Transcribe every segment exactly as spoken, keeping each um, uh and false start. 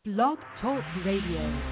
Blog Talk Radio.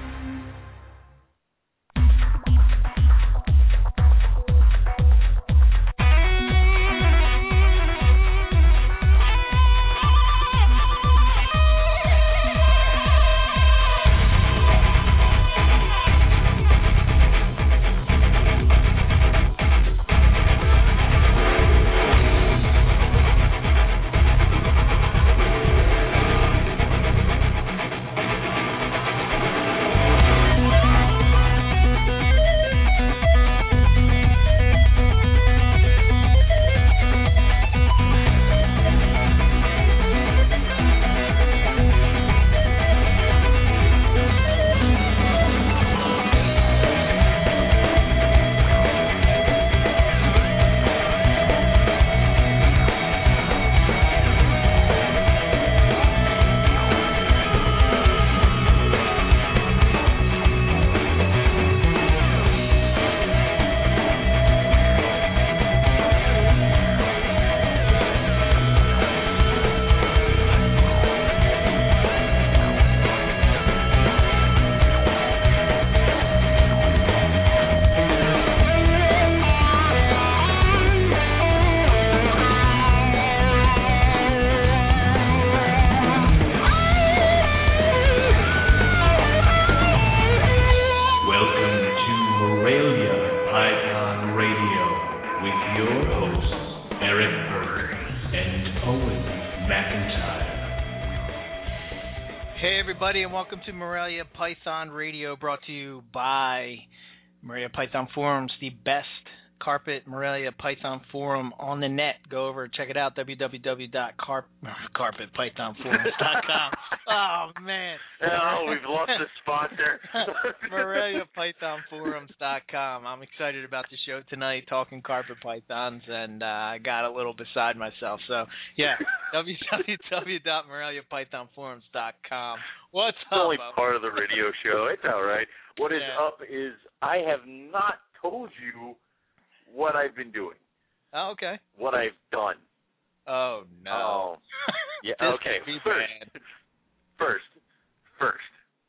And welcome to Morelia Python Radio, brought to you by Morelia Python Forums, the best carpet Morelia Python forum on the net. Go over and check it out, w w w dot carpet python forums dot com. Oh, man. Oh, we've lost the sponsor. Morelia Python forums dot com. I'm excited about the show tonight, talking carpet pythons, and uh, I got a little beside myself. So, yeah, w w w dot morelia python forums dot com. What's it's up? only Bo? part of the radio show. It's all right. What is yeah. up is I have not told you what I've been doing. Oh, okay. What I've done. Oh, no. Oh. Yeah, this okay. Could be first, bad. first, first,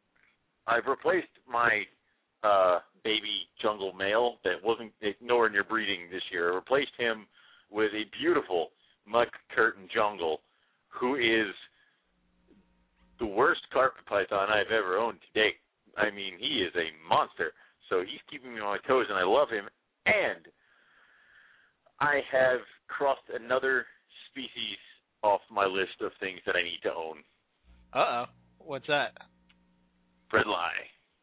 I've replaced my uh, baby jungle male that wasn't nowhere near breeding this year. I replaced him with a beautiful Mike Curtin jungle who is the worst carpet python I've ever owned to date. I mean, he is a monster. So he's keeping me on my toes, and I love him. And I have crossed another species off my list of things that I need to own. Uh-oh. What's that? Bredli.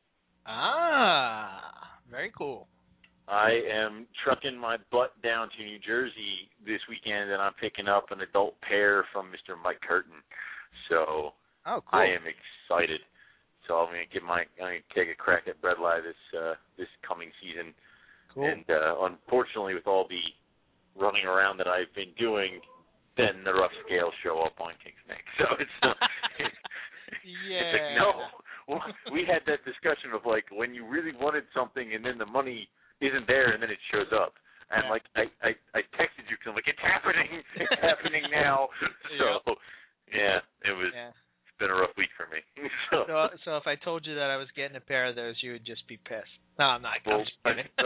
Ah, very cool. I am trucking my butt down to New Jersey this weekend, and I'm picking up an adult pair from Mister Mike Curtin. So oh, cool. I am excited. So I'm gonna give my I'm gonna take a crack at Bredli this uh, this coming season. Cool. And uh, unfortunately, with all the running around that I've been doing, then the rough scales show up on King's Neck. So it's uh, yeah. It's like, no. Well, we had that discussion of like when you really wanted something and then the money isn't there and then it shows up. And yeah. like I, I, I texted you because I'm like, it's happening, it's happening now. So yeah, it was. Yeah. It's been a rough week for me. so, so, so if I told you that I was getting a pair of those, you would just be pissed. No, I'm not. Well, I'm just kidding. I,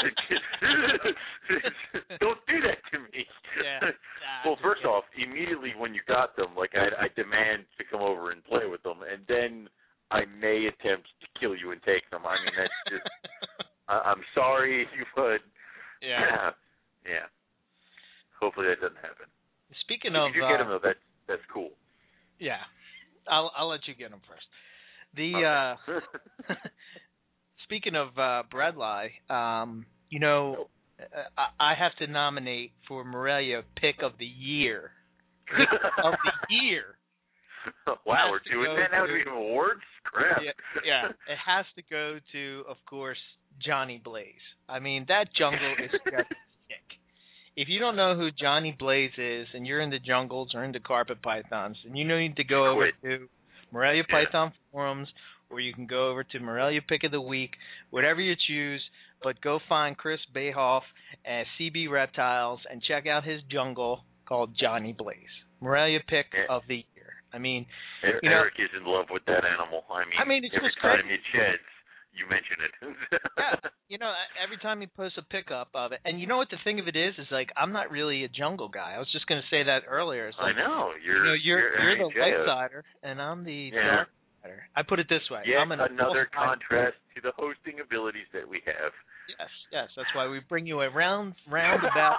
I, don't do that to me. Yeah. Nah, well, first kidding. off, immediately when you got them, like I, I demand to come over and play with them, and then I may attempt to kill you and take them. I mean, that's just. I, I'm sorry, you would. Yeah. Yeah. Hopefully that doesn't happen. Speaking if of, you uh, get them though, that's that's cool. Yeah. I'll I'll let you get them first. The okay. uh, speaking of uh, Bredli, um, you know, I, I have to nominate for Morelia Pick of the Year. Pick of the Year. Wow, we're doing that now. To, Doing awards? Crap. Yeah, yeah, it has to go to, of course, Johnny Blaze. I mean, that jungle is just sick. If you don't know who Johnny Blaze is, and you're in the jungles or into carpet pythons, and you need to go over to Morelia yeah. Python Forums, or you can go over to Morelia Pick of the Week, whatever you choose, but go find Chris Bayhoff at C B Reptiles and check out his jungle called Johnny Blaze. Morelia Pick yeah. of the Year. I mean, Eric you know, is in love with that animal. I mean, I mean it's every just time crazy. it sheds, you mention it. Yeah, you know, every time he posts a pickup of it, and you know what the thing of it is, is like I'm not really a jungle guy. I was just going to say that earlier. It's like, I know you're you know, you're you're, you're the J O. light sider, and I'm the Yeah. dark sider. I put it this way. Yet I'm an another false- contrast to the hosting abilities that we have. Yes, yes. That's why we bring you a round roundabout.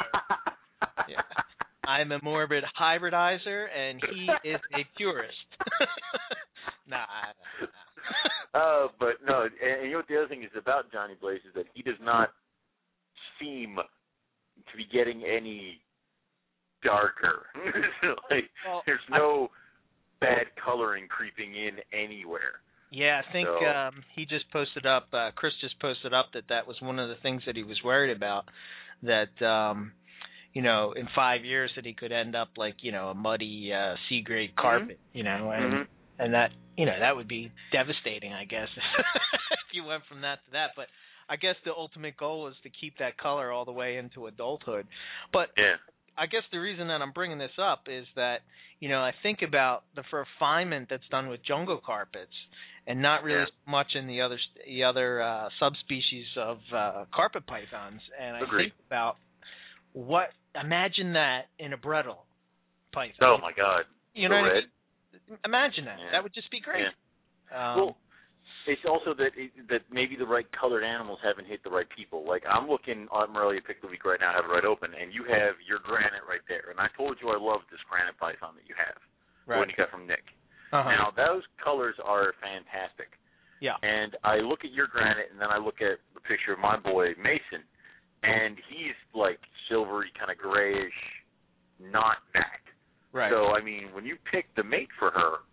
Yeah. I'm a morbid hybridizer, and he is a purist. nah. nah, nah. Uh, but no, and, and you know what the other thing is about Johnny Blaze is that he does not seem to be getting any darker. like Well, there's no I, bad coloring creeping in anywhere. Yeah, I think so, um, he just posted up. Uh, Chris just posted up that that was one of the things that he was worried about. That um, you know, in five years that he could end up like you know a muddy uh, C grade carpet. Mm-hmm. You know, and mm-hmm. and that you know that would be devastating, I guess, if you went from that to that. But I guess the ultimate goal is to keep that color all the way into adulthood. But yeah. I guess the reason that I'm bringing this up is that, you know, I think about the refinement that's done with jungle carpets and not really yeah. much in the other the other uh, subspecies of uh, carpet pythons. And I Agreed. think about what, imagine that in a Bredl python. Oh, my God. You know the what red? I mean? Imagine that. Yeah. That would just be great. Yeah. Um, well, it's also that it, that maybe the right colored animals haven't hit the right people. Like, I'm looking at Morelia Pick the Week right now, I have it right open, and you have your granite right there. And I told you I love this granite python that you have, right. the one you got from Nick. Uh-huh. Now, those colors are fantastic. Yeah. And I look at your granite, and then I look at the picture of my boy, Mason, and he's like silvery, kind of grayish, not that. Right. So, I mean, when you pick the mate for her,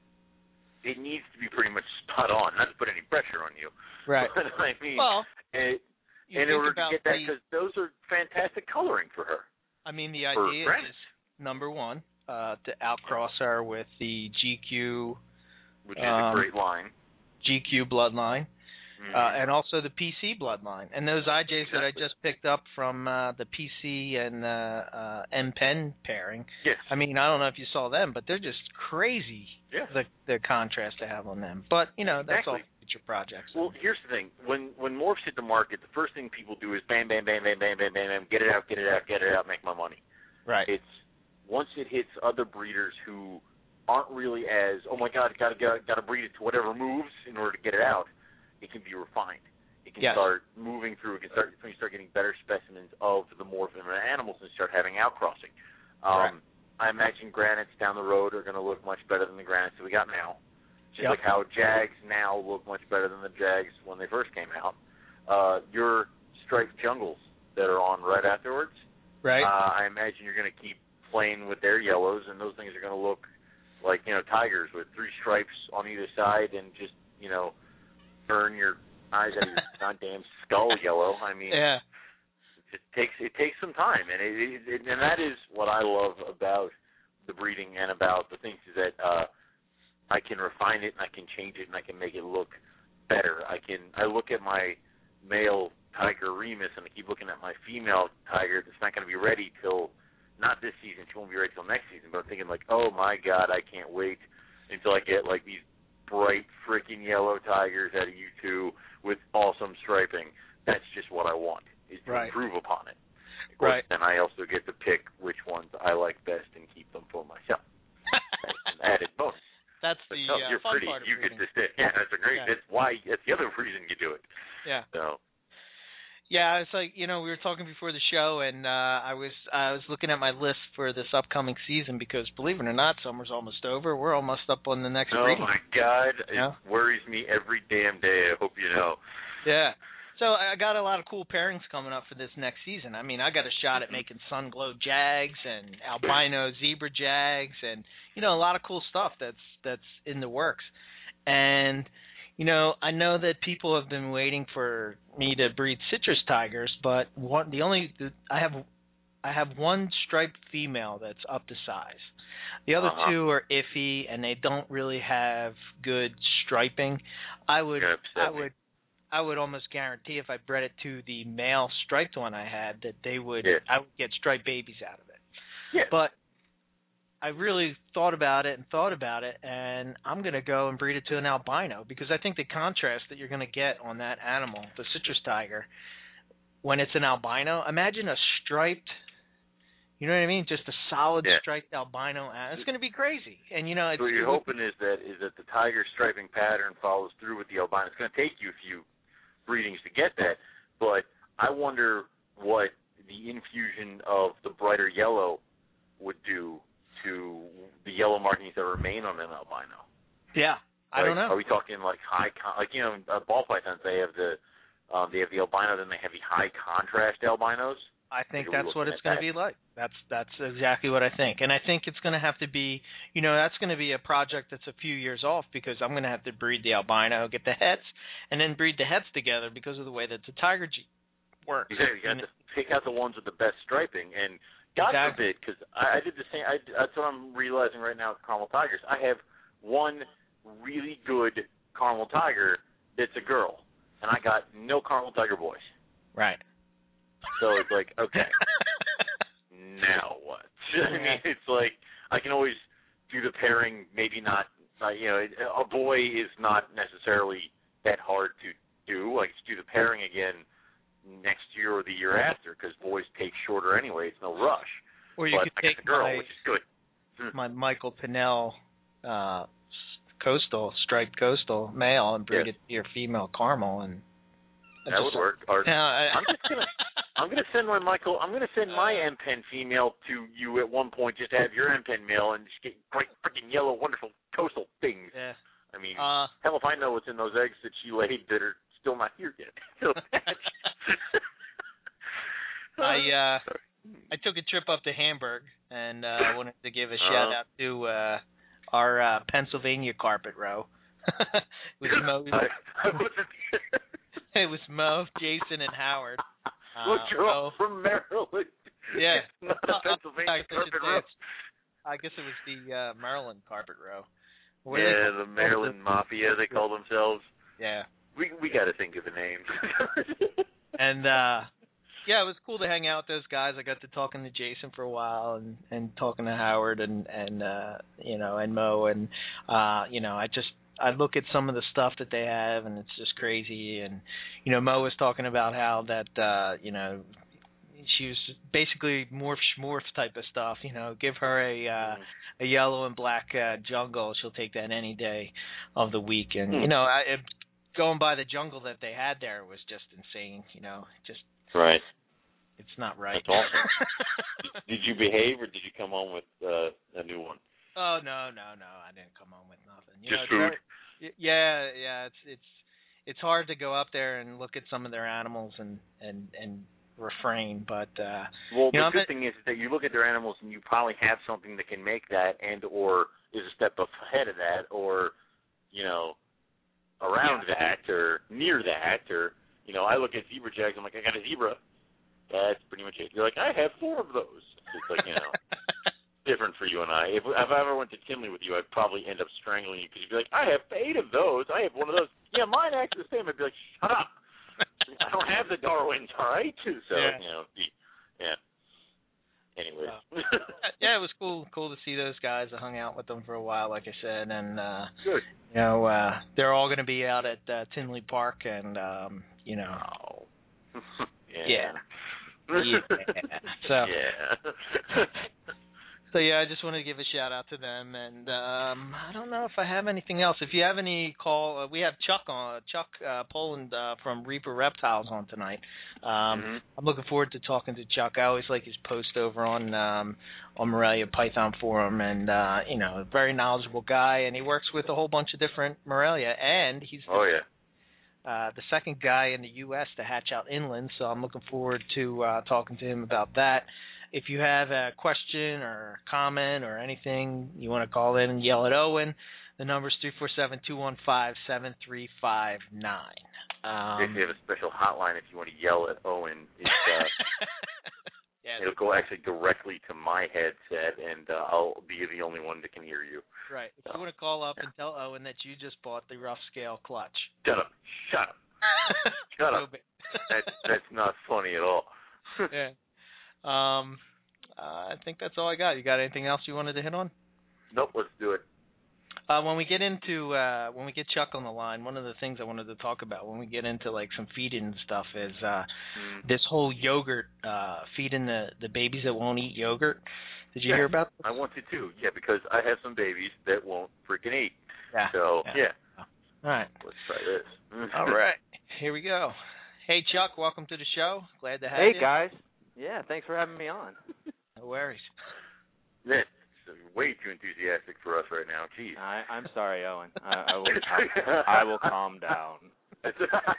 it needs to be pretty much spot on, not to put any pressure on you. Right. But, I mean, well, it, you in think order about to get that, the, because those are fantastic coloring for her. I mean, the for idea granite. is, number one, uh, to outcross her with the G Q, which is um, a great line. G Q bloodline. Mm-hmm. Uh, and also the P C bloodline. And those I Js exactly. that I just picked up from uh, the P C and uh, uh, M-Pen pairing, yes. I mean, I don't know if you saw them, but they're just crazy, yeah. the, the contrast to have on them. But, you know, that's exactly. all future projects. Well, here's the thing. When when morphs hit the market, the first thing people do is bam, bam, bam, bam, bam, bam, bam, bam, get it out, get it out, get it out, make my money. Right. It's once it hits other breeders who aren't really as, oh, my God, got to got to breed it to whatever moves in order to get it out, it can be refined. It can yes. start moving through. It can start when you start getting better specimens of the more feminine animals and start having outcrossing. Um, right. I imagine granites down the road are going to look much better than the granites that we got now. Just yep. like how Jags now look much better than the Jags when they first came out. Uh, your striped jungles that are on right afterwards, right? Uh, I imagine you're going to keep playing with their yellows, and those things are going to look like, you know, tigers with three stripes on either side and just, you know, burn your eyes out of your goddamn skull yellow. I mean, yeah. it takes it takes some time, and it, it, it and that is what I love about the breeding and about the things is that uh, I can refine it and I can change it and I can make it look better. I can I look at my male tiger Remus and I keep looking at my female tiger that's not going to be ready till not this season. She won't be ready till next season. But I'm thinking like, oh my God, I can't wait until I get like these bright freaking yellow tigers out of U two with awesome striping. That's just what I want, is to right. improve upon it. Of course, right. then I also get to pick which ones I like best and keep them for myself. That's an added bonus. That's the no, uh, you're fun pretty. part of You reading. get to stay. Yeah, that's a great. Yeah. That's why. That's the other reason you do it. Yeah. So. Yeah, it's like, you know, we were talking before the show, and uh, I was I was looking at my list for this upcoming season because, believe it or not, summer's almost over. We're almost up on the next Oh breeding. my God, yeah. It worries me every damn day. I hope you know. Yeah. So I got a lot of cool pairings coming up for this next season. I mean, I got a shot at making sun glow jags and albino zebra jags, and you know, a lot of cool stuff that's that's in the works. And you know, I know that people have been waiting for me to breed citrus tigers, but one the only I have I have one striped female that's up to size. The other uh-huh. two are iffy and they don't really have good striping. I would I me. would I would almost guarantee if I bred it to the male striped one I had that they would yeah. I would get striped babies out of it. Yeah. But I really thought about it and thought about it, and I'm going to go and breed it to an albino because I think the contrast that you're going to get on that animal, the citrus tiger, when it's an albino, imagine a striped, you know what I mean, just a solid yeah. striped albino animal. It's going to be crazy. And, you know, it's, so what you're it, hoping is that is that the tiger striping pattern follows through with the albino. It's going to take you a few breedings to get that, but I wonder what the infusion of the brighter yellow would do to the yellow markings that remain on an albino. Yeah, I like, don't know. Are we talking like high, con- like you know, uh, ball pythons? They have the, um, they have the albino, then they have the high contrast albinos. I think Maybe that's what it's going to that. be like. That's that's exactly what I think, and I think it's going to have to be, you know, that's going to be a project that's a few years off because I'm going to have to breed the albino, get the heads, and then breed the heads together because of the way that the tiger G works. Exactly. You have and to pick out the ones with the best striping, and God exactly. forbid, because I, I did the same. I, that's what I'm realizing right now with caramel tigers. I have one really good caramel tiger that's a girl, and I got no caramel tiger boys. Right. So it's like, okay, now what? I mean, it's like I can always do the pairing. Maybe not. Uh, you know, a boy is not necessarily that hard to do. I can do the pairing again next year or the year after because boys take shorter anyway. It's no rush. Or you but could I take got the girl, my, which is good. my Michael Pinnell uh, coastal striped coastal male and breed yes. it to your female caramel, and that would work. Or, yeah, I, I'm just gonna. I'm gonna send my Michael. I'm gonna send my M Pen female to you at one point, just to have your M Pen male and just get bright freaking yellow, wonderful coastal things. Yeah. I mean, uh, hell if I know what's in those eggs that she laid that are still not here yet. I uh, I took a trip up to Hamburg, and uh, I wanted to give a shout uh, out to uh, our uh, Pennsylvania carpet row. it was Mo. I, I wasn't It was Mo, Jason, and Howard. Uh, Look, you're Mo, all from Maryland. Yeah. It's not a Uh, Pennsylvania I, carpet say row. it's, I guess it was the uh, Maryland carpet row. What are Yeah, they the called? Maryland Mafia, they call themselves. Yeah. We we got to think of a name. And uh yeah, it was cool to hang out with those guys. I got to talking to Jason for a while and and talking to Howard and and uh you know, and Mo, and uh you know, I just I look at some of the stuff that they have and it's just crazy. And you know, Mo was talking about how that uh you know, she was basically morph schmorph type of stuff, you know, give her a uh a yellow and black uh, jungle, she'll take that any day of the week. And you know, I, it, going by the jungle that they had there was just insane. You know, just right. It's not right. That's awesome. Did you behave, or did you come home with uh, a new one? Oh no, no, no! I didn't come home with nothing. You Just know, food. Very, yeah, yeah. It's it's it's hard to go up there and look at some of their animals and and and refrain, but uh well, the you know, good I'm, thing is that you look at their animals and you probably have something that can make that, and or is a step ahead of that, or you know, around yeah. that, or near that, or you know, I look at zebra jags. I'm like, I got a zebra. That's pretty much it. You're like, I have four of those. It's like, you know, different for you and I. If, if I ever went to Tinley with you, I'd probably end up strangling you because you'd be like, I have eight of those. I have one of those. Yeah, mine acts the same. I'd be like, shut up. I don't have the Darwins, all right? So, yeah. you know, yeah. Anyways. Uh, yeah, it was cool cool to see those guys. I hung out with them for a while, like I said, and uh Good. You know, uh they're all gonna be out at uh, Tinley Park, and um, you know Oh. Yeah. Yeah. yeah. So Yeah. So yeah, I just wanted to give a shout out to them, and um, I don't know if I have anything else. If you have any call, uh, we have Chuck on Chuck uh, Poland uh, from Reaper Reptiles on tonight. Um, mm-hmm. I'm looking forward to talking to Chuck. I always like his post over on um, on Morelia Python Forum, and uh, you know, a very knowledgeable guy, and he works with a whole bunch of different Morelia, and he's the, oh yeah. Uh, the second guy in the U S to hatch out inland. So I'm looking forward to uh, talking to him about that. If you have a question or comment or anything, you want to call in and yell at Owen, the number is three four seven, two one five, seven three five nine. Um, if you have a special hotline, if you want to yell at Owen, it's, uh, yeah, it'll go actually directly to my headset, and uh, I'll be the only one that can hear you. Right. If so, you want to call up yeah. and tell Owen that you just bought the rough scale clutch. Shut up. Shut up. Shut up. That's, that's not funny at all. Yeah. Um, uh, I think that's all I got. You got anything else you wanted to hit on? Nope. Let's do it. Uh, when we get into uh, when we get Chuck on the line, one of the things I wanted to talk about when we get into like some feeding and stuff is uh, Mm. this whole yogurt uh, feeding the, the babies that won't eat yogurt. Did you Yeah, hear about this? I want to too. Yeah, because I have some babies that won't freaking eat. Yeah. So yeah. yeah. All right. Let's try this. All right. Here we go. Hey Chuck, welcome to the show. Glad to have hey, you. Hey guys. Yeah, thanks for having me on. No worries. Yeah. Way too enthusiastic for us right now. Jeez. I, I'm sorry, Owen. I, I will. I, I will calm down. It's,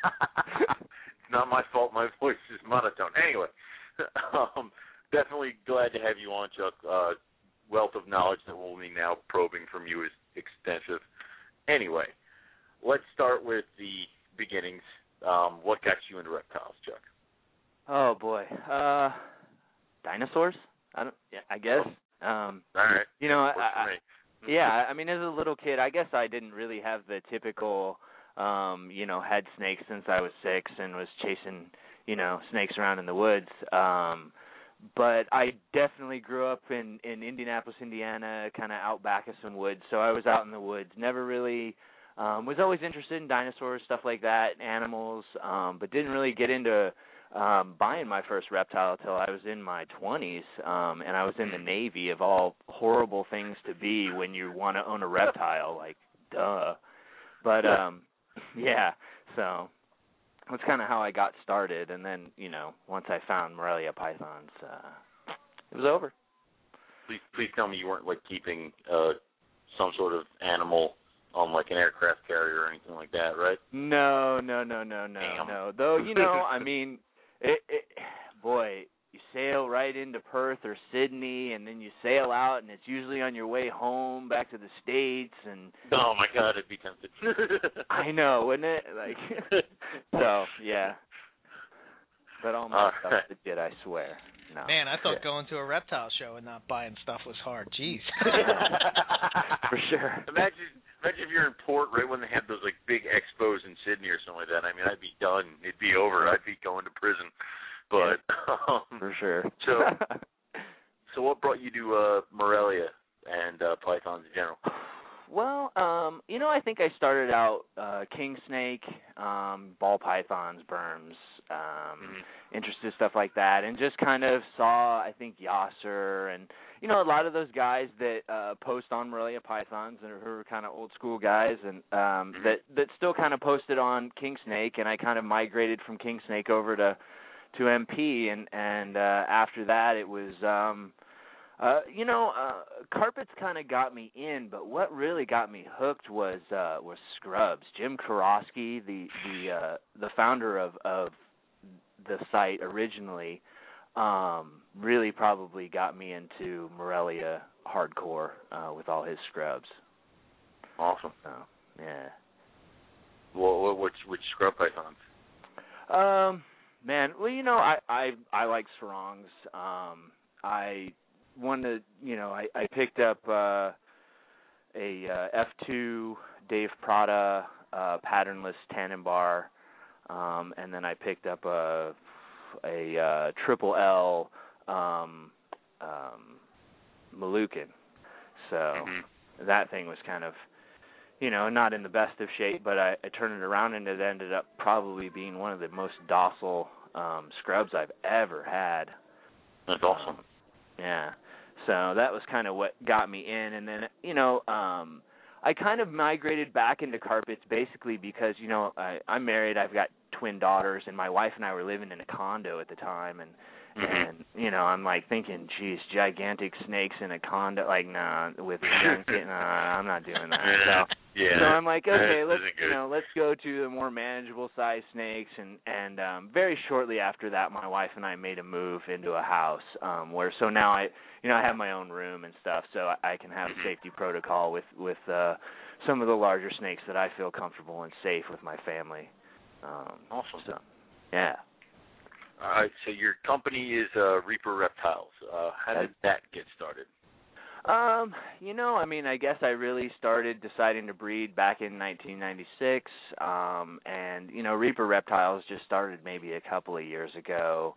it's not my fault. My voice is monotone. Anyway, um, definitely glad to have you on, Chuck. Uh, wealth of knowledge that we'll be now probing from you is extensive. Anyway, let's start with the beginnings. Um, what got you into reptiles, Chuck? Oh boy. Uh, dinosaurs. I don't. Yeah, I guess. Um, All right. You know, Works I, for me. I, yeah. I mean, as a little kid, I guess I didn't really have the typical, um, you know, had snakes since I was six and was chasing, you know, snakes around in the woods. Um, but I definitely grew up in in Indianapolis, Indiana, kind of out back of some woods. So I was out in the woods. Never really. Um, was always interested in dinosaurs, stuff like that, animals, um, but didn't really get into um, buying my first reptile until I was in my twenties, um, and I was in the Navy, of all horrible things to be when you want to own a reptile, like, duh. But, um, yeah, so that's kind of how I got started, and then, you know, once I found Morelia pythons, uh, it was over. Please, please tell me you weren't, like, keeping uh, some sort of animal on like an aircraft carrier or anything like that, right? No, no, no, no, no, Damn. no. Though, you know, I mean, it, it, boy, you sail right into Perth or Sydney, and then you sail out, and it's usually on your way home back to the States, and oh my God, I'd be tempted. I know, wouldn't it? Like, so yeah. But all my uh, stuff's legit, I swear. No. Man, I thought yeah. going to a reptile show and not buying stuff was hard. Jeez. For sure. Imagine, imagine if you're in port right when they have those like big expos in Sydney or something like that. I mean, I'd be done. It'd be over. I'd be going to prison. But yeah, um, for sure. So, so what brought you to uh, Morelia and uh, pythons in general? Well, um, you know, I think I started out uh, king snake, um, ball pythons, berms, um, mm-hmm. interested stuff like that, and just kind of saw, I think, Yasser and, you know, a lot of those guys that uh, post on Morelia pythons and who are kind of old school guys and um, mm-hmm. that, that still kind of posted on king snake, and I kind of migrated from king snake over to, to M P, and, and uh, after that it was... Um, Uh, you know, uh, carpets kind of got me in, but what really got me hooked was uh, was scrubs. Jim Karosky, the the uh, the founder of, of the site originally, um, really probably got me into Morelia hardcore uh, with all his scrubs. Awesome. So, yeah. Well, which which scrub pythons? Um, man, well, you know, I I, I like sarongs. Um, I One to you know, I, I picked up uh, a uh, F two Dave Prada uh, patternless Tannenbar, um, and then I picked up a a uh, triple L um, um, Malukin. So mm-hmm. that thing was kind of, you know, not in the best of shape, but I, I turned it around and it ended up probably being one of the most docile um, scrubs I've ever had. That's awesome. Um, yeah. So that was kind of what got me in. And then, you know, um, I kind of migrated back into carpets basically because, you know, I, I'm married. I've got twin daughters, and my wife and I were living in a condo at the time. And, mm-hmm. and you know, I'm like thinking, geez, gigantic snakes in a condo. Like, nah, with young kids, nah, I'm not doing that. So, yeah. so I'm like, okay, let's, good. you know, let's go to the more manageable size snakes. And, and um, very shortly after that, my wife and I made a move into a house um, where, so now I, you know, I have my own room and stuff, so I can have a safety protocol with with uh, some of the larger snakes that I feel comfortable and safe with my family. Um, awesome. So, yeah. All right. So your company is uh, Reaper Reptiles. Uh, how did that get started? Um, you know, I mean, I guess I really started deciding to breed back in nineteen ninety-six, um, and you know, Reaper Reptiles just started maybe a couple of years ago.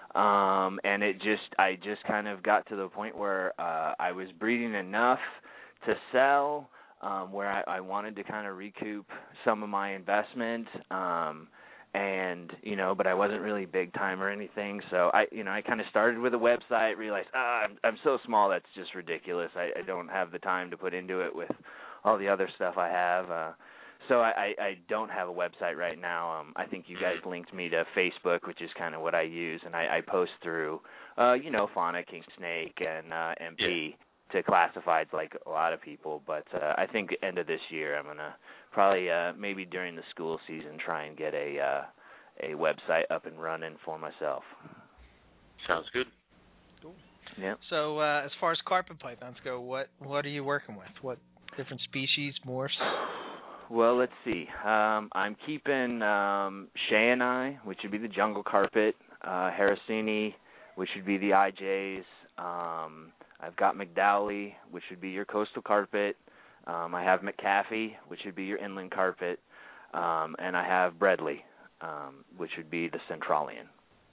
Um, and it just, I just kind of got to the point where uh, I was breeding enough to sell, um, where I, I wanted to kind of recoup some of my investment. Um, and, you know, but I wasn't really big time or anything. So I, you know, I kind of started with a website, realized, ah, I'm, I'm so small, that's just ridiculous. I, I don't have the time to put into it with all the other stuff I have. Uh, So I, I don't have a website right now. Um, I think you guys linked me to Facebook, which is kind of what I use, and I, I post through, uh, you know, Fauna, King Snake, and uh, M P yeah. to classifieds like a lot of people. But uh, I think end of this year I'm gonna probably uh, maybe during the school season try and get a uh, a website up and running for myself. Sounds good. Cool. Yeah. So uh, as far as carpet pythons go, what what are you working with? What different species, morphs? Well, let's see. Um, I'm keeping um, Cheyenne, which would be the jungle carpet, uh, Harrisini, which would be the I Js. Um, I've got McDowley, which would be your coastal carpet. Um, I have McCaffey, which would be your inland carpet. Um, and I have Bredley, um, which would be the Centralian.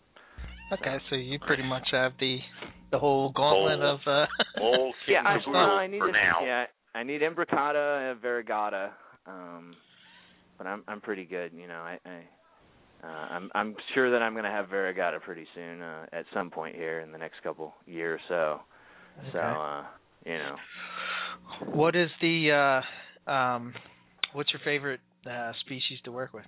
Okay, so, so you pretty much have the the whole gauntlet whole, of... Uh, whole yeah, I, for well, I need for a, now. Yeah, I need Imbricata and Variegata. Um, but I'm I'm pretty good, you know. I, I uh, I'm I'm sure that I'm going to have Variegata pretty soon, uh, at some point here in the next couple year or so. Okay. So uh, you know. What is the uh, um, what's your favorite uh, species to work with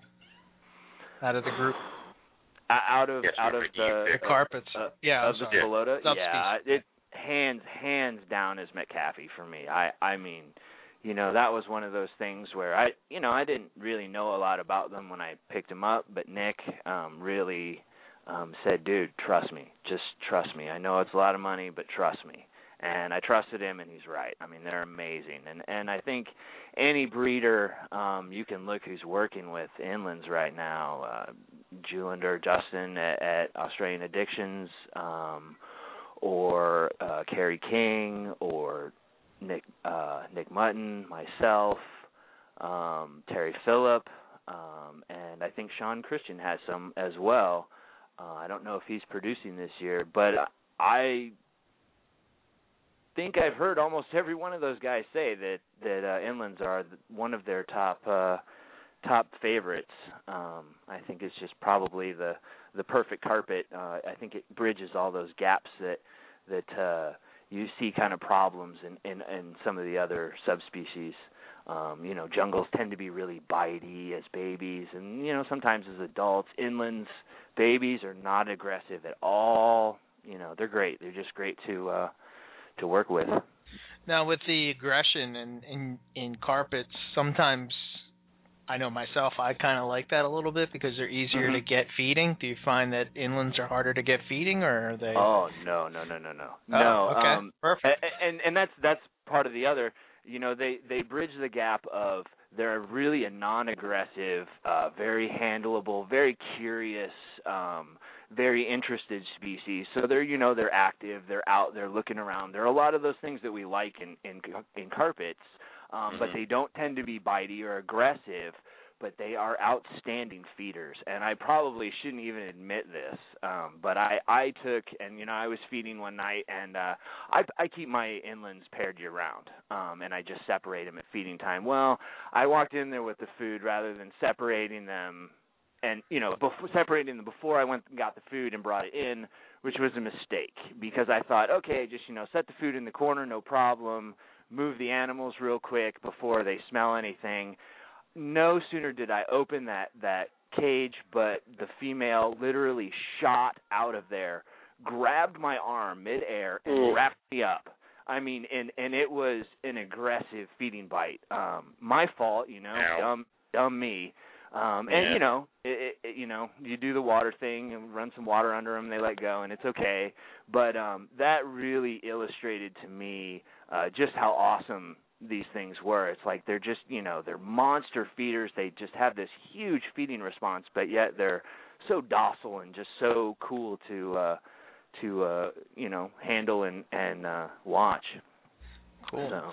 out of the group? Uh, out of yes, out of the, the carpets, uh, yeah, of the sorry. Pelota, Subspecies. yeah, it hands hands down is McCaffey for me. I I mean. You know, that was one of those things where I, you know, I didn't really know a lot about them when I picked them up, but Nick um, really um, said, dude, trust me, just trust me. I know it's a lot of money, but trust me. And I trusted him, and he's right. I mean, they're amazing. And and I think any breeder um, you can look who's working with inlands right now, uh, Julander Justin at, at Australian Addictions, um, or uh, Kerry King, or Nick uh, Nick Mutton, myself, um, Terry Phillip, um, and I think Sean Christian has some as well. Uh, I don't know if he's producing this year, but I think I've heard almost every one of those guys say that that uh, inlands are one of their top uh, top favorites. Um, I think it's just probably the the perfect carpet. Uh, I think it bridges all those gaps that that. Uh, You see kind of problems in, in, in some of the other subspecies. Um, you know, jungles tend to be really bitey as babies, and, you know, sometimes as adults. Inlands, babies are not aggressive at all. You know, they're great. They're just great to uh, to work with. Now, with the aggression in, in, in carpets, sometimes I know myself, I kind of like that a little bit because they're easier mm-hmm. to get feeding. Do you find that inlands are harder to get feeding, or are they? Oh no, no, no, no, no, oh, no. Okay, um, perfect. And and that's that's part of the other. You know, they they bridge the gap of they're really a non-aggressive, uh, very handleable, very curious, um, very interested species. So they're you know they're active, they're out, they're looking around. There are a lot of those things that we like in in, in carpets. Um, mm-hmm. But they don't tend to be bitey or aggressive, but they are outstanding feeders. And I probably shouldn't even admit this, um, but I, I took, and, you know, I was feeding one night, and uh, I, I keep my inlands paired year-round, um, and I just separate them at feeding time. Well, I walked in there with the food rather than separating them, and, you know, before, separating them before I went and got the food and brought it in, which was a mistake, because I thought, okay, just, you know, set the food in the corner, no problem, move the animals real quick before they smell anything. No sooner did I open that, that cage, but the female literally shot out of there, grabbed my arm midair, and mm. wrapped me up. I mean, and, and it was an aggressive feeding bite. Um, my fault, you know, Ow. dumb, dumb me. Um, yeah. And, you know, it, it, you know, you do the water thing and run some water under them, they let go, and it's okay. But um, that really illustrated to me uh, just how awesome these things were. It's like they're just, you know, they're monster feeders. They just have this huge feeding response, but yet they're so docile and just so cool to, uh, to uh, you know, handle and, and uh, watch. Cool. So.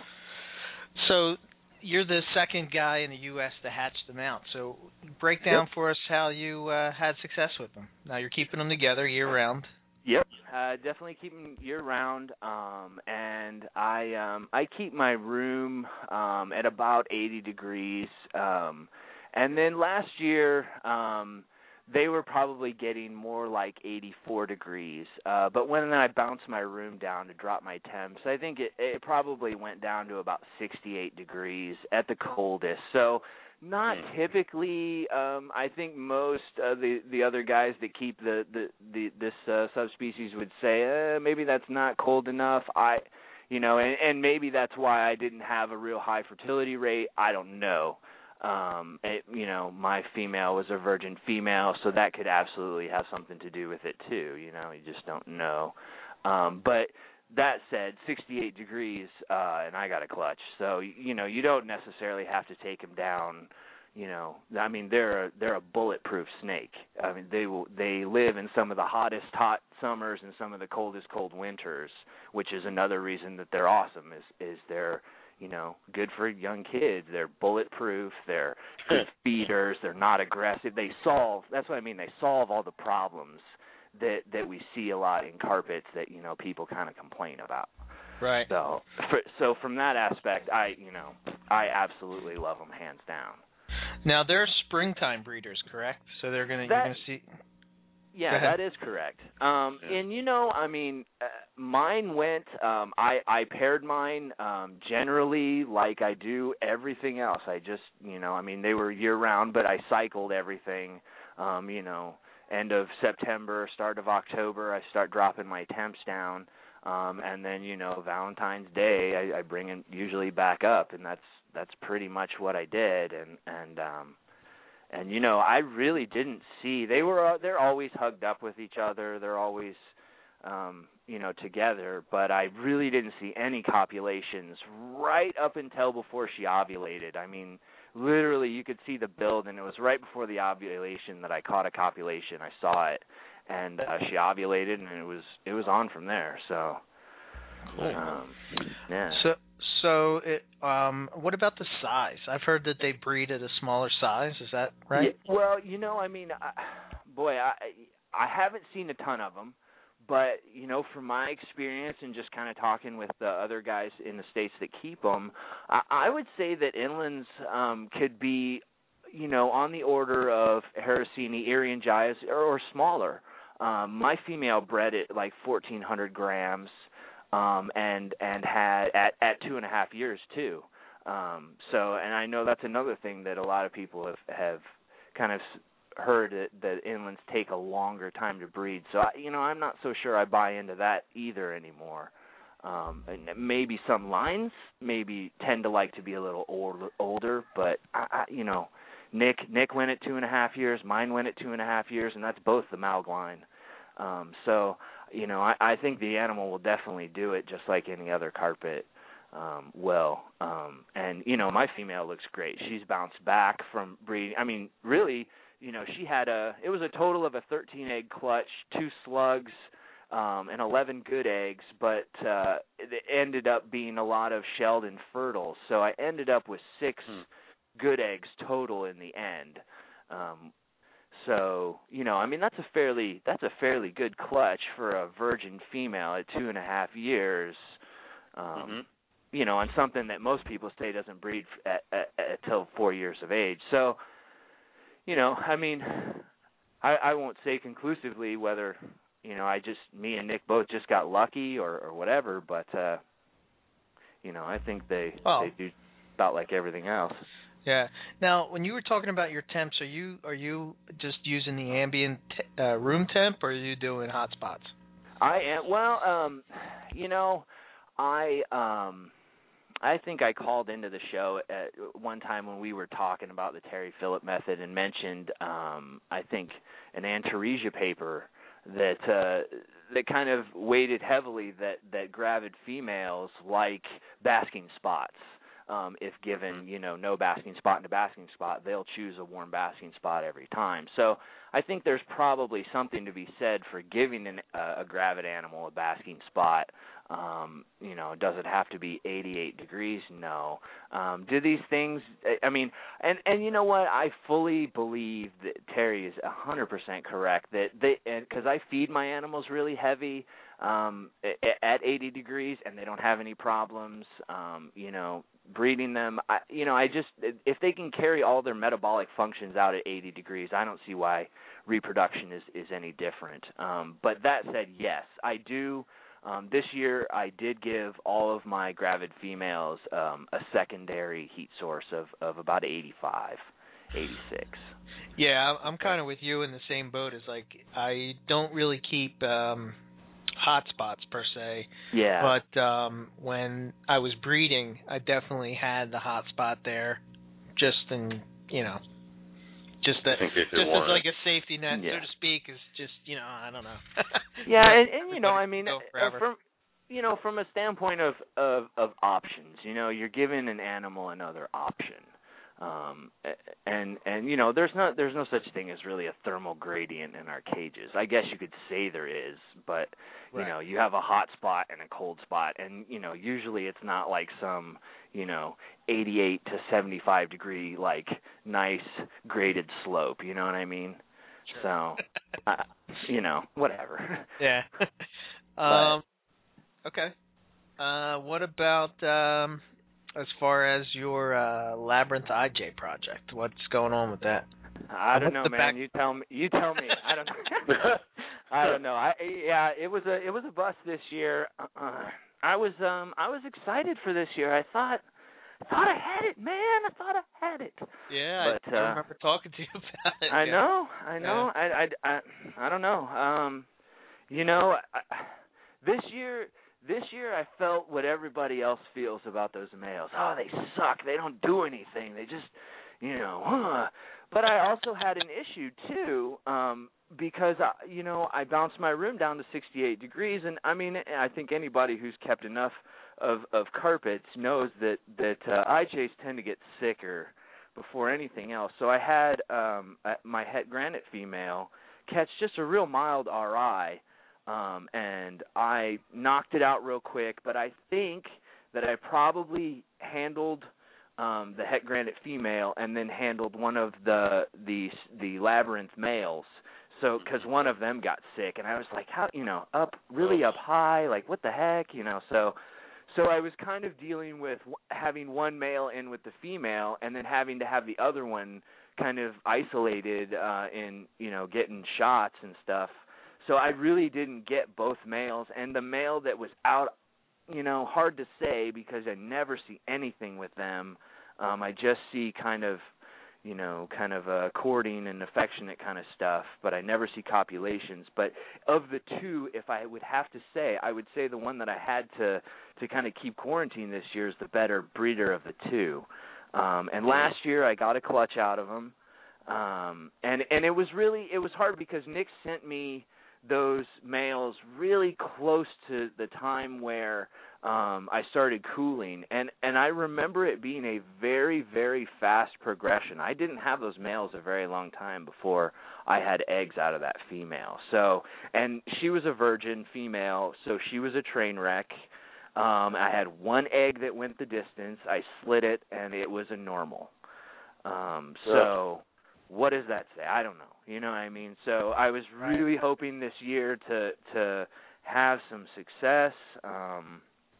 so you're the second guy in the U S to hatch them out. So break down Yep. for us how you uh, had success with them. Now you're keeping them together year round. Yep, uh, definitely keep them year round. Um, and I um, I keep my room um, at about eighty degrees. Um, and then last year, um, they were probably getting more like eighty-four degrees. Uh, but when I bounced my room down to drop my temps, I think it, it probably went down to about sixty-eight degrees at the coldest. So not typically. Um, I think most of the, the other guys that keep the, the, the this uh, subspecies would say eh, maybe that's not cold enough. I, you know, and, and maybe that's why I didn't have a real high fertility rate. I don't know. Um, it, you know, my female was a virgin female, so that could absolutely have something to do with it too. You know, you just don't know. Um, but that said, sixty-eight degrees, uh, and I got a clutch. So, you know, you don't necessarily have to take them down. You know, I mean, they're a, they're a bulletproof snake. I mean, they will, they live in some of the hottest hot summers and some of the coldest cold winters, which is another reason that they're awesome. Is is they're, you know, good for young kids. They're bulletproof. They're good feeders. They're not aggressive. They solve. That's what I mean. They solve all the problems that that we see a lot in carpets that, you know, people kind of complain about. Right. So, for, so from that aspect, I, you know, I absolutely love them hands down. Now they're springtime breeders, correct? So they're gonna That, you're gonna see. Yeah, that is correct. Um, yeah. And you know, I mean, uh, mine went. Um, I I paired mine um, generally like I do everything else. I just, you know, I mean, they were year round, but I cycled everything. Um, you know. End of September, start of October, I start dropping my temps down, um, and then, you know, Valentine's Day, I, I bring it usually back up, and that's that's pretty much what I did, and and um, and you know, I really didn't see they were uh, they're always hugged up with each other, they're always um, you know, together, but I really didn't see any copulations right up until before she ovulated. I mean, literally, you could see the build, and it was right before the ovulation that I caught a copulation. I saw it, and uh, she ovulated, and it was it was on from there. So, cool. um, yeah. So, so it, um, what about the size? I've heard that they breed at a smaller size. Is that right? Yeah, well, you know, I mean, I, boy, I I haven't seen a ton of them. But, you know, from my experience and just kind of talking with the other guys in the states that keep them, I, I would say that inlands um, could be, you know, on the order of Harrasini, Irian Jayas, or, or smaller. Um, my female bred at like fourteen hundred grams um, and and had at, at two and a half years too. Um, so, and I know that's another thing that a lot of people have, have kind of heard that, that inlands take a longer time to breed. So, I, you know, I'm not so sure I buy into that either anymore. Um, and maybe some lines maybe tend to like to be a little old, older, but, I, I, you know, Nick Nick went at two and a half years, mine went at two and a half years, and that's both the Malg line. Um, so, you know, I, I think the animal will definitely do it just like any other carpet um, will. Um, and, you know, my female looks great. She's bounced back from breeding. I mean, really, you know, she had a, it was a total of a thirteen egg clutch, two slugs, um, and eleven good eggs, but uh, it ended up being a lot of shelled and fertile. So I ended up with six hmm. good eggs total in the end. Um, so, you know, I mean, that's a fairly, that's a fairly good clutch for a virgin female at two and a half years. Um, mm-hmm. You know, on something that most people say doesn't breed at, at, at, until four years of age. So, you know, I mean, I, I won't say conclusively whether, you know, I just, me and Nick both just got lucky or, or whatever, but, uh, you know, I think they, well, they do about like everything else. Yeah. Now, when you were talking about your temps, are you are you just using the ambient t- uh, room temp, or are you doing hot spots? I am, well, um, you know, I, um, I think I called into the show at one time when we were talking about the Terry Phillip method and mentioned, um, I think, an Antaresia paper that uh, that kind of weighted heavily that, that gravid females like basking spots. Um, if given, you know, no basking spot and a basking spot, they'll choose a warm basking spot every time. So I think there's probably something to be said for giving an, uh, a gravid animal a basking spot. Um, you know, does it have to be eighty-eight degrees? No. Um, do these things, I mean, and, and you know what? I fully believe that Terry is one hundred percent correct, that they, because I feed my animals really heavy um, at eighty degrees, and they don't have any problems, um, you know, breeding them. I, you know, I just, if they can carry all their metabolic functions out at eighty degrees, I don't see why reproduction is, is any different. Um, but that said, yes, I do. Um, this year, I did give all of my gravid females um, a secondary heat source of, of about eighty-five, eighty-six. Yeah, I'm kind of with you in the same boat. As like, I don't really keep um, hot spots per se. Yeah. But um, when I was breeding, I definitely had the hot spot there, just in you know. Just that, just as like a safety net, yeah. so to speak, is just you know I don't know. yeah, and, and you know I mean from you know from a standpoint of, of of options, you know you're giving an animal another option, um, and and you know there's no there's no such thing as really a thermal gradient in our cages. I guess you could say there is, but you right. know you have a hot spot and a cold spot, and you know usually it's not like some you know, eighty-eight to seventy-five degree, like, nice graded slope, you know what I mean? Sure. So, uh, you know, whatever. Yeah. um, okay. Uh, what about um, as far as your uh, Labyrinth I J project? What's going on with that? I don't know, man. Back- you tell me. You tell me. I don't know. I don't know. I yeah, it was a it was a bust this year. Uh, I was um I was excited for this year. I thought I thought I had it, man. I thought I had it. Yeah, but, I, I uh, remember talking to you about it. I yeah. know, I know. Yeah. I, I, I I don't know. Um, you know, I, this year this year I felt what everybody else feels about those males. Oh, they suck. They don't do anything. They just, you know. Huh. But I also had an issue too. Um, Because, uh, you know, I bounced my room down to sixty-eight degrees, and, I mean, I think anybody who's kept enough of, of carpets knows that, that uh, I Js tend to get sicker before anything else. So I had um, my het granite female catch just a real mild R I, um, and I knocked it out real quick, but I think that I probably handled um, the het granite female and then handled one of the the, the labyrinth males. So, because one of them got sick, and I was like, how, you know, up, really up high, like, what the heck, you know, so, so I was kind of dealing with having one male in with the female, and then having to have the other one kind of isolated uh, in, you know, getting shots and stuff, so I really didn't get both males, and the male that was out, you know, hard to say, because I never see anything with them, um, I just see kind of, you know, kind of uh, courting and affectionate kind of stuff, but I never see copulations. But of the two, if I would have to say, I would say the one that I had to, to kind of keep quarantine this year is the better breeder of the two. Um, and last year I got a clutch out of him, um, and, and it was really, it was hard because Nick sent me those males really close to the time where um, I started cooling, and, and I remember it being a very, very fast progression. I didn't have those males a very long time before I had eggs out of that female. So, and she was a virgin female, so she was a train wreck. Um, I had one egg that went the distance. I slit it, and it was a normal. Um, so... What does that say? I don't know. You know what I mean? So I was really right. hoping this year to to have some success, um,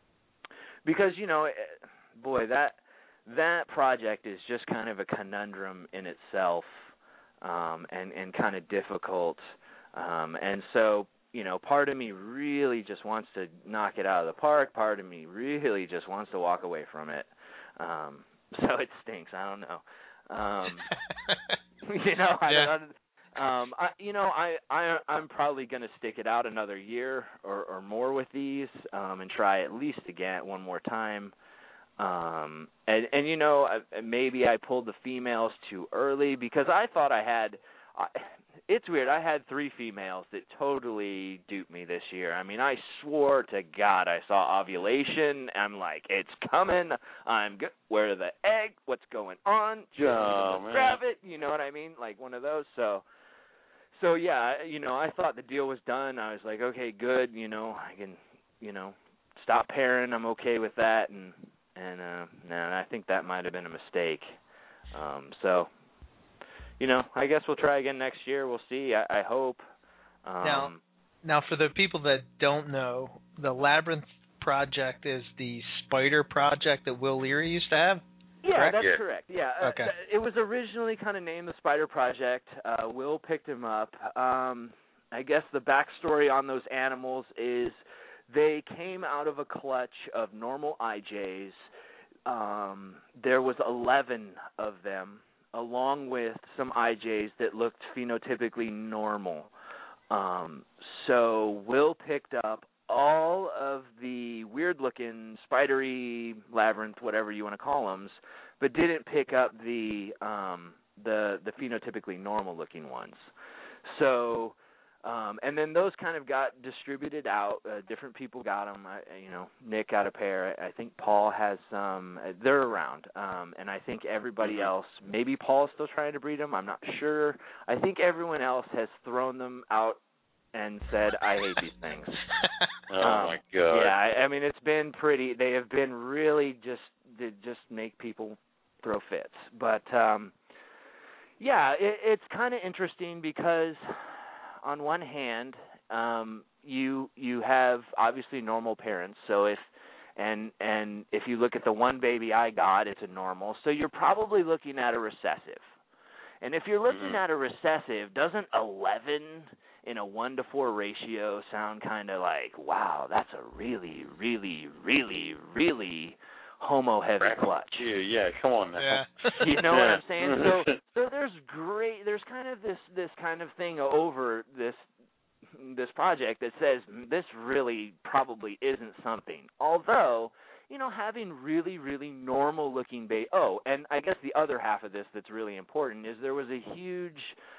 because you know, boy, that that project is just kind of a conundrum in itself, um, and and kind of difficult. Um, and so you know, part of me really just wants to knock it out of the park. Part of me really just wants to walk away from it. Um, so it stinks. I don't know. Um, you know, I, yeah. I, um, I, you know, I, I, I'm probably going to stick it out another year or, or more with these, um, and try at least again one more time. Um, and, and you know, maybe I pulled the females too early because I thought I had, I, it's weird. I had three females that totally duped me this year. I mean, I swore to God I saw ovulation. I'm like, it's coming. I'm good. Where are the egg? What's going on? Oh, man. Grab it. You know what I mean? Like one of those. So, so yeah, you know, I thought the deal was done. I was like, okay, good. You know, I can, you know, stop pairing. I'm okay with that. And and uh, no, I think that might have been a mistake. Um, so. You know, I guess we'll try again next year. We'll see. I, I hope. Um, now, now, for the people that don't know, the Labyrinth Project is the spider project that Will Leary used to have? Yeah, correct? that's yeah. correct. Yeah. Okay. Uh, it was originally kind of named the Spider Project. Uh, Will picked him up. Um, I guess the backstory on those animals is they came out of a clutch of normal I Js. Um, there was eleven of them, along with some I Js that looked phenotypically normal. Um, so Will picked up all of the weird-looking, spidery, labyrinth, whatever you want to call them, but didn't pick up the um, the the phenotypically normal-looking ones. So, um, and then those kind of got distributed out. Uh, different people got them. I, you know, Nick got a pair. I think Paul has some. Uh, they're around, um, and I think everybody else. Maybe Paul's still trying to breed them. I'm not sure. I think everyone else has thrown them out and said, "I hate these things." Oh um, my God! Yeah, I, I mean it's been pretty. They have been really just they just make people throw fits. But um, yeah, it, it's kind of interesting because on one hand, um, you you have obviously normal parents. So if and and if you look at the one baby I got, it's a normal. So you're probably looking at a recessive. And if you're looking Mm-hmm. at a recessive, doesn't eleven in a one to four ratio sound kind of like, wow, that's a really, really, really, really homo-heavy clutch? Yeah, yeah, come on now. Yeah. You know what I'm Yeah. saying? So, so there's great, there's kind of this, this kind of thing over this, this project that says this really probably isn't something. Although, you know, having really, really normal-looking baby. Oh, and I guess the other half of this that's really important is there was a huge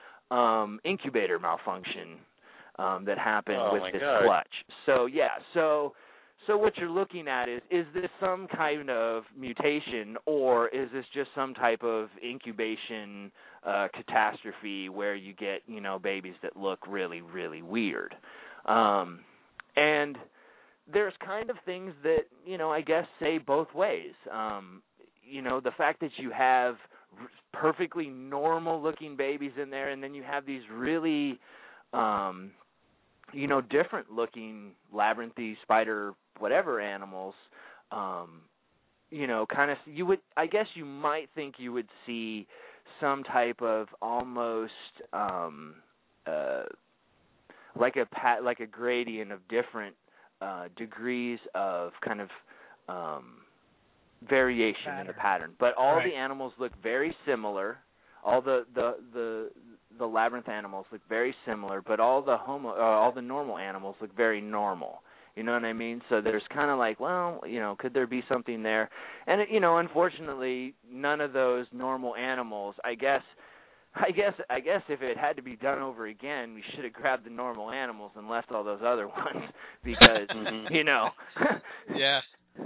um, incubator malfunction um, that happened Oh, with my this God. clutch. So yeah, so so what you're looking at is is this some kind of mutation or is this just some type of incubation uh, catastrophe where you get, you know, babies that look really, really weird, um, and there's kind of things that, you know, I guess say both ways. Um, you know, the fact that you have perfectly normal-looking babies in there, and then you have these really, um, you know, different-looking labyrinthy, spider, whatever animals. Um, you know, kind of, you would, I guess, you might think you would see some type of almost um, uh, like a pat, like a gradient of different. Uh, degrees of kind of um, variation Pattern. in the pattern, but all Right. the animals look very similar. All the, the the the labyrinth animals look very similar, but all the homo, uh, all the normal animals look very normal. You know what I mean? So there's kind of like, well, you know, could there be something there? And you know, unfortunately, none of those normal animals, I guess. I guess I guess if it had to be done over again, we should have grabbed the normal animals and left all those other ones because Mhm. you know. Yeah.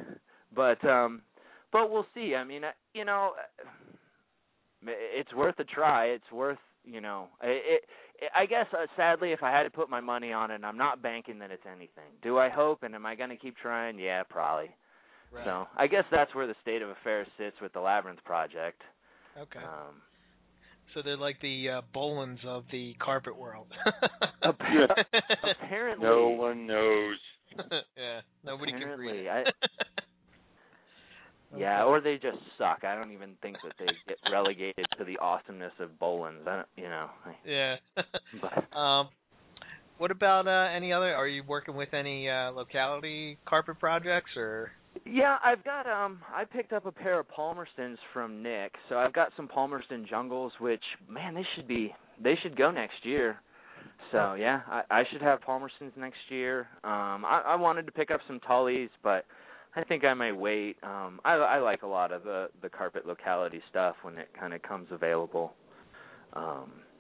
But um, but we'll see. I mean, you know, it's worth a try. It's worth, you know, it. it I guess uh, sadly, if I had to put my money on it, I'm not banking that it's anything. Do I hope? And am I going to keep trying? Yeah, probably. Right. So I guess that's where the state of affairs sits with the Labyrinth project. Okay. Um, So they're like the uh, Bolins of the carpet world. Appa- apparently, No one knows. Yeah, nobody can apparently, read I, it. yeah, Okay. or they just suck. I don't even think that they get relegated to the awesomeness of Bolins. I don't, you know. I, Yeah. But- um, what about uh, any other? Are you working with any uh, locality carpet projects or? Yeah, I've got um I picked up a pair of Palmerstons from Nick. So I've got some Palmerston Jungles which, man, they should be they should go next year. So, yeah, I, I should have Palmerstons next year. Um I, I wanted to pick up some Tullies, but I think I may wait. Um I I like a lot of the the carpet locality stuff when it kind of comes available. Um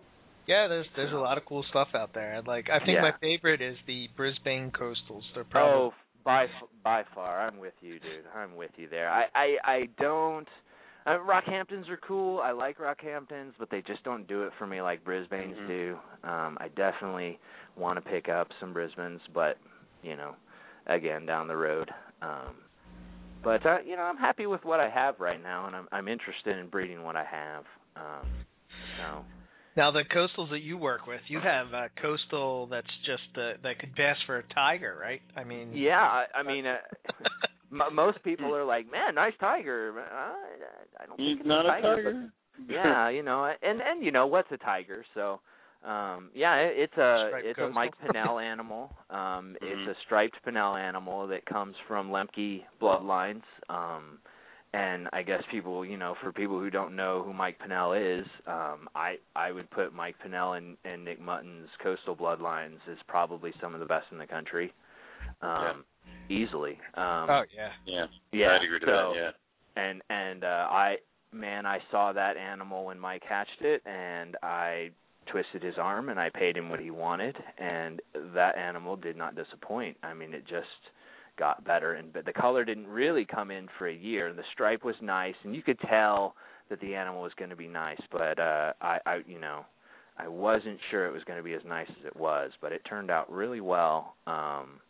Yeah, there's there's a lot of cool stuff out there. Like I think Yeah. my favorite is the Brisbane Coastals. They're probably Oh, by by far, I'm with you, dude. I'm with you there. I I, I don't. Uh, Rockhamptons are cool. I like Rockhamptons, but they just don't do it for me like Brisbane's Mhm. do. Um, I definitely want to pick up some Brisbanes, but you know, again down the road. Um, but uh, you know, I'm happy with what I have right now, and I'm I'm interested in breeding what I have. Um, so. Now the coastals that you work with, you have a coastal that's just uh, that could pass for a tiger, right? I mean, Yeah, I, I mean, uh, m- most people are like, "Man, nice tiger." I, I don't He's think it's not a a tiger. tiger. But, yeah, you know, and and you know what's a tiger? So, um, yeah, it, it's a Striped it's coastal. a Mike Pinnell animal. Um, Mhm. It's a striped Pinnell animal that comes from Lemke bloodlines. Um, And I guess people, you know, for people who don't know who Mike Pinnell is, um, I I would put Mike Pinnell and, and Nick Mutton's coastal bloodlines as probably some of the best in the country, um, easily. Um, oh yeah, Yeah. yeah. I'd agree to so, that. Yeah. And and uh, I man, I saw that animal when Mike hatched it, and I twisted his arm and I paid him what he wanted, and that animal did not disappoint. I mean, it just got better, and but the color didn't really come in for a year, and the stripe was nice, and you could tell that the animal was going to be nice, but uh I, I you know I wasn't sure it was going to be as nice as it was, but it turned out really well. Um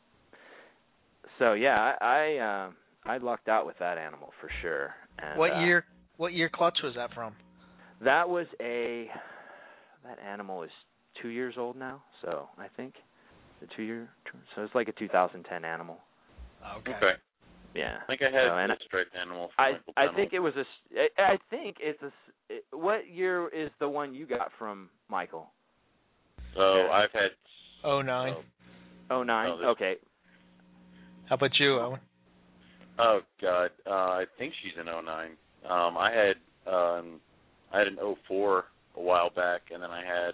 so yeah, I I, uh, I lucked out with that animal for sure. And, what uh, year? What year clutch was that from? That was a that animal is two years old now, so I think the two year so it's like a two thousand ten animal. Okay. Okay. Yeah. I think I had So, and a striped animal. From I Michael I Pennell. think it was a s- I think it's a s- it- what year is the one you got from Michael? So Yeah. I've had. Oh nine. Oh, Oh nine. Oh, this- Okay. How about you, Owen? oh God, uh, I think she's an oh nine. Um, I had um, I had an oh four a while back, and then I had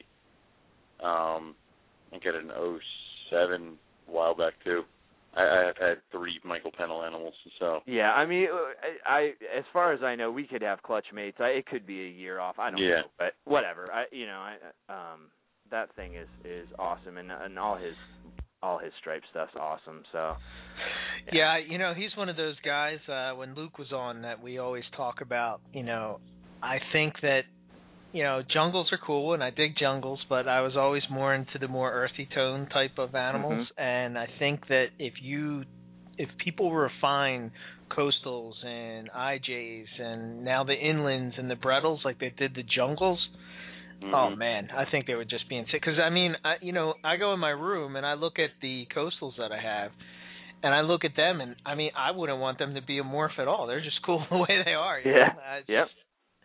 a um, I think I had an oh seven a while back too. I, I have had three Michael Pennell animals, so. Yeah, I mean, I, I as far as I know, we could have clutch mates. I, it could be a year off. I don't Yeah. know, but whatever. I, you know, I, um, that thing is is awesome, and and all his all his stripe stuff's awesome. So. Yeah, you know, he's one of those guys, uh, when Luke was on, that we always talk about, you know, I think that, you know, jungles are cool, and I dig jungles, but I was always more into the more earthy tone type of animals, Mm-hmm. and I think that if you, if people refine coastals and I Js and now the inlands and the Brettles like they did the jungles, Mm-hmm. oh man, I think they would just be insane. Because I mean, I, you know, I go in my room and I look at the coastals that I have, and I look at them, and I mean, I wouldn't want them to be a morph at all. They're just cool the way they are. You Yeah. know? I just, Yep.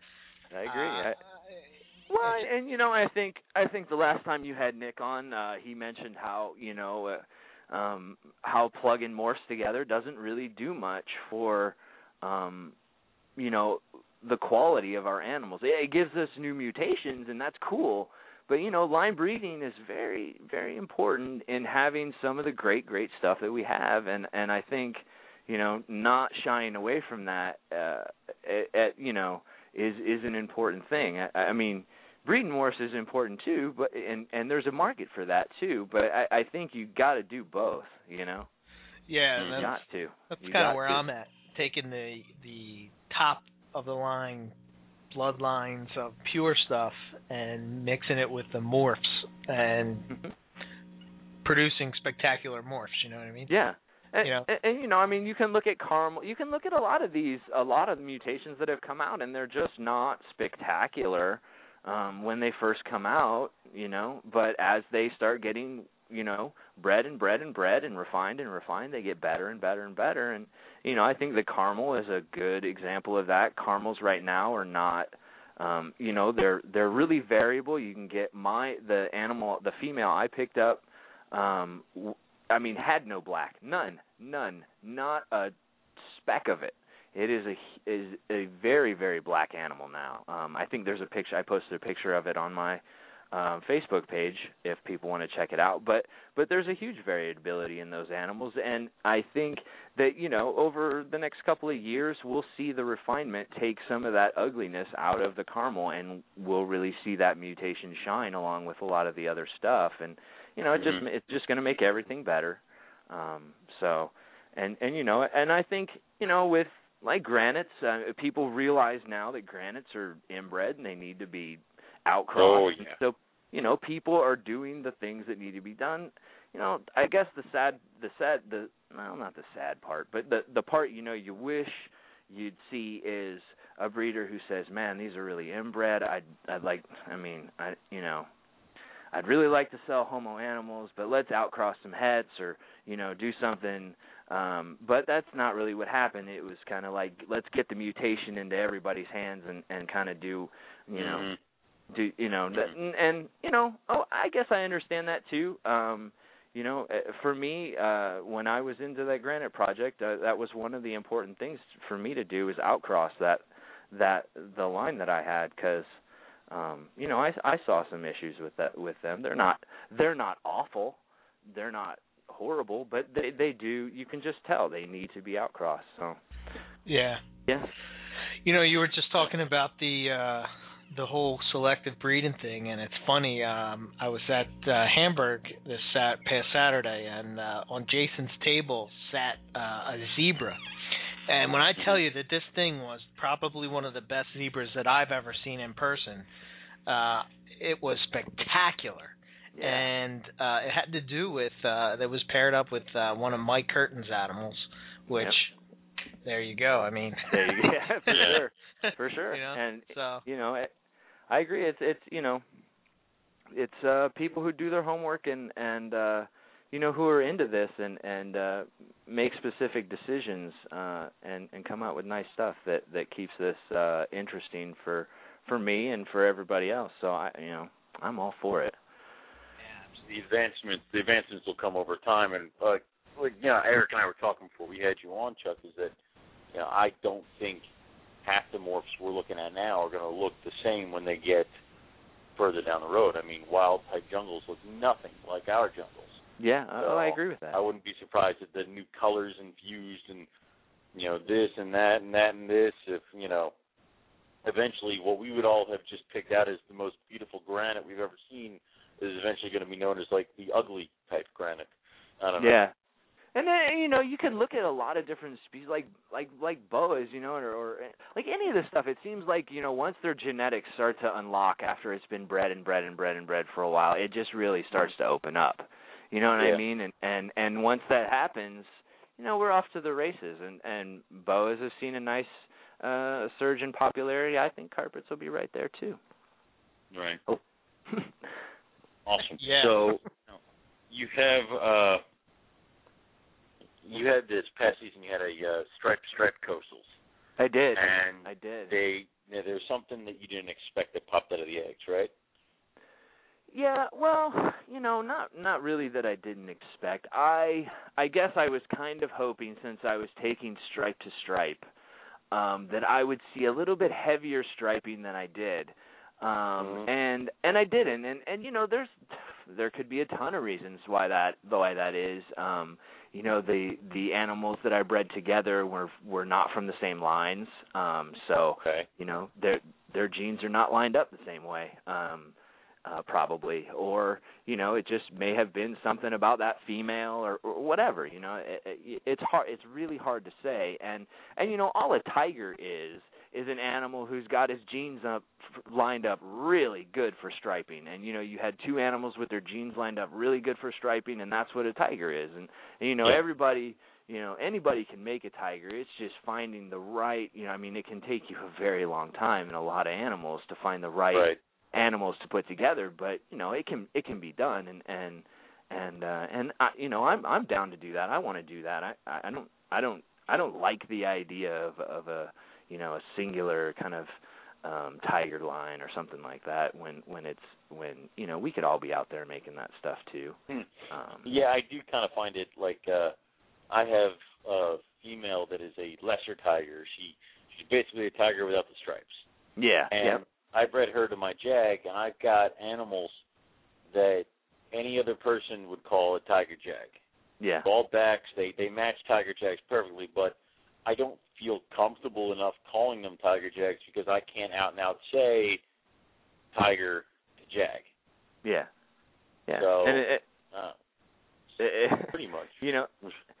I agree. Uh, I, well, and you know, I think I think the last time you had Nick on, uh, he mentioned how you know uh, um, how plug-in morphs together doesn't really do much for um, you know the quality of our animals. It, it gives us new mutations, and that's cool. But you know, line breeding is very very important in having some of the great great stuff that we have, and and I think you know not shying away from that, uh, at, at, you know. is is an important thing. I, I mean, breeding morphs is important too, but and and there's a market for that too. But I, I think you got to do both. You know, yeah, you that's, got to. that's You kind got of where to. I'm at. Taking the the top of the line bloodlines of pure stuff and mixing it with the morphs and Mhm. producing spectacular morphs. You know what I mean? Yeah. And, You know. and, and you know, I mean, you can look at caramel. You can look at a lot of these, a lot of mutations that have come out, and they're just not spectacular um, when they first come out. You know, but as they start getting, you know, bred and bred and bred and refined and refined, they get better and better and better. And you know, I think the caramel is a good example of that. Caramels right now are not. Um, you know, they're they're really variable. You can get my the animal, the female I picked up. Um, I mean, had no black, none, none, not a speck of it. It is a is a very very black animal now. Um, I think there's a picture. I posted a picture of it on my um, Facebook page if people want to check it out. But but there's a huge variability in those animals, and I think that, you know, over the next couple of years, we'll see the refinement take some of that ugliness out of the caramel, and we'll really see that mutation shine along with a lot of the other stuff. And, you know, it Mm-hmm. just it's just going to make everything better. Um, so, and, and, you know, and I think, you know, with like granites, uh, people realize now that granites are inbred and they need to be outcrossed. Oh, yeah. So, you know, people are doing the things that need to be done. You know, I guess the sad, the sad, the well, not the sad part, but the the part, you know, you wish you'd see is a breeder who says, "Man, these are really inbred. I'd, I'd like, I mean, I, you know, I'd really like to sell homo animals, but let's outcross some hets or, you know, do something." Um, but that's not really what happened. It was kind of like, let's get the mutation into everybody's hands and, and kind of do, you know, Mm-hmm. do you know, that, and, and you know, oh, I guess I understand that too. Um, you know, for me, uh, when I was into that granite project, uh, that was one of the important things for me to do is outcross that that the line that I had because. Um, you know, I, I saw some issues with that with them. They're not they're not awful, they're not horrible, but they they do. You can just tell they need to be outcrossed. So Yeah. yeah, You know, you were just talking about the uh, the whole selective breeding thing, and it's funny. Um, I was at uh, Hamburg this sat- past Saturday, and uh, on Jason's table sat uh, a zebra. And when I tell you that this thing was probably one of the best zebras that I've ever seen in person, uh, it was spectacular. yeah. And uh, it had to do with, uh, that was paired up with uh, one of Mike Curtin's animals, which, Yep. there you go. I mean. There you go. Yeah, for Yeah. sure, for sure. You know, and so. you know, it, I agree. It's it's you know, it's uh, people who do their homework and and uh, you know, who are into this and and uh, make specific decisions uh, and and come out with nice stuff that that keeps this uh, interesting for for me and for everybody else. So I you know, I'm all for it. The advancements, the advancements will come over time, and uh, like you know, Eric and I were talking before we had you on, Chuck. Is that you know, I don't think half the morphs we're looking at now are going to look the same when they get further down the road. I mean, wild type jungles look nothing like our jungles. Yeah, So oh, I agree with that. I wouldn't be surprised if the new colors infused and you know this and that and that and this. If you know, eventually, what we would all have just picked out as the most beautiful granite we've ever seen is eventually going to be known as like the ugly type granite. I don't know. Yeah, and then you know you can look at a lot of different species, like like like boas, you know, or, or like any of this stuff. It seems like you know once their genetics start to unlock after it's been bred and bred and bred and bred for a while, it just really starts to open up. You know what Yeah. I mean? And and and once that happens, you know we're off to the races. And and boas have seen a nice uh, surge in popularity. I think carpets will be right there too. Right. Oh. Awesome. Yeah. So you have uh, you had this past season. You had a uh, striped striped coastals. I did. And I did. They now, there's something that you didn't expect that popped out of the eggs, right? Yeah, well, you know, not not really that I didn't expect. I I guess I was kind of hoping, since I was taking stripe to stripe, um, that I would see a little bit heavier striping than I did. Um Mm-hmm. and and I didn't. And and you know, there's there could be a ton of reasons why that why that is. Um you know, the the animals that I bred together were were not from the same lines. Um so Okay. you know, their their genes are not lined up the same way. Um Uh, probably, or you know, it just may have been something about that female, or, or whatever. You know, it, it, it's hard. It's really hard to say. And and you know, all a tiger is is an animal who's got his genes up lined up really good for striping. And you know, you had two animals with their genes lined up really good for striping, and that's what a tiger is. And, and you know, Yeah. everybody. You know, anybody can make a tiger. It's just finding the right. You know, I mean, it can take you a very long time in a lot of animals to find the right. Right. animals to put together, but you know it can it can be done, and and and uh, and I, you know I'm I'm down to do that. I want to do that. I I don't I don't I don't like the idea of of a you know a singular kind of um, tiger line or something like that. When when it's when you know we could all be out there making that stuff too. Hmm. Um, Yeah, I do kind of find it like uh, I have a female that is a lesser tiger. She she's basically a tiger without the stripes. yeah. And Yep. I bred her to my Jag, and I've got animals that any other person would call a Tiger Jag. Yeah. Bald backs, they, they match Tiger Jags perfectly, but I don't feel comfortable enough calling them Tiger Jags because I can't out and out say Tiger to Jag. Yeah. Yeah. So, and it, it, uh, it, pretty much. You know,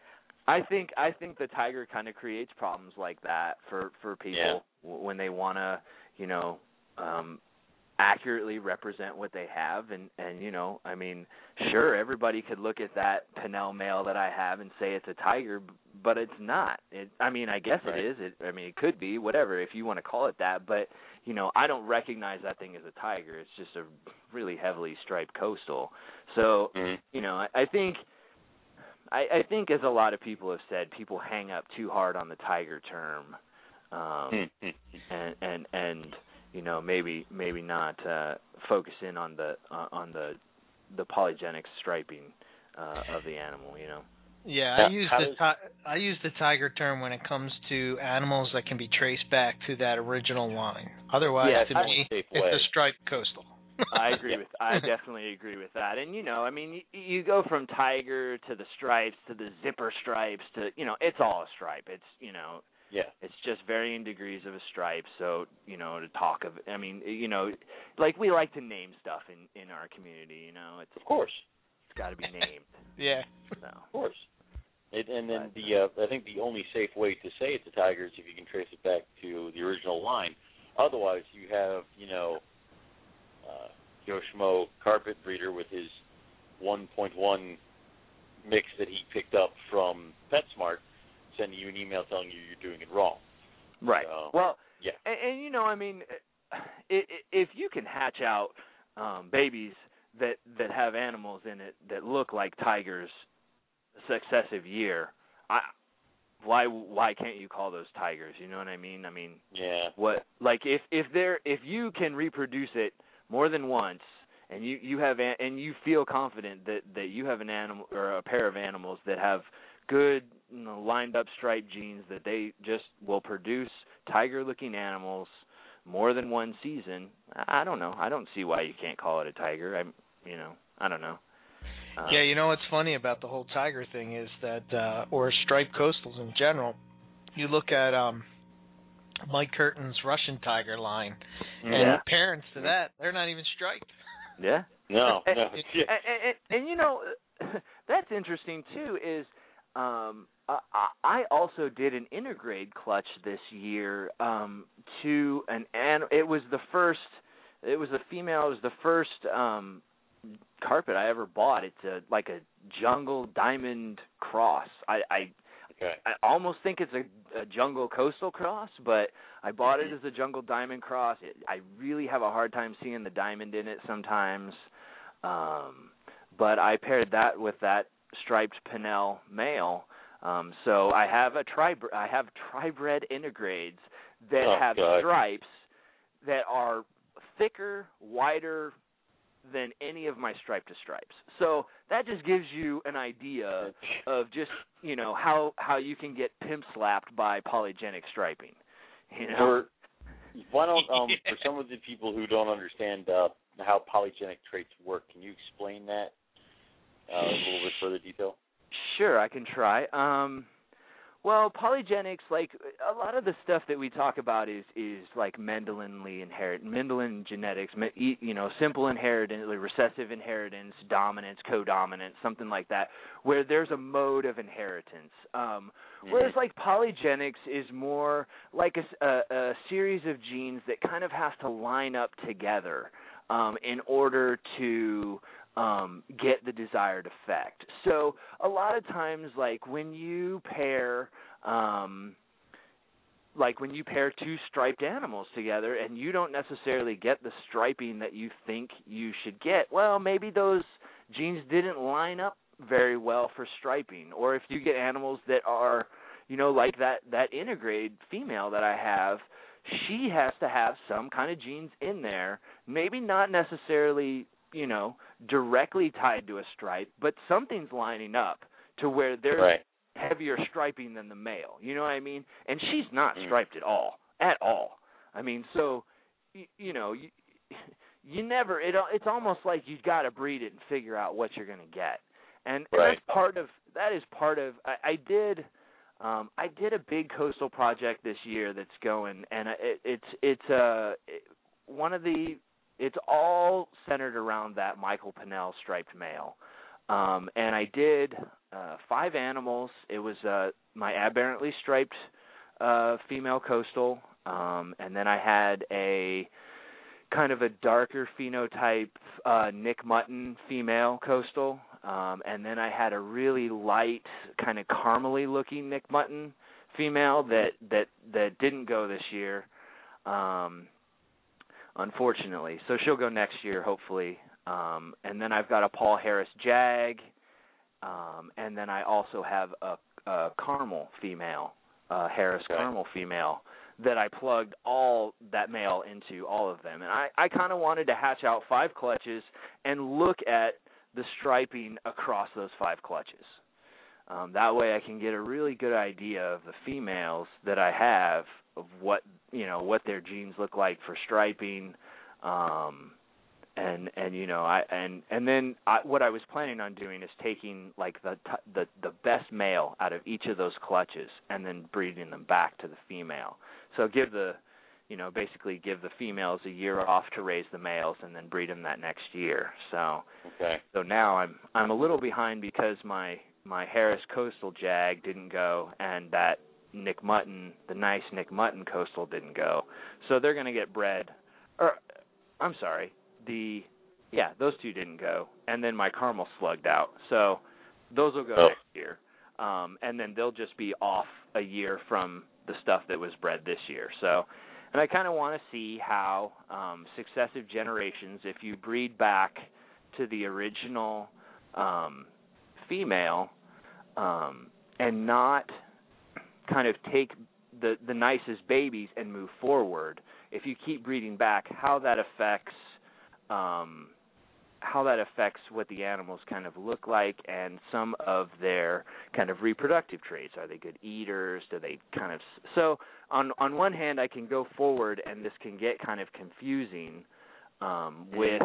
I think I think the Tiger kind of creates problems like that for, for people Yeah. w- when they want to, you know, um, accurately represent what they have. And, and, you know, I mean, sure, everybody could look at that Pinnell male that I have and say it's a Tiger, but it's not. It, I mean, I guess right. it is. It, I mean, it could be, whatever, if you want to call it that. But, you know, I don't recognize that thing as a Tiger. It's just a really heavily striped coastal. So, Mm-hmm. you know, I, I think I, I think as a lot of people have said, people hang up too hard on the Tiger term. Um, Mm-hmm. and, and, and, you know, maybe maybe not uh, focus in on the uh, on the the polygenic striping uh, of the animal. You know. Yeah, How- I use how the does- ti- I use the tiger term when it comes to animals that can be traced back to that original line. Otherwise, Yeah, to that's me, a safe it's way. a striped coastal. I agree Yeah. with. I definitely agree with that. And you know, I mean, you, you go from tiger to the stripes to the zipper stripes to you know, it's all a stripe. It's you know, Yeah. it's just varying degrees of a stripe. So you know, to talk of, I mean, you know, like we like to name stuff in in our community. You know, it's Of course. it's got to be named. Yeah. So Of course. It, and then But, the uh, I think the only safe way to say it's a tiger is if you can trace it back to the original line. Otherwise, you have you know uh, Joe Schmo carpet breeder with his one point one mix that he picked up from PetSmart sending you an email telling you you're doing it wrong. right. So, Well, yeah. and, and you know, I mean, i- i- if you can hatch out um, babies that that have animals in it that look like tigers successive year, I why why can't you call those tigers? You know what I mean? I mean, Yeah. what like if if they're if you can reproduce it more than once and you you have a, and you feel confident that that you have an animal or a pair of animals that have good, you know, lined up striped genes that they just will produce tiger looking animals more than one season, I don't know. I don't see why you can't call it a tiger. I'm, you know, I don't know. Um, Yeah, you know what's funny about the whole tiger thing is that, uh, or striped coastals in general, you look at um, Mike Curtin's Russian tiger line, and Yeah. parents to that, they're not even striped. Yeah. No, and, no. and, and, and, and you know, that's interesting too. Is um, I, I also did an intergrade clutch this year um, to an an. It was the first. It was a female. It was the first um, carpet I ever bought. It's a like a jungle diamond cross. I. I Okay. I almost think it's a, a jungle coastal cross, but I bought it as a jungle diamond cross. It, I really have a hard time seeing the diamond in it sometimes, um, but I paired that with that striped Pinnell male. Um, so I have a tri I have tri-bred intergrades that Oh, have God. stripes that are thicker, wider than any of my stripe to stripes. So that just gives you an idea of just, you know, how how you can get pimp slapped by polygenic striping. You know? For, why don't um for some of the people who don't understand uh, how polygenic traits work, can you explain that uh, in a little bit further detail? Sure, I can try. Um, well, polygenics, like a lot of the stuff that we talk about is is like Mendelinly inherit, Mendelian genetics, me- you know, simple inheritance, like recessive inheritance, dominance, codominance, something like that, where there's a mode of inheritance. Um, Mm-hmm. whereas like polygenics is more like a, a, a series of genes that kind of have to line up together um, in order to Um, get the desired effect. So a lot of times, like when you pair, um, like when you pair two striped animals together, and you don't necessarily get the striping that you think you should get, well, maybe those genes didn't line up very well for striping. Or if you get animals that are, you know, like that that intergrade female that I have, she has to have some kind of genes in there, maybe not necessarily, you know, directly tied to a stripe, but something's lining up to where there's Right. heavier striping than the male. You know what I mean? And she's not Mm. striped at all, at all. I mean, so you, you know, you, you never. It it's almost like you got to breed it and figure out what you're going to get, and, and Right. that's part of that is part of. I, I did. Um, I did a big coastal project this year that's going, and it, it's it's uh it, one of the. It's all centered around that Michael Pinnell striped male, um, and I did uh, five animals. It was uh, my aberrantly striped uh, female coastal, um, and then I had a kind of a darker phenotype uh, Nick Mutton female coastal. Um, and then I had a really light, kind of caramely looking Nick Mutton female that, that, that didn't go this year, um, unfortunately. So she'll go next year, hopefully. Um, and then I've got a Paul Harris Jag, um, and then I also have a, a caramel female, uh, Harris okay. caramel female, that I plugged all that male into all of them. And I, I kind of wanted to hatch out five clutches and look at the striping across those five clutches. Um, that way I can get a really good idea of the females that I have, of what, you know, what their genes look like for striping, um, and and you know, I and and then I, what I was planning on doing is taking like the the the best male out of each of those clutches and then breeding them back to the female. So give the you know, basically give the females a year off to raise the males and then breed them that next year. So, okay. so now I'm I'm a little behind because my my Harris Coastal Jag didn't go, and that Nick Mutton, the nice Nick Mutton Coastal didn't go. So they're going to get bred. Or I'm sorry, the yeah, those two didn't go, and then my caramel slugged out. So those will go oh. next year, um, and then they'll just be off a year from the stuff that was bred this year. So. And I kind of want to see how um, successive generations, if you breed back to the original um, female um, and not kind of take the, the nicest babies and move forward, if you keep breeding back, how that affects um, how that affects what the animals kind of look like and some of their kind of reproductive traits. Are they good eaters? Do they kind of so on on one hand I can go forward and this can get kind of confusing um, with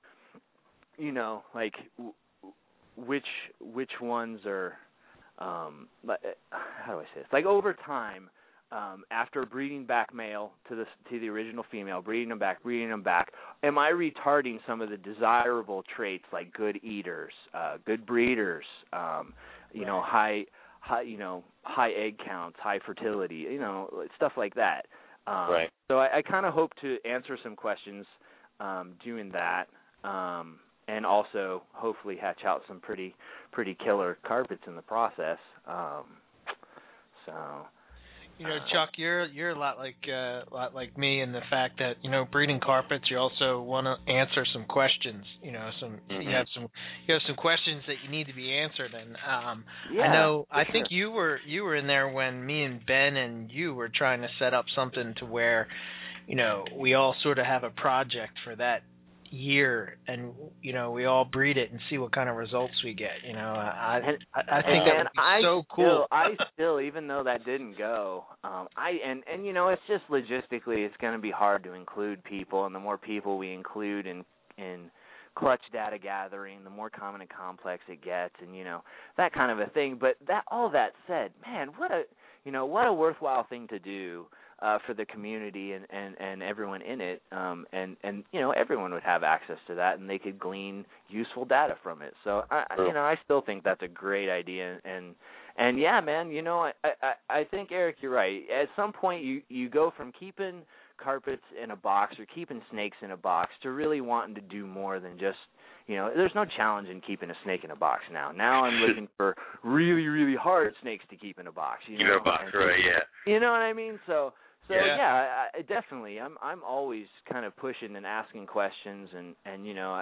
you know like w- which which ones are um, how do I say this? Like over time. Um, after breeding back male to the to the original female, breeding them back, breeding them back, am I retarding some of the desirable traits like good eaters, uh, good breeders, um, you right. know, high, high, you know, high egg counts, high fertility, you know, stuff like that. Um, right. So I, I kind of hope to answer some questions um, doing that, um, and also hopefully hatch out some pretty pretty killer carpets in the process. Um, so. You know, Chuck, you're you're a lot like uh, a lot like me in the fact that you know breeding carpets. You also want to answer some questions. You know, some mm-hmm. you have some you have some questions that you need to be answered. And um, yeah, I know I sure. think you were you were in there when me and Ben and you were trying to set up something to where, you know, we all sort of have a project for that year, and you know we all breed it and see what kind of results we get. You know, I and, I, I think that would be I so still, cool. I still, even though that didn't go, um, I and and you know it's just logistically it's going to be hard to include people, and the more people we include in in clutch data gathering, the more common and complex it gets, and you know that kind of a thing. But that all that said, man, what a you know what a worthwhile thing to do. Uh, for the community and, and, and everyone in it, um, and, and you know everyone would have access to that, and they could glean useful data from it. So I, you know, I still think that's a great idea, and and yeah, man, you know, I, I, I think Eric, you're right. At some point, you, you go from keeping carpets in a box or keeping snakes in a box to really wanting to do more than just. You know, there's no challenge in keeping a snake in a box now. Now I'm looking for really, really hard snakes to keep in a box. You know, in a box, and, right? Yeah. You know what I mean? So. So yeah, yeah I, I definitely. I'm I'm always kind of pushing and asking questions, and, and you know, I,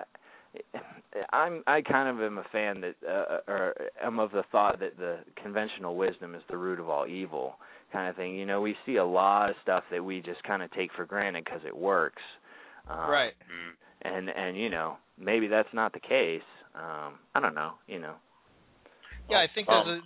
I'm I kind of am a fan that, uh, or am of the thought that the conventional wisdom is the root of all evil, kind of thing. You know, we see a lot of stuff that we just kind of take for granted because it works. Um, right. And and you know, maybe that's not the case. Um, I don't know. You know. Yeah, I think there's a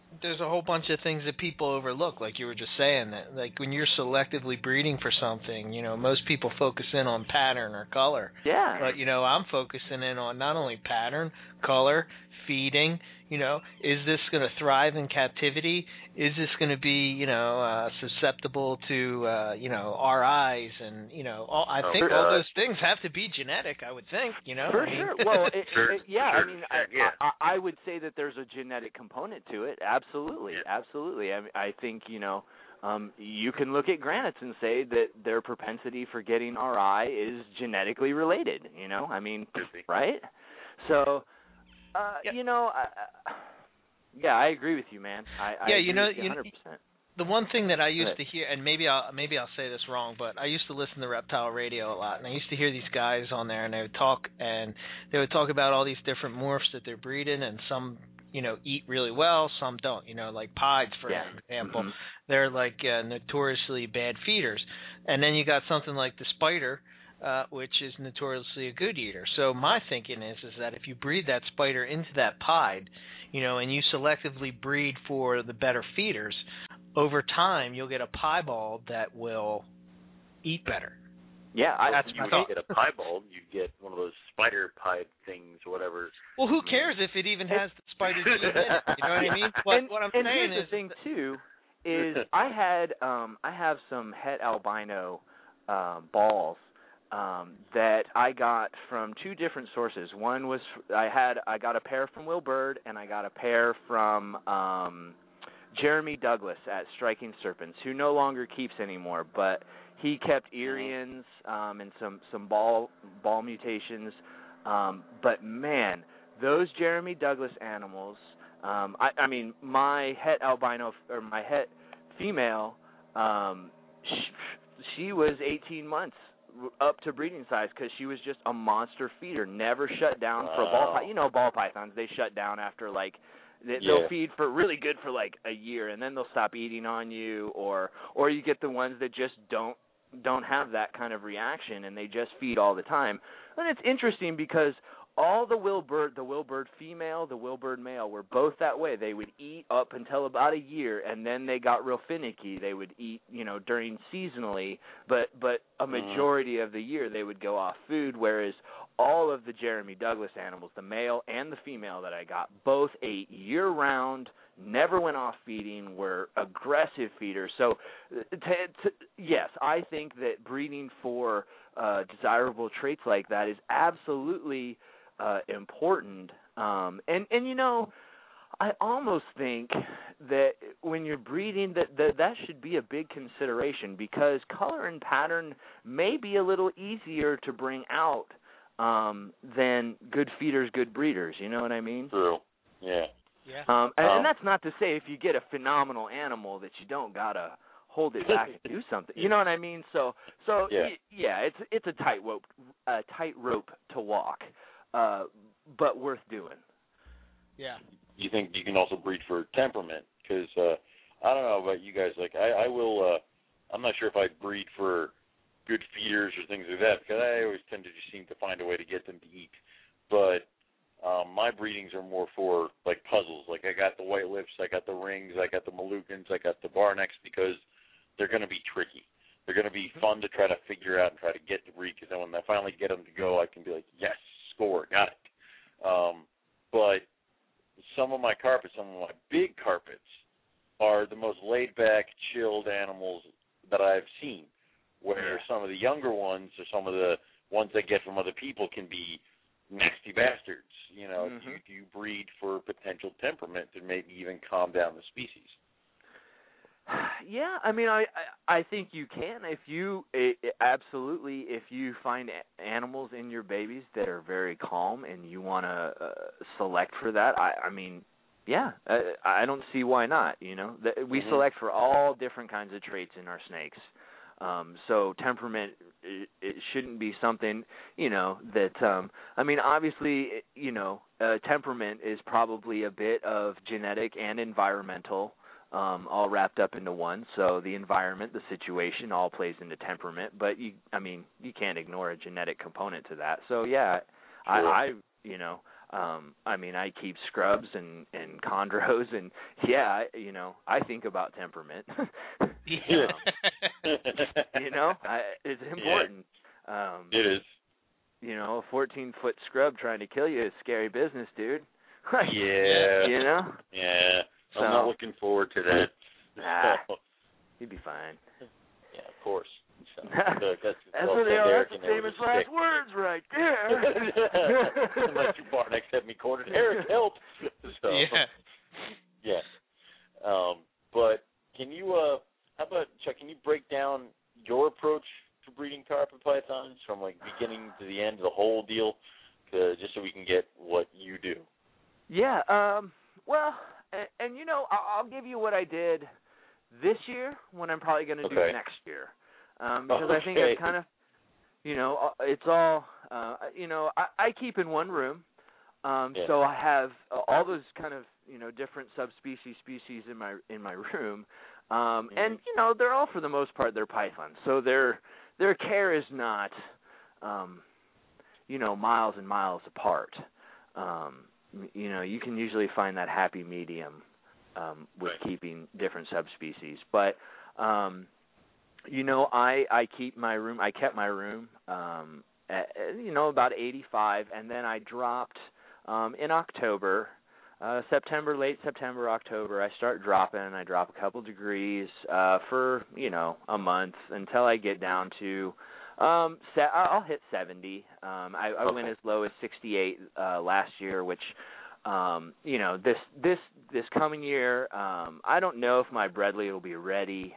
there's a whole bunch of things that people overlook, like you were just saying. That like when you're selectively breeding for something, you know, most people focus in on pattern or color. Yeah. But you know, I'm focusing in on not only pattern, color, feeding. You know, is this going to thrive in captivity? Is this going to be, you know, uh, susceptible to, uh, you know, R Is and, you know, all, I Oh, think God. all those things have to be genetic. I would think, you know. For I mean, sure. Well, it, Sure, it, yeah. sure, I mean, I, yeah. I, I would say that there's a genetic component to it. Absolutely, Yeah. absolutely. I, mean, I think you know, um, you can look at granites and say that their propensity for getting R I is genetically related. You know, I mean, Could be. right? So, uh, Yeah. you know, I, I, yeah, I agree with you, man. I, I Yeah, agree you know, with you you- one hundred percent. the one thing that I used Right. to hear, and maybe I'll maybe I'll say this wrong, but I used to listen to Reptile Radio a lot, and I used to hear these guys on there, and they would talk, and they would talk about all these different morphs that they're breeding, and some, you know, eat really well, some don't. You know, like pieds, for Yeah. example, Mhm. they're like uh, notoriously bad feeders, and then you got something like the spider, uh, which is notoriously a good eater. So my thinking is is that if you breed that spider into that pied, you know, and you selectively breed for the better feeders, over time you'll get a piebald that will eat better. Yeah, I, Well, that's you my would thought. get a piebald, you'd get one of those spider pied things, whatever. Well, who cares if it even has the spider gene in it? You know what I mean? But and, what I'm and saying here's is, the thing too, is I had um I have some het albino um balls um that I got from two different sources. One was I had I got a pair from Will Bird, and I got a pair from um Jeremy Douglas at Striking Serpents, who no longer keeps anymore, but he kept Irians um and some some ball ball mutations. Um but man, those Jeremy Douglas animals, um I I mean my het albino or my het female, um she, she was eighteen months up to breeding size because she was just a monster feeder, never shut down for a ball Wow. python. You know, ball pythons, they shut down after like they, Yeah. they'll feed for really good for like a year, and then they'll stop eating on you, or or you get the ones that just don't don't have that kind of reaction, and they just feed all the time. And it's interesting because all the Will Bird, the Will Bird female, the Will Bird male were both that way. They would eat up until about a year, and then they got real finicky. They would eat, you know, during seasonally, but but a majority of the year they would go off food, whereas all of the Jeremy Douglas animals, the male and the female that I got, both ate year-round, never went off feeding, were aggressive feeders. So, to, to, yes, I think that breeding for uh, desirable traits like that is absolutely uh, important. Um, and, and, you know, I almost think that when you're breeding, that, that that should be a big consideration, because color and pattern may be a little easier to bring out um, than good feeders, good breeders. You know what I mean? True. Yeah. yeah, Um, and, Um, and that's not to say if you get a phenomenal animal that you don't gotta hold it back and do something. You know what I mean? So, so Yeah. y- yeah, it's it's a tightrope, a tightrope to walk, uh, but worth doing. yeah. You think you can also breed for temperament? Because uh, I don't know about you guys. Like I, I will. Uh, I'm not sure if I'd breed for good feeders or things like that, because I always tend to just seem to find a way to get them to eat. But um, my breedings are more for like puzzles. Like I got the white lips, I got the rings, I got the Moluccans, I got the Barnecks, because they're going to be tricky. They're going to be fun to try to figure out and try to get to breed, because then when I finally get them to go, I can be like, yes, score, got it. Um, but some of my carpets, some of my big carpets, are the most laid-back, chilled animals that I've seen, where some of the younger ones or some of the ones I get from other people can be nasty bastards. You know, Mhm. you, you breed for potential temperament and maybe even calm down the species. Yeah, I mean, I I, I think you can if you it, it, absolutely if you find a- animals in your babies that are very calm and you want to uh, select for that. I I mean, yeah, I, I don't see why not. You know, the, we Mhm. select for all different kinds of traits in our snakes. Um, so temperament, it, it shouldn't be something, you know, that, um, I mean, obviously, you know, uh, temperament is probably a bit of genetic and environmental, um, all wrapped up into one. So the environment, the situation all plays into temperament, but you, I mean, you can't ignore a genetic component to that. So yeah, I, Sure. I, you know, Um, I mean, I keep scrubs and, and chondros, and yeah, I, you know, I think about temperament. Yeah. um, you know, I, it's important. Yeah. Um, it is. You know, a fourteen-foot scrub trying to kill you is scary business, dude. Yeah. You know? Yeah. So, I'm not looking forward to that. Nah, So, you'd be fine. yeah, of course. So, that's that's that's well what they said, are. Eric, That's and the there famous was a last stick. words right there. Unless you bar next had me cornered. Eric, help. So, yeah. Yeah. Um, but can you, uh, how about, Chuck, can you break down your approach to breeding carpet pythons from, like, beginning to the end, the whole deal, to, just so we can get what you do? Yeah, um, well, and, and you know, I'll, I'll give you what I did this year, what I'm probably going to Okay. do next year, um, because okay. I think it's kind of, you know, it's all, uh, you know, I, I keep in one room, um, yeah. so I have all those kind of, you know, different subspecies species in my in my room, um, mm-hmm. and you know, they're all for the most part they're pythons, so their their care is not, um, you know, miles and miles apart. Um, you know, you can usually find that happy medium um, with right. keeping different subspecies. But, um, you know, I, I keep my room, I kept my room, um, at, you know, about eighty-five, and then I dropped um, in October, uh, September, late September, October, I start dropping, and I drop a couple degrees uh, for, you know, a month until I get down to, Um, se- I'll hit seventy. Um, I, I okay. went as low as sixty-eight uh, last year, which, um, you know, this this this coming year, um, I don't know if my Bredli will be ready,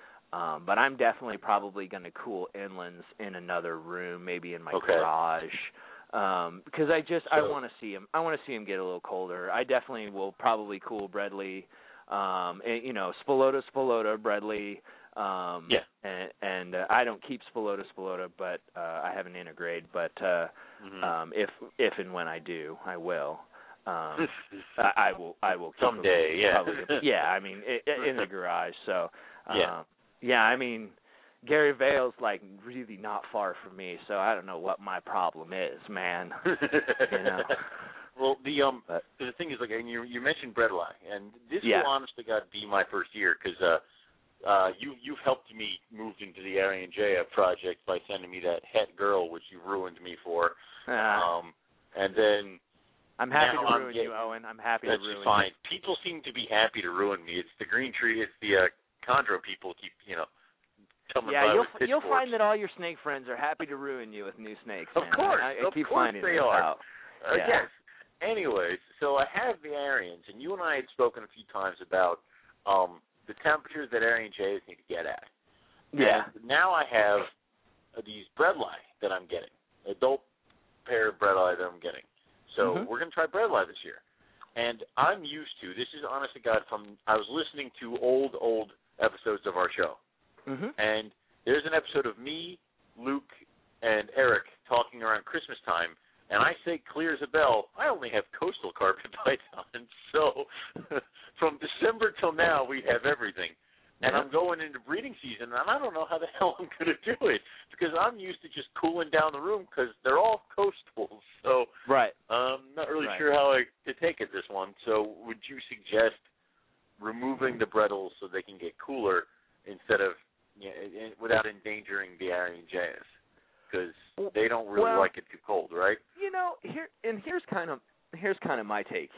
um, but I'm definitely probably going to cool inlands in another room, maybe in my okay. garage, um, because I just so, I want to see him. I want to see him get a little colder. I definitely will probably cool Bredli, um, and, you know, Spilota, Spilota, Bredli. Um, yeah. And, and uh, I don't keep Spilota, Spilota, but uh, I have an intergrade. But uh, mm-hmm. um, if if and when I do, I will. Um, I, I will. I will keep someday. Them, yeah. probably, yeah. I mean, it, in the garage. So uh, yeah. Yeah. I mean, Gary Vale's like really not far from me. So I don't know what my problem is, man. You know. Well, the um, but, the thing is, like, and you you mentioned Bredli, and this yeah. will honest to God be my first year because. Uh, Uh, you, you've helped me move into the Arian J F project by sending me that Het girl, which you ruined me for. Uh, um, and then I'm happy to I'm ruin getting, you, Owen. I'm happy that's to ruin fine. you. People seem to be happy to ruin me. It's the green tree. It's the uh, chondro people keep, you know, coming yeah, by you'll with pitchforks. you'll find that all your snake friends are happy to ruin you with new snakes. Of man. course, I, I of keep course finding they this are. out. Uh, Yeah. Yes. Anyways, so I have the Arians, and you and I had spoken a few times about um, the temperatures that Arian J's need to get at. Yeah. And now I have uh, these Bredli that I'm getting, adult pair of Bredli that I'm getting. So mm-hmm. we're going to try Bredli this year. And I'm used to, this is honest to God, from I was listening to old, old episodes of our show. Mm-hmm. And there's an episode of me, Luke, and Eric talking around Christmas time, and I say clear as a bell, I only have coastal carpet pythons. So from December till now, we have everything. And I'm going into breeding season, and I don't know how the hell I'm going to do it because I'm used to just cooling down the room because they're all coastals. So right. I'm not really right. sure how I to take it this one. So would you suggest removing the Bredls so they can get cooler instead of you know, without endangering the Arian J's? Because they don't really well, like it too cold, right? You know, here and here's kind of here's kind of my take.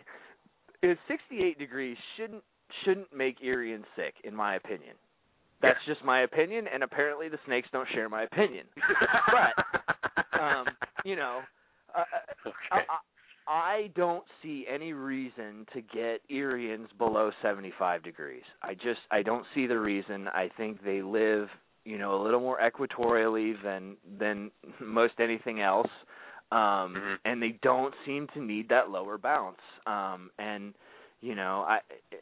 Is sixty-eight degrees shouldn't shouldn't make Irians sick, in my opinion. That's yeah. just my opinion, and apparently the snakes don't share my opinion. But, um, you know, uh, okay. I, I don't see any reason to get Irians below seventy-five degrees. I just, I don't see the reason. I think they live, you know, a little more equatorially than than most anything else, um, mm-hmm. and they don't seem to need that lower bounce. Um, and, you know, I...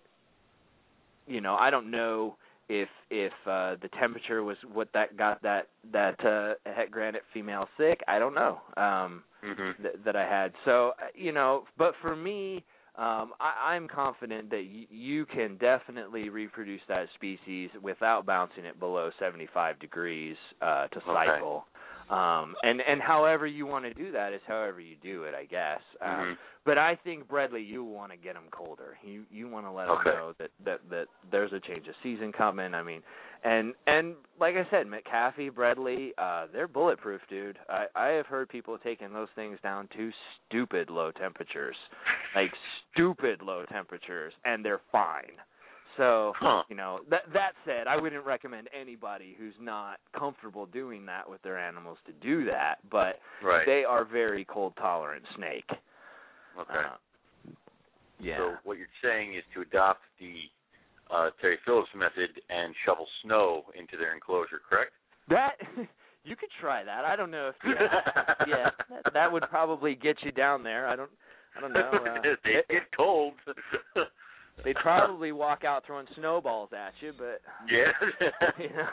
You know, I don't know if if uh, the temperature was what that got that that uh, het granite female sick. I don't know um, mm-hmm. th- that I had. So you know, but for me, um, I, I'm confident that y- you can definitely reproduce that species without bouncing it below seventy-five degrees uh, to cycle. Um, and, and however you want to do that is however you do it, I guess. Um, Mm-hmm. But I think, Bredli, you want to get them colder. You you want to let them Okay. know that, that, that there's a change of season coming. I mean, and and like I said, McAfee, Bredli, uh, they're bulletproof, dude. I, I have heard people taking those things down to stupid low temperatures, like stupid low temperatures, and they're fine. So, Huh. you know, that that said, I wouldn't recommend anybody who's not comfortable doing that with their animals to do that, but Right. they are very cold-tolerant snake. Okay. Uh, yeah. So what you're saying is to adopt the uh, Terry Phillips method and shovel snow into their enclosure, correct? That you could try that. I don't know if yeah, yeah that, that would probably get you down there. I don't I don't know. Uh, they it, get cold. They'd probably walk out throwing snowballs at you, but yeah. you know.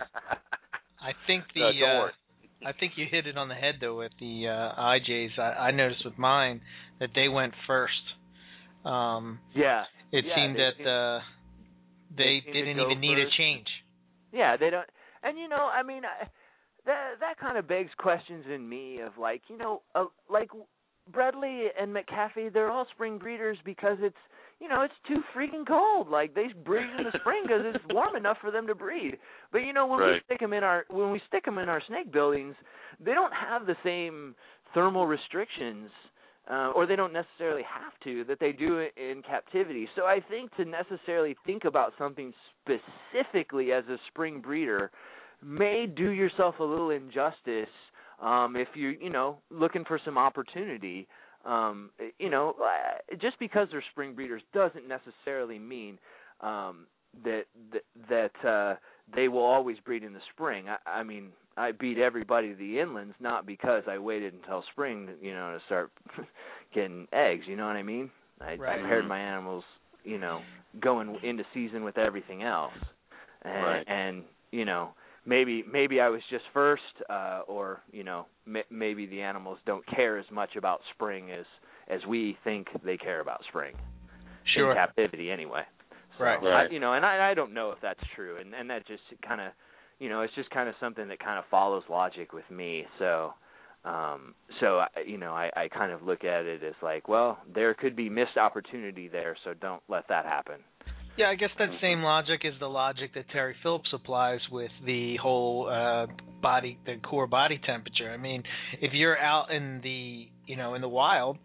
I think the No, don't uh, worry. I think you hit it on the head though with the uh, I Js. I, I noticed with mine that they went first. Um, Yeah. it yeah, seemed they that seem- uh, they, they seem to didn't go even need a first. change. Yeah, they don't. And you know, I mean, I, that that kind of begs questions in me of like, you know, uh, like Bredli and McAfee, they're all spring breeders because it's, you know, it's too freaking cold. Like they breed in the spring because it's warm enough for them to breed. But you know, when we Right. stick them in our when we stick them in our snake buildings, they don't have the same thermal restrictions. Uh, or they don't necessarily have to, that they do it in captivity. So I think to necessarily think about something specifically as a spring breeder may do yourself a little injustice um, if you, you know, looking for some opportunity. Um, you know, just because they're spring breeders doesn't necessarily mean um, that that, that uh, they will always breed in the spring. I, I mean, I beat everybody to the inlands not because I waited until spring, you know, to start getting eggs. You know what I mean? I, Right. I paired my animals, you know, going into season with everything else, and, Right. and you know, maybe maybe I was just first, uh, or you know, m- maybe the animals don't care as much about spring as as we think they care about spring. Sure. In captivity, anyway. So, Right. Right. I, you know, and I, I don't know if that's true, and and that just kind of, you know, it's just kind of something that kind of follows logic with me. So, um, so I, you know, I, I kind of look at it as like, well, there could be missed opportunity there, so don't let that happen. Yeah, I guess that same logic is the logic that Terry Phillips applies with the whole uh, body, the core body temperature. I mean, if you're out in the, you know, in the wild,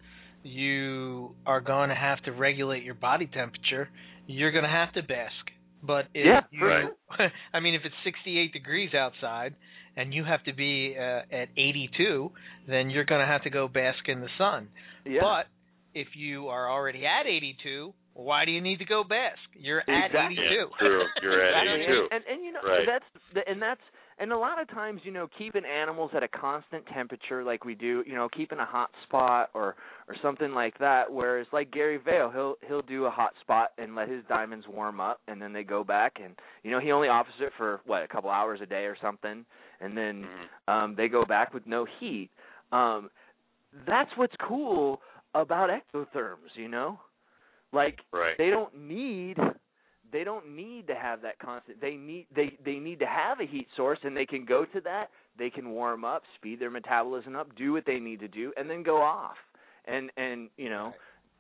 you are going to have to regulate your body temperature. You're going to have to bask. But if Yeah, you, right. I mean, if it's sixty-eight degrees outside and you have to be uh, at eighty-two, then you're going to have to go bask in the sun. Yeah. But if you are already at eighty-two, why do you need to go bask? You're Exactly. at eighty-two. Yeah, true. You're at Exactly. eighty-two. And, and, and you know, Right. that's the, and that's and a lot of times, you know, keeping animals at a constant temperature like we do, you know, keeping a hot spot or or something like that. Whereas, like Gary Vale, he'll he'll do a hot spot and let his diamonds warm up, and then they go back, and you know, he only offers it for what, a couple hours a day or something, and then Mm-hmm. um, they go back with no heat. Um, that's what's cool about ectotherms, you know. Like Right. they don't need they don't need to have that constant. They need they they need to have a heat source, and they can go to that. They can warm up, speed their metabolism up, do what they need to do, and then go off. And and you know,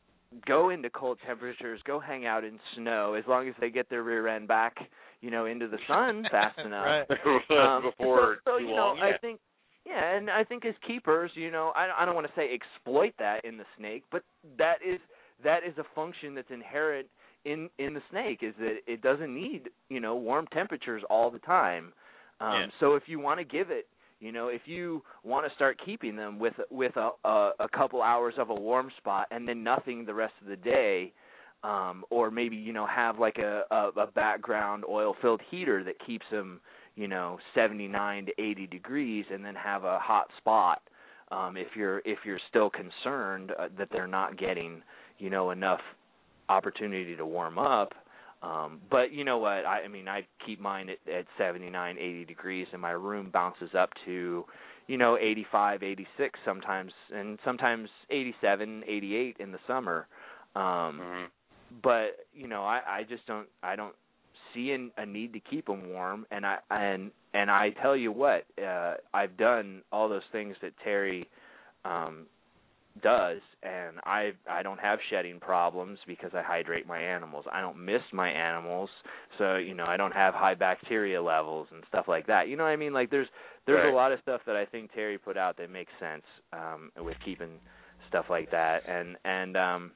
go into cold temperatures, go hang out in snow as long as they get their rear end back, you know, into the sun fast enough. Right. Um, Before so, so too you know, long, yeah. I think, yeah, and I think as keepers, you know, I, I don't want to say exploit that in the snake, but that is that is a function that's inherent in in the snake, is that it doesn't need, you know, warm temperatures all the time. Um, Yeah. So if you want to give it, you know, if you want to start keeping them with with a, a a couple hours of a warm spot and then nothing the rest of the day. Um, or maybe, you know, have like a, a, a background oil-filled heater that keeps them, you know, seventy-nine to eighty degrees, and then have a hot spot um, if you're if you're still concerned uh, that they're not getting, you know, enough opportunity to warm up. Um, but you know what? I, I mean, I keep mine at, at seventy-nine, eighty degrees, and my room bounces up to, you know, eighty-five, eighty-six sometimes, and sometimes eighty-seven, eighty-eight in the summer. Um, Mm-hmm. But you know, I, I just don't I don't see an, a need to keep them warm, and I and and I tell you what, uh, I've done all those things that Terry um, does, and I I don't have shedding problems because I hydrate my animals. I don't miss my animals, so you know I don't have high bacteria levels and stuff like that. You know what I mean? Like there's there's right. a lot of stuff that I think Terry put out that makes sense um, with keeping stuff like that, and and um,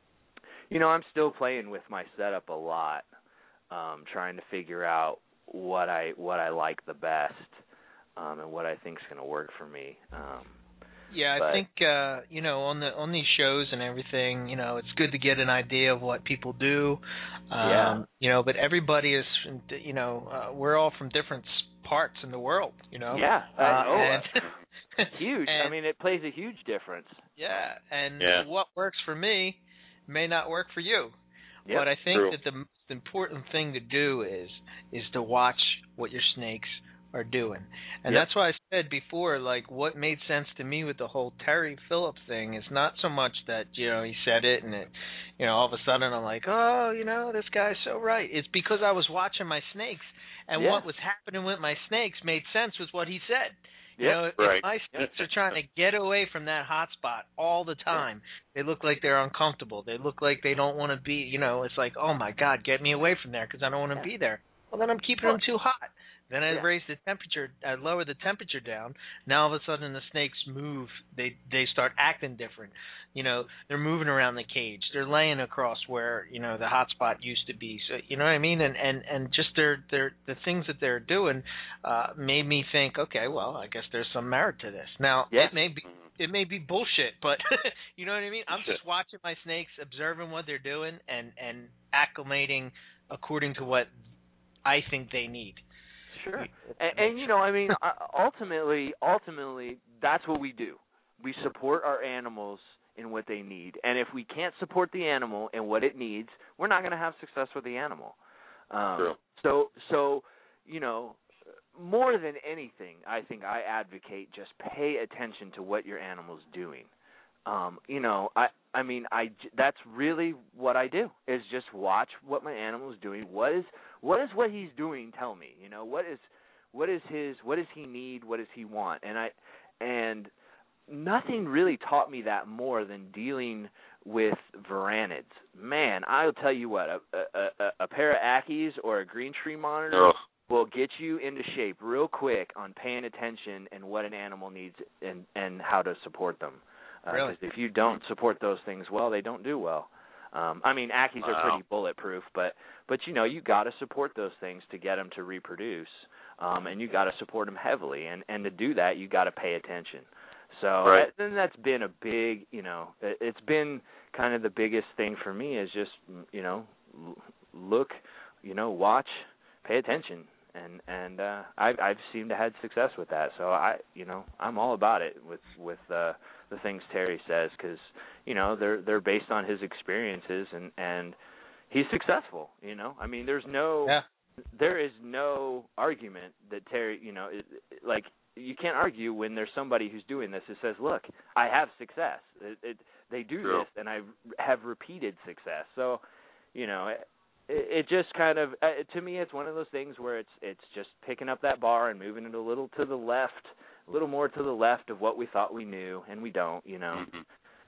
you know I'm still playing with my setup a lot, um, trying to figure out what I what I like the best um, and what I think is going to work for me. Um, Yeah, I but, think uh, you know on the on these shows and everything, you know, it's good to get an idea of what people do. Um, yeah. You know, but everybody is, you know, uh, we're all from different parts in the world. You know. Yeah. Uh, Uh, oh, and, huge. and, I mean, it plays a huge difference. Yeah, and yeah. what works for me may not work for you. Yep, but I think true. that the most important thing to do is is to watch what your snakes are doing. And yep. that's why I said before, like, what made sense to me with the whole Terry Phillips thing is not so much that, you know, he said it and it, you know, all of a sudden I'm like, oh, you know, this guy's so right. It's because I was watching my snakes, and yeah. what was happening with my snakes made sense with what he said. You Yep. know, if Right. my snakes are trying to get away from that hot spot all the time, they look like they're uncomfortable. They look like they don't want to be, you know, it's like, oh, my God, get me away from there because I don't want to yeah. be there. Well, then I'm keeping them too hot. Then I Yeah. raise the temperature, I lower the temperature down. Now all of a sudden the snakes move. They they start acting different. You know, they're moving around the cage. They're laying across where, you know, the hot spot used to be. So you know what I mean? And and, and just their their the things that they're doing uh, made me think, okay, well, I guess there's some merit to this. Now Yeah. it may be it may be bullshit, but you know what I mean? I'm just watching my snakes, observing what they're doing, and and acclimating according to what I think they need. Sure. And, and you know, I mean, ultimately, ultimately, that's what we do. We support our animals in what they need. And if we can't support the animal in what it needs, we're not going to have success with the animal. Um, True. So, so, you know, more than anything, I think I advocate just pay attention to what your animal's doing. Um, you know, I, I mean, I, that's really what I do is just watch what my animal is doing. What is, what is what he's doing? Tell me, you know, what is, what is his, what does he need? What does he want? And I, and nothing really taught me that more than dealing with Varanids. Man, I'll tell you what, a, a, a, a pair of Ackies or a green tree monitor Ugh. will get you into shape real quick on paying attention and what an animal needs and, and how to support them. Uh, Really? Because if you don't support those things well, they don't do well. Um, I mean, Ackies Wow. are pretty bulletproof, but but you know you got to support those things to get them to reproduce, um, and you got to support them heavily, and and to do that you got to pay attention. So Right. then that's been a big, you know, it, it's been kind of the biggest thing for me is just you know look, you know, watch, pay attention. And and uh, I've I've seemed to have success with that, so I you know I'm all about it with with uh, the things Terry says because you know they're they're based on his experiences and, and he's successful. You know, I mean there's no Yeah. there is no argument that Terry you know it, like you can't argue when there's somebody who's doing this who says, look, I have success. It, it, they do True. this and I have repeated success. So you know. It, It just kind of, uh, to me, it's one of those things where it's it's just picking up that bar and moving it a little to the left, a little more to the left of what we thought we knew, and we don't, you know. Mm-hmm.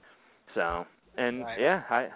So, and Right. yeah, I,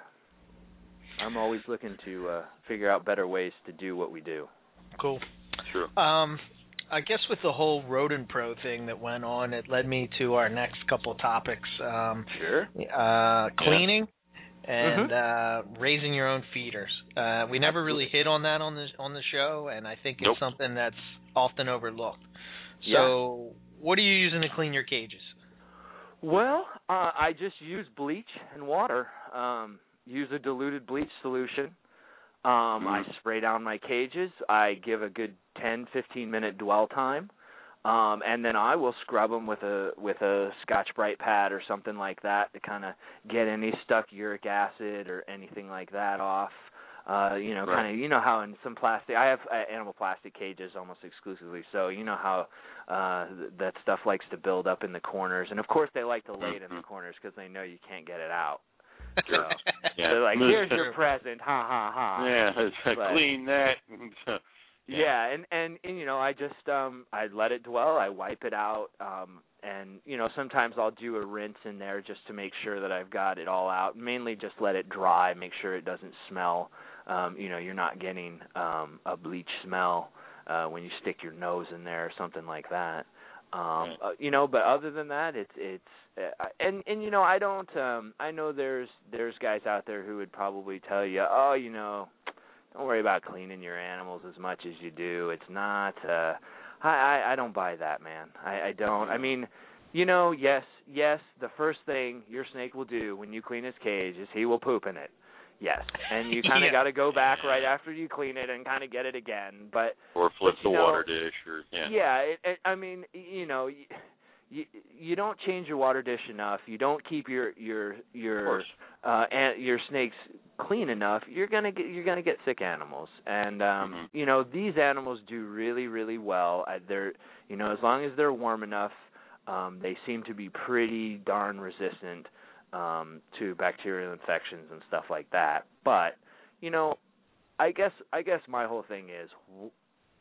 I'm always looking to uh, figure out better ways to do what we do. Cool. True. Um, I guess with the whole Rodent Pro thing that went on, it led me to our next couple topics. Um, Sure. uh, cleaning. And Mm-hmm. uh, raising your own feeders. Uh, we never really hit on that on the on the show, and I think it's Nope. something that's often overlooked. So, Yeah. what are you using to clean your cages? Well, uh, I just use bleach and water. Um, use a diluted bleach solution. Um, I Mhm. spray down my cages. I give a good ten, fifteen minute dwell time. Um, and then I will scrub them with a with a Scotch-Brite pad or something like that to kind of get any stuck uric acid or anything like that off. Uh, you know, Right. kind of you know how in some plastic, I have uh, animal plastic cages almost exclusively. So you know how uh, th- that stuff likes to build up in the corners, and of course they like to lay it in the corners because they know you can't get it out. Sure. So, Yeah. they're like, here's your present, ha ha ha. Yeah, But, clean that. yeah. yeah, and, and and you know, I just um I let it dwell. I wipe it out, um, and you know, sometimes I'll do a rinse in there just to make sure that I've got it all out. Mainly, just let it dry, make sure it doesn't smell. Um, you know, you're not getting um, a bleach smell uh, when you stick your nose in there or something like that. Um, right. uh, you know, but other than that, it's it's uh, and and you know, I don't. Um, I know there's there's guys out there who would probably tell you, oh, you know, don't worry about cleaning your animals as much as you do. It's not. Uh, I, I I don't buy that, man. I, I don't. I mean, you know, yes, yes. The first thing your snake will do when you clean his cage is he will poop in it. Yes, and you kind of yeah. got to go back right after you clean it and kind of get it again. But or flip but, the know, water dish, or yeah. Yeah, it, it, I mean, you know, you, you you don't change your water dish enough. You don't keep your your your uh and your snakes clean enough. You're gonna get you're gonna get sick animals, and um mm-hmm. you know, these animals do really really well. Uh, they're you know, as long as they're warm enough, um, they seem to be pretty darn resistant. Um, to bacterial infections and stuff like that. But, you know, I guess I guess my whole thing is w-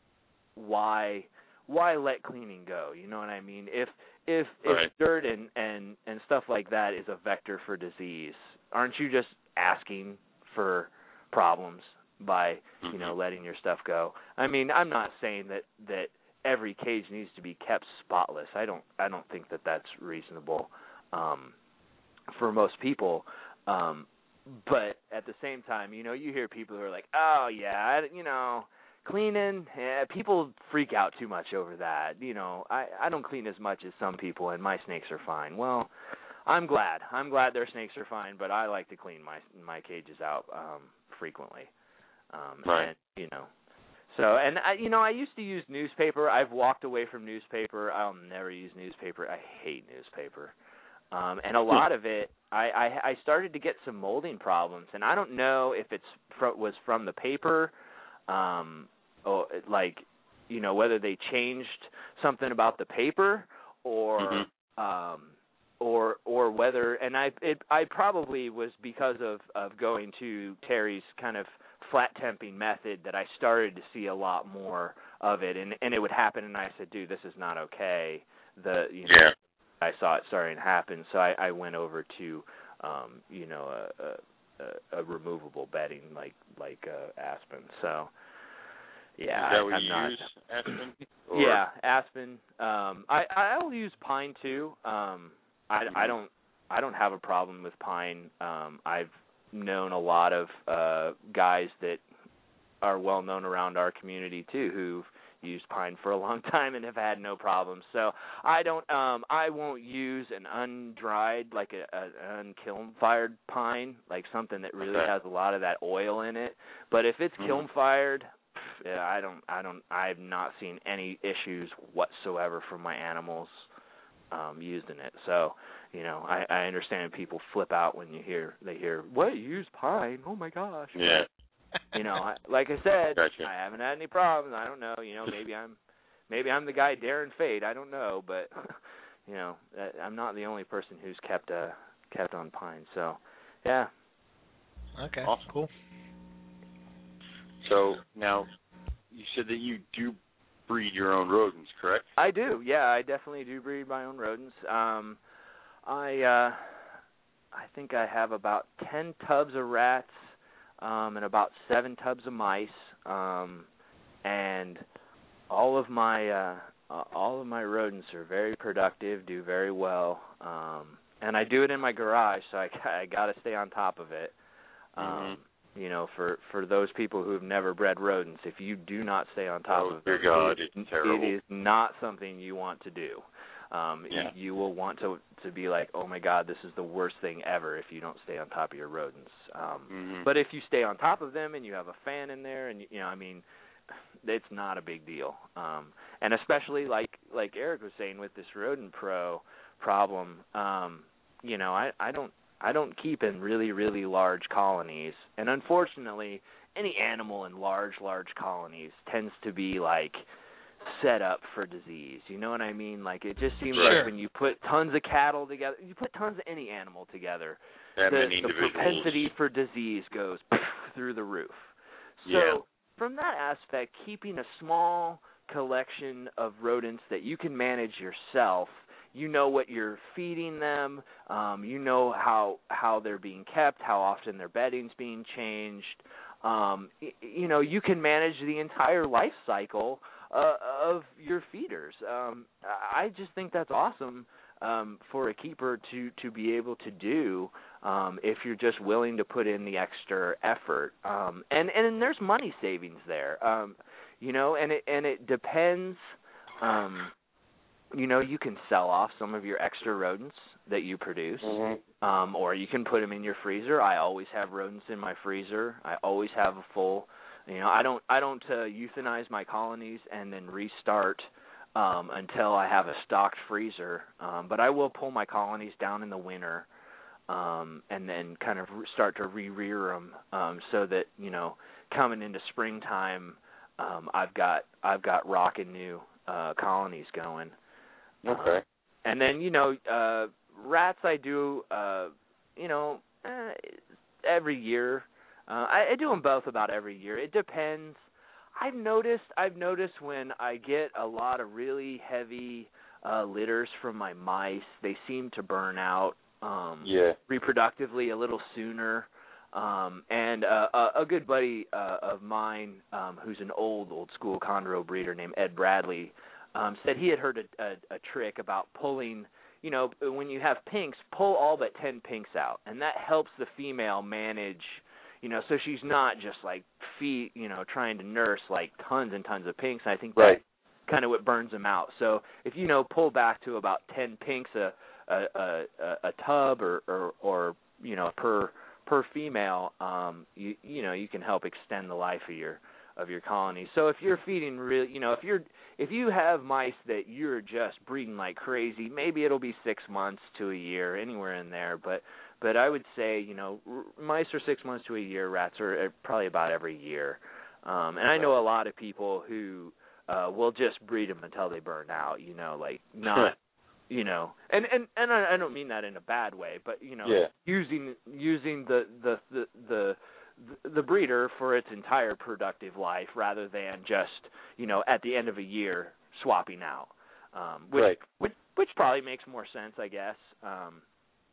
why why let cleaning go? You know what I mean? If if right. if dirt and, and, and stuff like that is a vector for disease, aren't you just asking for problems by, mm-hmm. you know, letting your stuff go? I mean, I'm not saying that, that every cage needs to be kept spotless. I don't I don't think that that's reasonable. Um for most people, um, but at the same time, you know, you hear people who are like, oh, yeah, I, you know, cleaning, yeah, people freak out too much over that. You know, I, I don't clean as much as some people, and my snakes are fine. Well, I'm glad. I'm glad their snakes are fine, but I like to clean my my cages out um, frequently. Um, right. And, you know, so, and, I, you know, I used to use newspaper. I've walked away from newspaper. I'll never use newspaper. I hate newspaper. Um, and a lot of it, I, I, I started to get some molding problems, and I don't know if it's fr- was from the paper, um, or like, you know, whether they changed something about the paper, or, mm-hmm. um, or, or whether, and I, it, I probably was because of, of going to Terry's kind of flat temping method that I started to see a lot more of it, and, and it would happen, and I said, dude, this is not okay. The, you know. Yeah. I saw it starting to happen, so I, I went over to, um, you know, a, a, a removable bedding like like uh, Aspen. So, yeah, Is that what I'm you not. use, Aspen? Or? Yeah, Aspen. Um, I I'll use pine too. Um, I mm-hmm. I don't I don't have a problem with pine. Um, I've known a lot of uh, guys that are well known around our community too who've used pine for a long time and have had no problems. So I don't, um, I won't use an undried, like a, a an unkiln fired pine, like something that really okay. has a lot of that oil in it. But if it's mm-hmm. kiln fired, yeah, I don't, I don't, I've not seen any issues whatsoever from my animals um, used in it. So, you know, I, I understand people flip out when you hear they hear, "What, you use pine? Oh my gosh!" Yeah. You know, I, like I said, gotcha. I haven't had any problems. I don't know. You know, maybe I'm, maybe I'm the guy daring fate. I don't know, but you know, I'm not the only person who's kept uh kept on pine. So, yeah. Okay. Awesome. Cool. So now, you said that you do breed your own rodents, correct? I do. Yeah, I definitely do breed my own rodents. Um, I uh, I think I have about ten tubs of rats. Um, and about seven tubs of mice, um, and all of my uh, uh, all of my rodents are very productive, do very well, um, and I do it in my garage, so I, I got to stay on top of it. Um, mm-hmm. You know, for, for those people who have never bred rodents, if you do not stay on top oh, of dear it, God, it, it's terrible. it is not something you want to do. Um, yeah. you, you will want to to be like, oh my God, this is the worst thing ever if you don't stay on top of your rodents. Um, mm-hmm. But if you stay on top of them and you have a fan in there, and you know, I mean, it's not a big deal. Um, and especially like like Eric was saying with this Rodent Pro problem, um, you know, I, I don't I don't keep in really really large colonies, and unfortunately, any animal in large large colonies tends to be like set up for disease. You know what I mean? Like, it just seems Sure. like when you put tons of cattle together, you put tons of any animal together, That the, many the individuals. propensity for disease goes through the roof. So Yeah. from that aspect, keeping a small collection of rodents that you can manage yourself, you know what you're feeding them, um, you know how how they're being kept, how often their bedding's being changed. Um, y- you know, you can manage the entire life cycle uh, of your feeders. Um, I just think that's awesome um, for a keeper to, to be able to do um, if you're just willing to put in the extra effort. Um, and, and there's money savings there, um, you know, and it, and it depends. Um, you know, you can sell off some of your extra rodents that you produce, Mm-hmm. um, or you can put them in your freezer. I always have rodents in my freezer. I always have a full, you know, I don't I don't uh, euthanize my colonies and then restart um, until I have a stocked freezer. Um, but I will pull my colonies down in the winter um, and then kind of re- start to re-rear them um, so that, you know, coming into springtime, um, I've got I've got rockin' new uh, colonies going. Okay. Uh, and then, you know, uh, rats I do, uh, you know, eh, every year. Uh, I, I do them both about every year. It depends. I've noticed I've noticed when I get a lot of really heavy uh, litters from my mice, they seem to burn out um, Yeah. reproductively a little sooner. Um, and uh, a, a good buddy uh, of mine, um, who's an old, old school chondro breeder named Ed Bradley, um, said he had heard a, a, a trick about pulling, you know, when you have pinks, pull all but ten pinks out, and that helps the female manage, you know, so she's not just like feed, you know, trying to nurse like tons and tons of pinks. I think that Right. kind of what burns them out. So if you know pull back to about ten pinks a a a, a tub or, or or you know per per female, um, you you know you can help extend the life of your of your colony. So if you're feeding really, you know, if you're if you have mice that you're just breeding like crazy, maybe it'll be six months to a year, anywhere in there. But but I would say, you know, r- mice are six months to a year. Rats are uh, probably about every year. Um, and I know a lot of people who uh, will just breed them until they burn out. You know, like not. You know, and and and I, I don't mean that in a bad way, but you know, Yeah. using using the the the the the breeder for its entire productive life rather than just, you know, at the end of a year swapping out, um, which, Right. which which probably makes more sense, I guess. Um,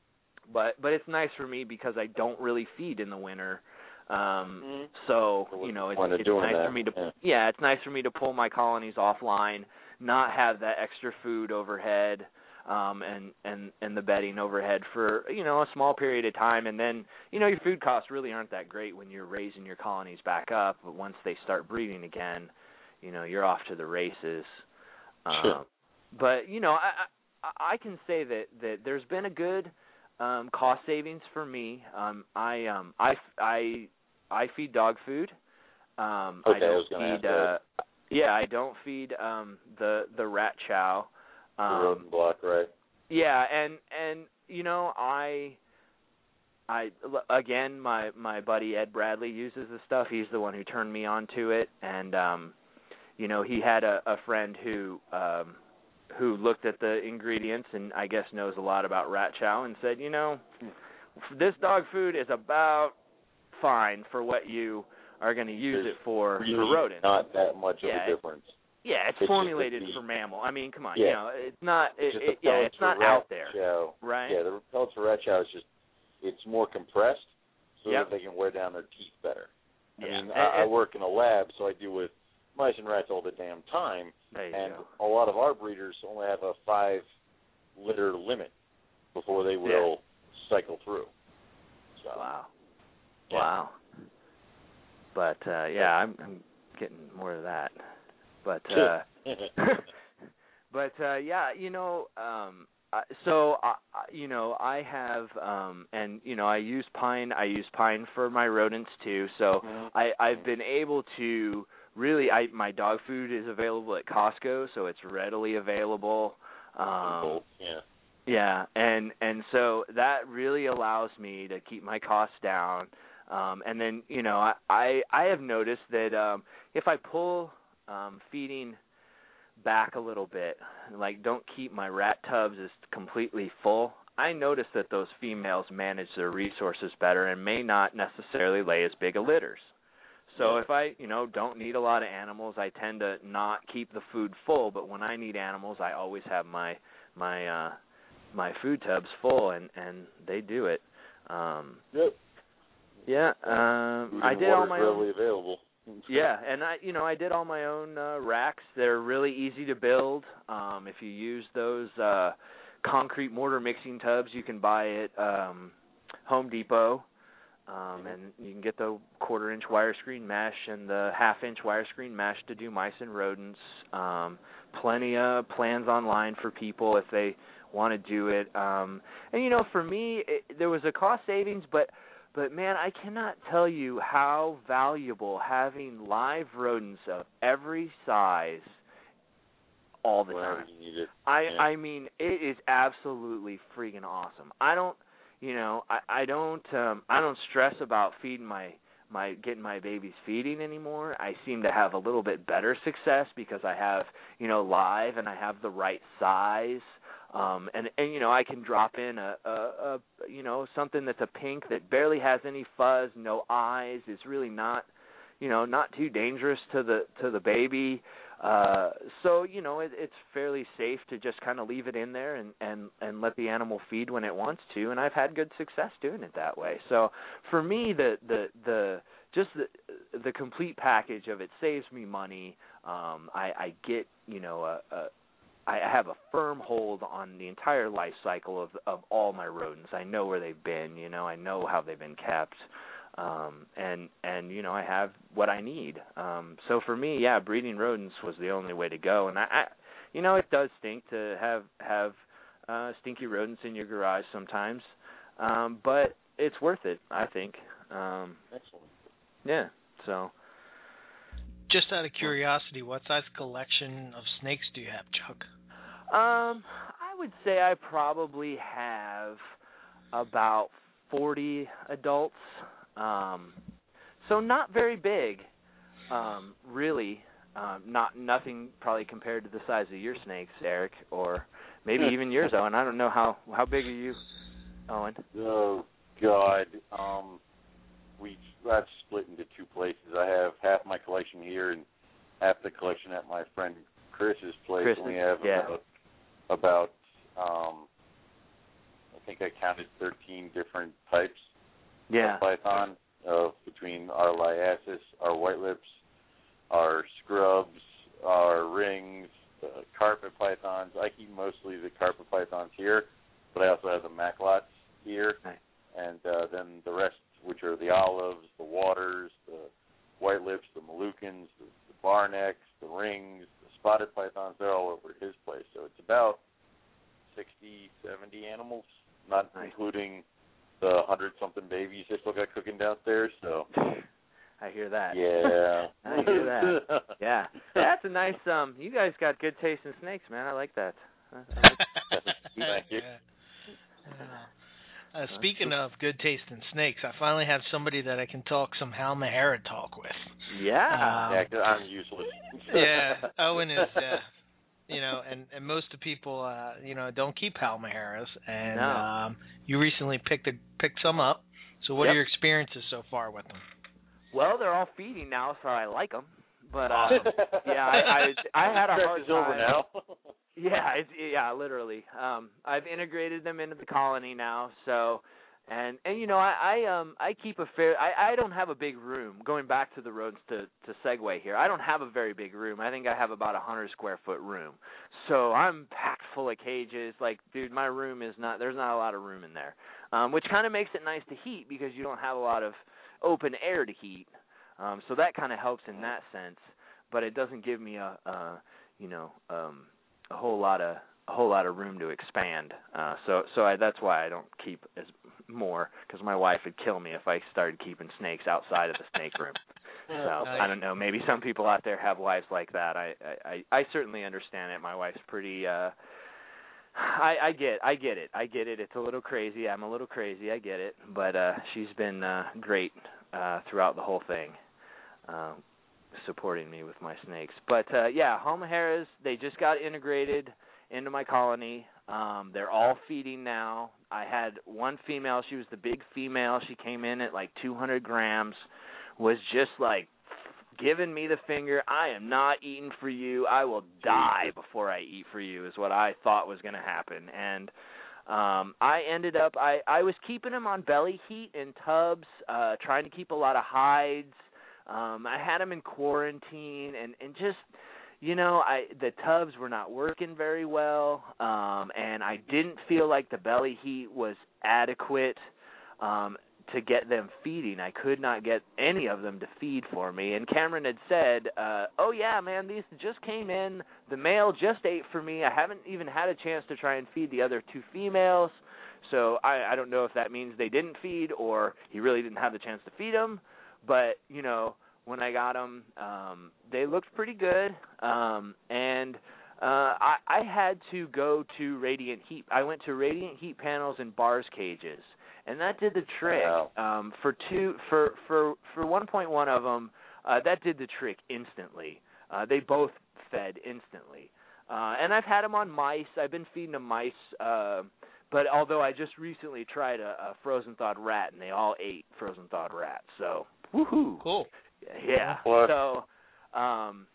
but but it's nice for me because I don't really feed in the winter, um, Mm-hmm. so So you know it's, what's the point of it's doing nice that? for me to Yeah. yeah it's nice for me to pull my colonies offline, not have that extra food overhead. Um, and, and, and the bedding overhead for, you know, a small period of time. And then, you know, your food costs really aren't that great when you're raising your colonies back up. But once they start breeding again, you know, you're off to the races. Sure. Um, but, you know, I, I, I can say that, that there's been a good um, cost savings for me. Um, I, um, I, I, I feed dog food. Um, Okay, I don't I was gonna feed, ask that. uh, yeah, I don't feed um, the, the rat chow. The Um, rodent block, right? Yeah, and and you know, I I again my my buddy Ed Bradley uses the stuff. He's the one who turned me on to it, and um you know, he had a, a friend who um who looked at the ingredients and I guess knows a lot about rat chow and said, you know, this dog food is about fine for what you are going to use There's it for really for rodents. not that much Yeah, of a difference. Yeah, it's, It's just formulated that the- for mammal. I mean, come on, Yeah. you know, it's not. It, It's just it, the yeah, pellets it's not for rat out there, chow. right? Yeah, the pellets for rat chow is just it's more compressed so Yep. that they can wear down their teeth better. I Yeah. mean, And- I, I and- work in a lab, so I deal with mice and rats all the damn time, There you and go. a lot of our breeders only have a five litter limit before they will cycle through. So, Wow. yeah. Wow. But uh, yeah, I'm, I'm getting more of that. But uh, but uh, yeah, you know, um, I- so I, I- you know, I have um, and you know, I use pine. I use pine for my rodents too. So Mhm. I, I've been able to really. I my dog food is available at Costco, so it's readily available. Um, yeah. Yeah, and and so that really allows me to keep my costs down. Um, and then, you know, I, I I have noticed that um, if I pull um, feeding back a little bit, like don't keep my rat tubs as completely full, I notice that those females manage their resources better and may not necessarily lay as big a litters. So Yeah. if I, you know, don't need a lot of animals, I tend to not keep the food full. But when I need animals, I always have my my uh, my food tubs full, and, and they do it. Um, yep. Yeah, um, Food I and did all water's my readily own. available. Yeah, and I, you know, I did all my own uh, racks. They're really easy to build. Um, if you use those uh, concrete mortar mixing tubs, you can buy at um, Home Depot. Um, and you can get the quarter-inch wire screen mesh and the half-inch wire screen mesh to do mice and rodents. Um, plenty of plans online for people if they want to do it. Um, and, you know, for me, it, there was a cost savings, but, but, man, I cannot tell you how valuable having live rodents of every size all the Whenever time. you need it. I, Yeah. I mean, it is absolutely freaking awesome. I don't... You know, I, I don't um I don't stress about feeding my my getting my babies feeding anymore. I seem to have a little bit better success because I have, you know, live and I have the right size. Um and, and you know, I can drop in a, a, a you know, something that's a pink that barely has any fuzz, no eyes, is really not, you know, not too dangerous to the to the baby. Uh, so, you know, it, it's fairly safe to just kind of leave it in there and, and, and let the animal feed when it wants to, and I've had good success doing it that way. So for me, the, the, the just the, the complete package of it saves me money. Um, I, I get, you know, a, a, I have a firm hold on the entire life cycle of, of all my rodents. I know where they've been, you know, I know how they've been kept. Um, and, and, you know, I have what I need. Um, so for me, yeah, breeding rodents was the only way to go. And I, I you know, it does stink to have, have, uh, stinky rodents in your garage sometimes. Um, but it's worth it, I think. Um, Excellent. yeah. So. Just out of curiosity, what size collection of snakes do you have, Chuck? Um, I would say I probably have about forty adults. Um, so not very big, um, really. Um, not nothing probably compared to the size of your snakes, Eric, or maybe even yours, Owen. I don't know how how big are you, Owen? Oh God, um, we I've split into two places. I have half my collection here and half the collection at my friend Chris's place. Chris, and we have yeah. about about um, I think I counted thirteen different types. Yeah. Of python, of between our liasis, our white lips, our scrubs, our rings, the carpet pythons. I keep mostly the carpet pythons here, but I also have the maclots here, Right. and uh, then the rest, which are the olives, the waters, the white lips, the Moluccans, the, the bar necks, the rings, the spotted pythons. They're all over at his place. So it's about sixty, seventy animals, not Nice. including the hundred-something babies they still got cooking downstairs, so. I hear that. Yeah. I hear that. Yeah. That's a nice, um, you guys got good taste in snakes, man. I like that. I like Thank you. Uh, speaking of good taste in snakes, I finally have somebody that I can talk some Halmahera talk with. Yeah. Um, Yeah, 'cause I'm useless. yeah, Owen is, uh, you know, and, and most of the people, uh, you know, don't keep Halmaheras, and No. um, you recently picked a, picked some up. So what Yep. are your experiences so far with them? Well, they're all feeding now, so I like them. But um, yeah, I, I I had a hard Stretch is time. over now. Yeah, it's, yeah, literally. Um, I've integrated them into the colony now, so and and you know I, I um I keep a fair. I I don't have a big room. Going back to the rodents to to segue here, I don't have a very big room. I think I have about a hundred square foot room, so I'm packed full of cages. Like, dude, my room is not. There's not a lot of room in there, um, which kind of makes it nice to heat because you don't have a lot of open air to heat. Um, so that kind of helps in that sense, but it doesn't give me a, a you know, um, a whole lot of a whole lot of room to expand. Uh, so so I, that's why I don't keep as more, because my wife would kill me if I started keeping snakes outside of the snake room. So Nice. I don't know. Maybe some people out there have wives like that. I I, I certainly understand it. My wife's pretty. Uh, I, I get I get it. I get it. It's a little crazy. I'm a little crazy. I get it. But uh, she's been uh, great uh, throughout the whole thing. Uh, supporting me with my snakes. But uh, yeah, Halmaheras, they just got integrated into my colony. Um, they're all feeding now. I had one female. She was the big female. She came in at like two hundred grams, was just like giving me the finger. I am not eating for you. I will die before I eat for you is what I thought was going to happen. And um, I ended up, I, I was keeping them on belly heat in tubs, uh, trying to keep a lot of hides. Um, I had them in quarantine and, and just, you know, I the tubs were not working very well, um, and I didn't feel like the belly heat was adequate um, to get them feeding. I could not get any of them to feed for me. And Cameron had said, uh, oh, yeah, man, these just came in. The male just ate for me. I haven't even had a chance to try and feed the other two females. So I, I don't know if that means they didn't feed or he really didn't have the chance to feed them. But, you know, when I got them, um, they looked pretty good. Um, and uh, I, I had to go to Radiant Heat. I went to Radiant Heat panels and bars cages. And that did the trick. Wow. Um, for two, for for for one point one of them, uh, that did the trick instantly. Uh, they both fed instantly. Uh, and I've had them on mice. I've been feeding them mice. Uh, but although I just recently tried a, a frozen thawed rat, and they all ate frozen thawed rats. So woohoo! Cool. Yeah. What? So, um,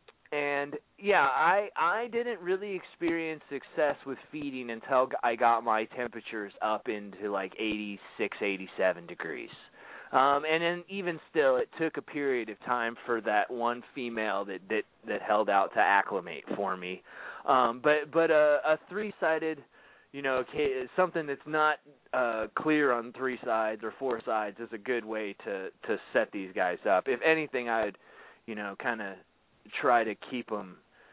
and yeah, I I didn't really experience success with feeding until I got my temperatures up into like eighty-six, eighty-seven degrees. Um, and then even still, it took a period of time for that one female that that, that held out to acclimate for me. Um, but but a, a three-sided, you know, something that's not uh, clear on three sides or four sides is a good way to to set these guys up. If anything, I'd, you know, kind of try to keep them,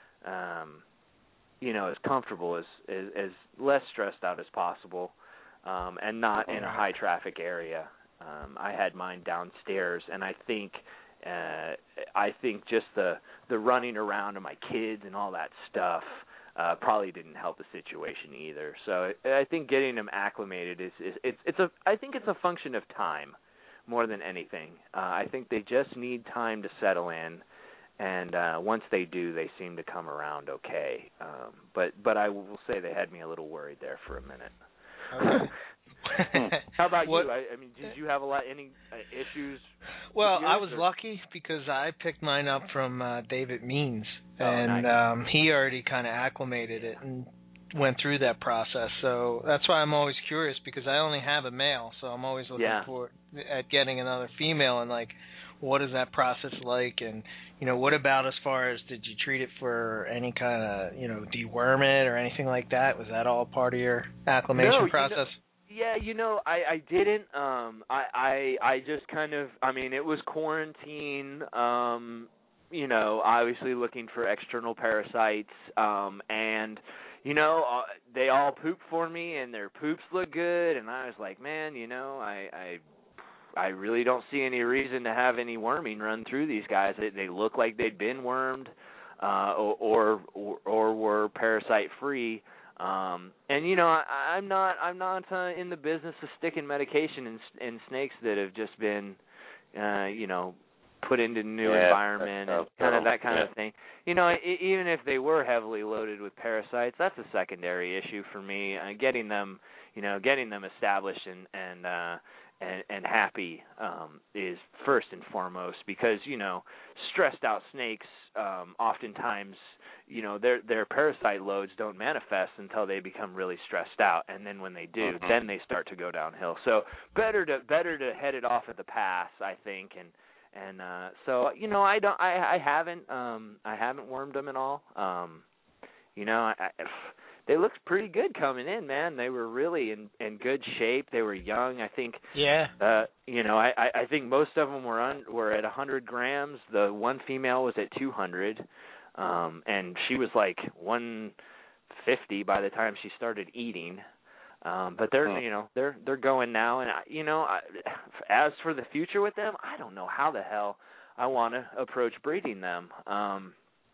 um, you know, as comfortable as, as as less stressed out as possible, um, and not in a high traffic area. Um, I had mine downstairs, and I think uh, I think just the the running around of my kids and all that stuff uh, probably didn't help the situation either. So I think getting them acclimated is, is it's it's a I think it's a function of time more than anything. Uh, I think they just need time to settle in. And uh, once they do, they seem to come around okay. Um, but but I will say they had me a little worried there for a minute. Okay. How about what, you? I, I mean, did you have a lot any uh, issues? Well, I was or? lucky because I picked mine up from uh, David Means, oh, and nice. um, he already kind of acclimated it and went through that process. So that's why I'm always curious because I only have a male, so I'm always looking yeah. for at getting another female and like, what is that process like? And you know, what about as far as did you treat it for any kind of, you know, deworm it or anything like that? Was that all part of your acclimation no, process? You know, yeah, you know, I, I didn't. Um, I, I I just kind of, I mean, it was quarantine. Um, you know, obviously looking for external parasites. Um, and you know, uh, they all pooped for me, and their poops look good. And I was like, man, you know, I. I I really don't see any reason to have any worming run through these guys. They, they look like they'd been wormed, uh, or, or or were parasite free. Um, and you know, I, I'm not I'm not uh, in the business of sticking medication in, in snakes that have just been, uh, you know, put into a new yeah, environment and kind of that kind yeah. of thing. You know, I, even if they were heavily loaded with parasites, that's a secondary issue for me. Uh, getting them, you know, getting them established and and uh, And, and happy um, is first and foremost because, you know, stressed out snakes um, oftentimes, you know, their their parasite loads don't manifest until they become really stressed out, and then when they do, mm-hmm. then they start to go downhill. So better to better to head it off at the pass, I think, and and uh, so you know, I don't, I, I haven't um, I haven't wormed them at all. Um, you know, I. I They looked pretty good coming in, man. They were really in, in good shape. They were young. I think. Yeah. Uh, you know, I, I think most of them were un, were at one hundred grams. The one female was at two hundred, um, and she was like one fifty by the time she started eating. Um, but they're, you know, they're they're going now, and I, you know, I, as for the future with them, I don't know how the hell I want to approach breeding them. Um,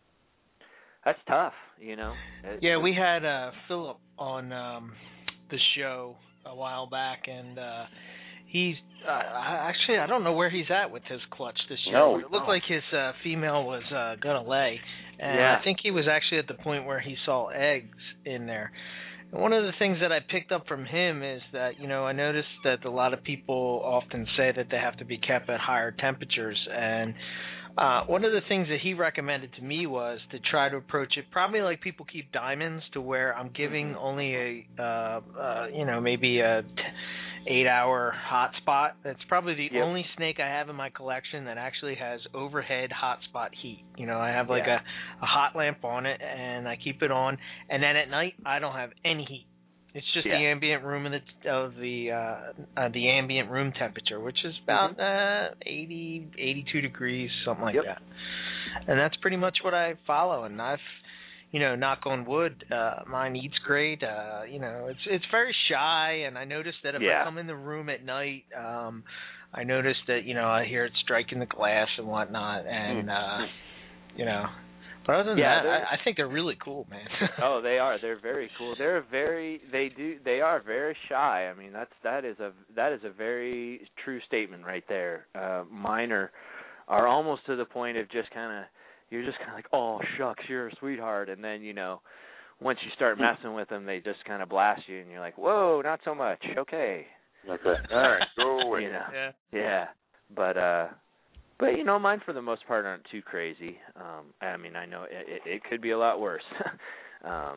That's tough, you know. It, yeah, we had uh, Philip on um, the show a while back, and uh, He's uh, actually I don't know where he's at with his clutch this year. No, it looked no. like his uh, female was uh, gonna lay, and Yeah. I think he was actually at the point where he saw eggs in there. And one of the things that I picked up from him is that, you know, I noticed that a lot of people often say that they have to be kept at higher temperatures, and uh, one of the things that he recommended to me was to try to approach it probably like people keep diamonds, to where I'm giving only a, uh, uh, you know, maybe a t- eight-hour hot spot. That's probably the Yep. only snake I have in my collection that actually has overhead hotspot heat. You know, I have like Yeah. a, a hot lamp on it, and I keep it on, and then at night I don't have any heat. It's just Yeah. the ambient room of the of the uh, uh, the ambient room temperature, which is about uh, eighty, eighty-two degrees, something like Yep. that. And that's pretty much what I follow. And I've, you know, knock on wood, uh, mine eats great. Uh, you know, it's it's very shy, and I noticed that if Yeah. I come in the room at night, um, I notice that, you know, I hear it striking the glass and whatnot, and uh, you know. But other than Yeah, that, they're- I, I think they're really cool, man. Oh, they are. They're very cool. They're very. They do. They are very shy. I mean, that's that is a that is a very true statement right there. Uh, mine are are almost to the point of just kind of you're just kind of like, oh shucks, you're a sweetheart, and then you know, once you start messing with them, they just kind of blast you, and you're like, whoa, not so much. Okay. Okay. All right. Go away. You know. Yeah. Yeah. But uh. But, you know, mine for the most part aren't too crazy. Um, I mean, I know it, it, it could be a lot worse. um,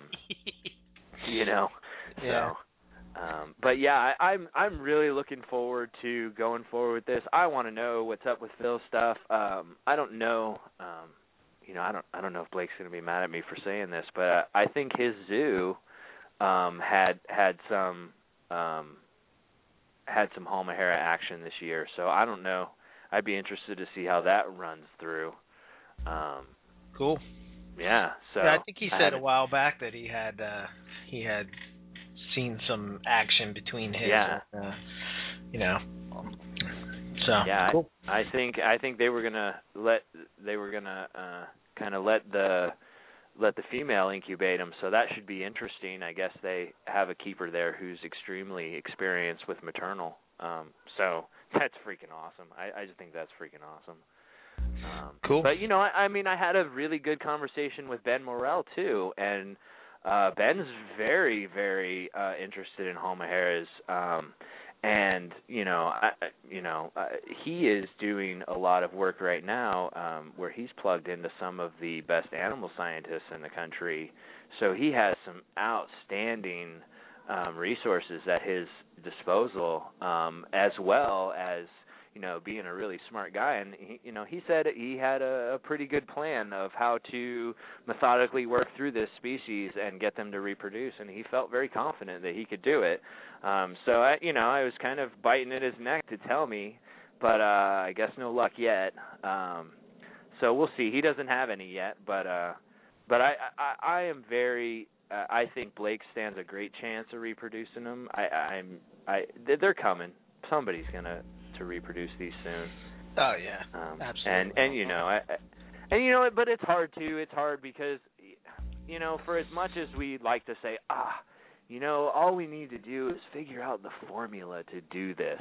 you know. Yeah. So, um, but yeah, I, I'm I'm really looking forward to going forward with this. I want to know what's up with Phil's stuff. Um, I don't know. Um, you know, I don't I don't know if Blake's going to be mad at me for saying this, but uh, I think his zoo um, had had some um, had some Halmahera action this year. So I don't know. I'd be interested to see how that runs through. Um, Cool. yeah. So yeah, I think he I said a haven't- while back that he had uh, he had seen some action between his, Yeah. uh, you know. So Yeah, cool. I, I think I think they were gonna let they were gonna uh, kind of let the let the female incubate them. So that should be interesting. I guess they have a keeper there who's extremely experienced with maternal. Um, so that's freaking awesome. I, I just think that's freaking awesome. Um, Cool. But, you know, I, I mean, I had a really good conversation with Ben Morrell, too, and uh, Ben's very, very uh, interested in Halmaheras. Um, and, you know, I, you know, uh, he is doing a lot of work right now um, where he's plugged into some of the best animal scientists in the country. So he has some outstanding um, resources at his disposal, um, as well as, you know, being a really smart guy. And, he, you know, he said he had a, a pretty good plan of how to methodically work through this species and get them to reproduce, and he felt very confident that he could do it. Um, so, I, you know, I was kind of biting at his neck to tell me, but uh, I guess no luck yet. Um, so we'll see. He doesn't have any yet, but uh, but I, I, I am very uh, – I think Blake stands a great chance of reproducing them. I, I'm I they're coming. Somebody's gonna to reproduce these soon. Oh yeah, Um, absolutely. And and you know, I, I, and you know, but it's hard too. It's hard because, you know, for as much as we like to say, ah, you know, all we need to do is figure out the formula to do this.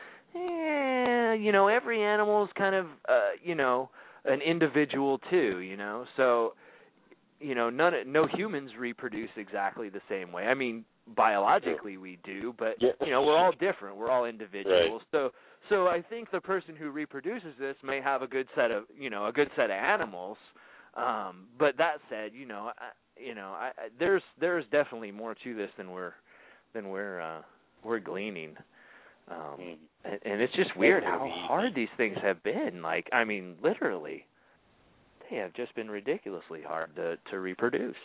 Eh, you know, every animal is kind of, uh, you know, an individual too. You know, so. You know, none no humans reproduce exactly the same way. I mean, biologically we do, but Yeah. you know, we're all different. We're all individuals. So, so I think the person who reproduces this may have a good set of, you know, a good set of animals. Um, but that said, you know, I, you know, I, I, there's there's definitely more to this than we're than we're uh, we're gleaning. Um, Mm. and, and it's just weird how hard these things have been. Like, I mean, literally. They have just been ridiculously hard to, to reproduce.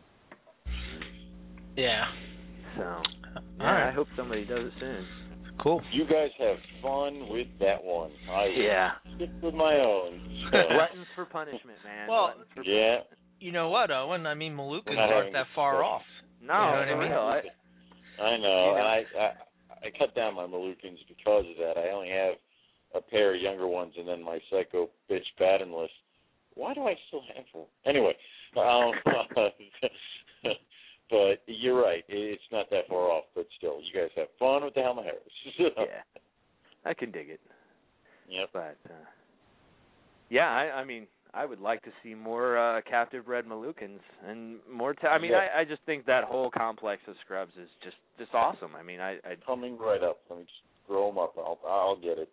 Yeah. So, All yeah, right. I hope somebody does it soon. Cool. You guys have fun with that one. I will Yeah. stick with my own. So. Gluttons for punishment, man. Well, Gluttons for Yeah. You know what, Owen? I mean, Malukas We're not aren't having that this far discussion. off. No, You know what I for mean? real. I, I know, You know. and I, I I cut down my Malukans because of that. I only have a pair of younger ones, and then my psycho bitch patternless. Why do I still have one? Anyway, um, but you're right. It's not that far off, but still, you guys have fun with the Halmaheras. yeah. I can dig it. Yep. But uh, yeah, I, I mean, I would like to see more uh, captive bred Moluccans and more. T- I mean, yeah. I, I just think that whole complex of scrubs is just just awesome. I mean, I, I coming right up. Let me just grow them up. I'll I'll get it.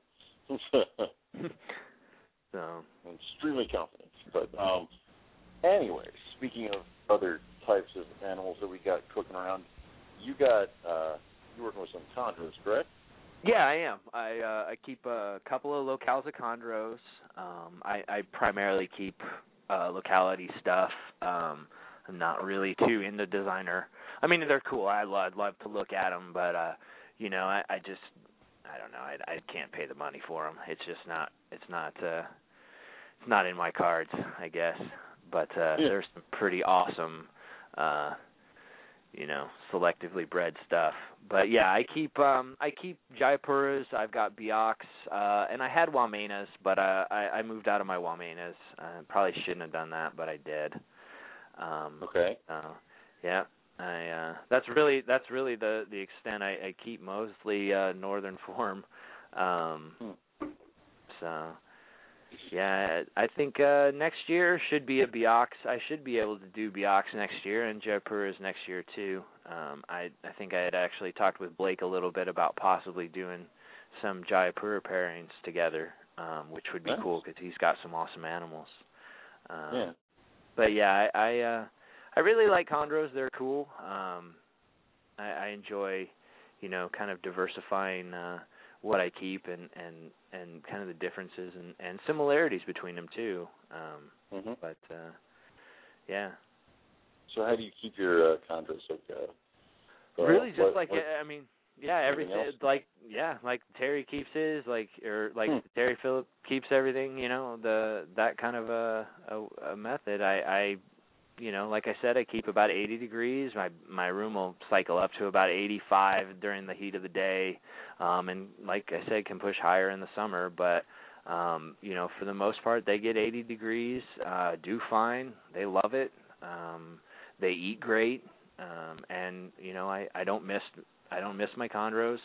So I'm extremely confident. But um, anyways, speaking of other types of animals that we got cooking around, you got uh, you're working with some chondros, correct? yeah, I am. I uh, I keep a couple of locales of chondros. Um, I, I primarily keep uh, locality stuff. Um, I'm not really too into designer. I mean, they're cool. I love, I'd love to look at them, but uh, you know, I, I just I don't know. I, I can't pay the money for them. It's just not. It's not. Uh, it's not in my cards, I guess. But uh, yeah. there's some pretty awesome, uh, you know, selectively bred stuff. But yeah, I keep um, I keep Jaipuras. I've got Biaks, uh, and I had Wamenas, but uh, I, I moved out of my Wamenas. I probably shouldn't have done that, but I did. Um, okay. Uh, yeah. I uh that's really that's really the the extent I, I keep, mostly uh northern form. Um hmm. so yeah, I think uh next year should be a Biaks. I should be able to do Biaks next year and Jaipuras next year too. Um I I think I had actually talked with Blake a little bit about possibly doing some Jaipura pairings together, um which would be nice. cool because he's got some awesome animals. Um yeah. But yeah, I, I uh I really like chondros. They're cool. Um, I, I enjoy, you know, kind of diversifying uh, what I keep and, and, and kind of the differences and, and similarities between them too. Um, Mm-hmm. but uh, yeah. So how do you keep your uh, chondros? Like, uh, uh, really, just what, like what, I mean, yeah, everything. Like yeah, like Terry keeps his, like or like hmm. Terry Phillip keeps everything. You know, the that kind of a a, a method. I. I You know, like I said, I keep about eighty degrees. My my room will cycle up to about eighty-five during the heat of the day, um, and like I said, can push higher in the summer. But um, you know, for the most part, they get eighty degrees, uh, do fine. They love it. Um, they eat great, um, and you know, I, I don't miss I don't miss my chondros.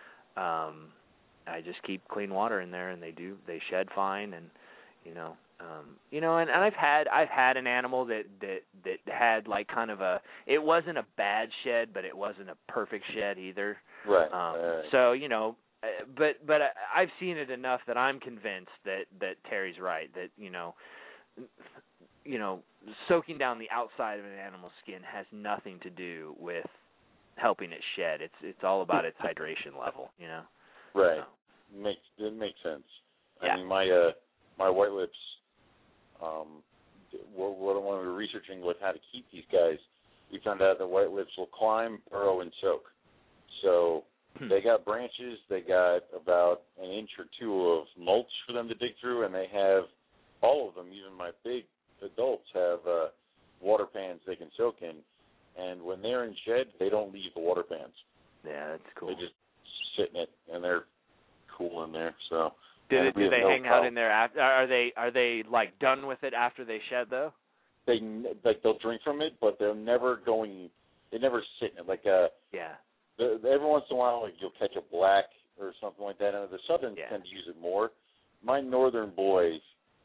Um, I just keep clean water in there, and they do they shed fine, and you know. Um, you know, and, and I've had I've had an animal that, that that had like kind of a it wasn't a bad shed, but it wasn't a perfect shed either. Right. Um, right. So you know, but but I've seen it enough that I'm convinced that, that Terry's right. That you know, you know, soaking down the outside of an animal's skin has nothing to do with helping it shed. It's it's all about its hydration level. You know. Right. So. Makes it makes sense. Yeah. I mean, my uh my white lips. Um, what, what when we were researching with how to keep these guys, we found out that white lips will climb, burrow, and soak. So hmm. they got branches. They got about an inch or two of mulch for them to dig through, and they have all of them. Even my big adults have uh, water pans they can soak in. And when they're in shed, they don't leave the water pans. Yeah, that's cool. They just sit in it, and they're cool in there. So. Do, they, do they no hang problem. out in there after? Are they are they like done with it after they shed though? They like they'll drink from it, but they're never going. They never sit in it. Like uh, yeah. The, the, every once in a while, like you'll catch a black or something like that. And the Southerns yeah. tend to use it more. My Northern boys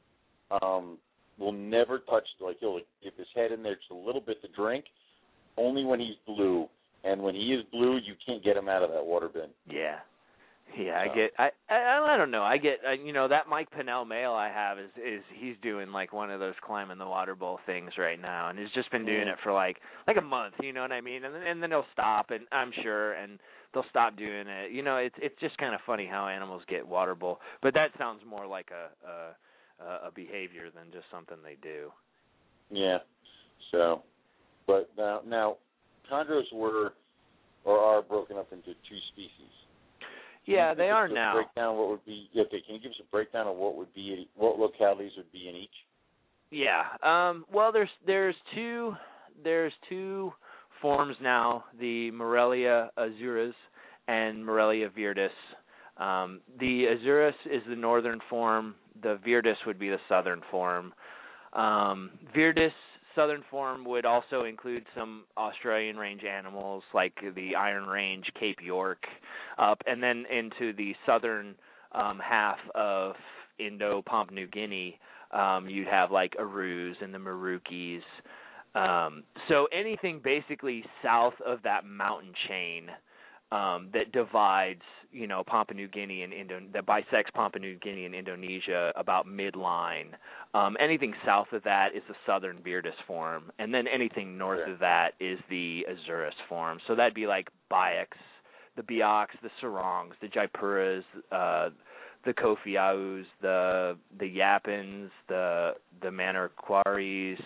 um, will never touch. Like he'll dip his head in there just a little bit to drink, only when he's blue. And when he is blue, you can't get him out of that water bin. Yeah. Yeah, I get. I, I I don't know. I get. Uh, you know, that Mike Pinnell male I have is is he's doing like one of those climbing the water bowl things right now, and he's just been doing mm. it for like like a month. You know what I mean? And then and then he'll stop, and I'm sure, and they'll stop doing it. You know, it's it's just kind of funny how animals get water bowl, but that sounds more like a a, a behavior than just something they do. Yeah. So, but now now, chondros were or are broken up into two species. Yeah, they are now. Break down what would be. Okay, can you give us a breakdown of what would be, what localities would be in each? Yeah. Um, well, there's there's two there's two forms now: the Morelia azuris and Morelia viridis. Um, the azuris is the northern form. The viridis would be the southern form. Um, viridis southern form would also include some Australian range animals like the Iron Range, Cape York, up, and then into the southern um, half of Indo-Papua New Guinea, um, you'd have like Arus and the Marukis. Um, so anything basically south of that mountain chain um, that divides, you know, Papua New Guinea and Indo, that bisects Papua New Guinea and Indonesia about midline. Um, anything south of that is the southern Viridis form, and then anything north yeah. of that is the Azuris form. So that'd be like Biaks, the Biaks, the Sarongs, the Jaipuras, uh, the Kofiaus, the the Yapans, the the Manokwari's.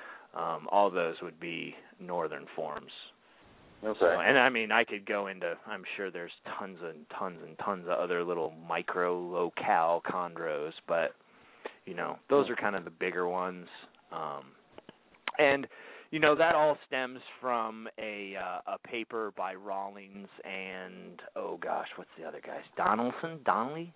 Um, all those would be northern forms. Okay. So, and I mean, I could go into, I'm sure there's tons and tons and tons of other little micro locale chondros, but, you know, those are kind of the bigger ones. Um, and, you know, that all stems from a uh, a paper by Rawlings and, oh gosh, what's the other guys? Donaldson? Donnelly?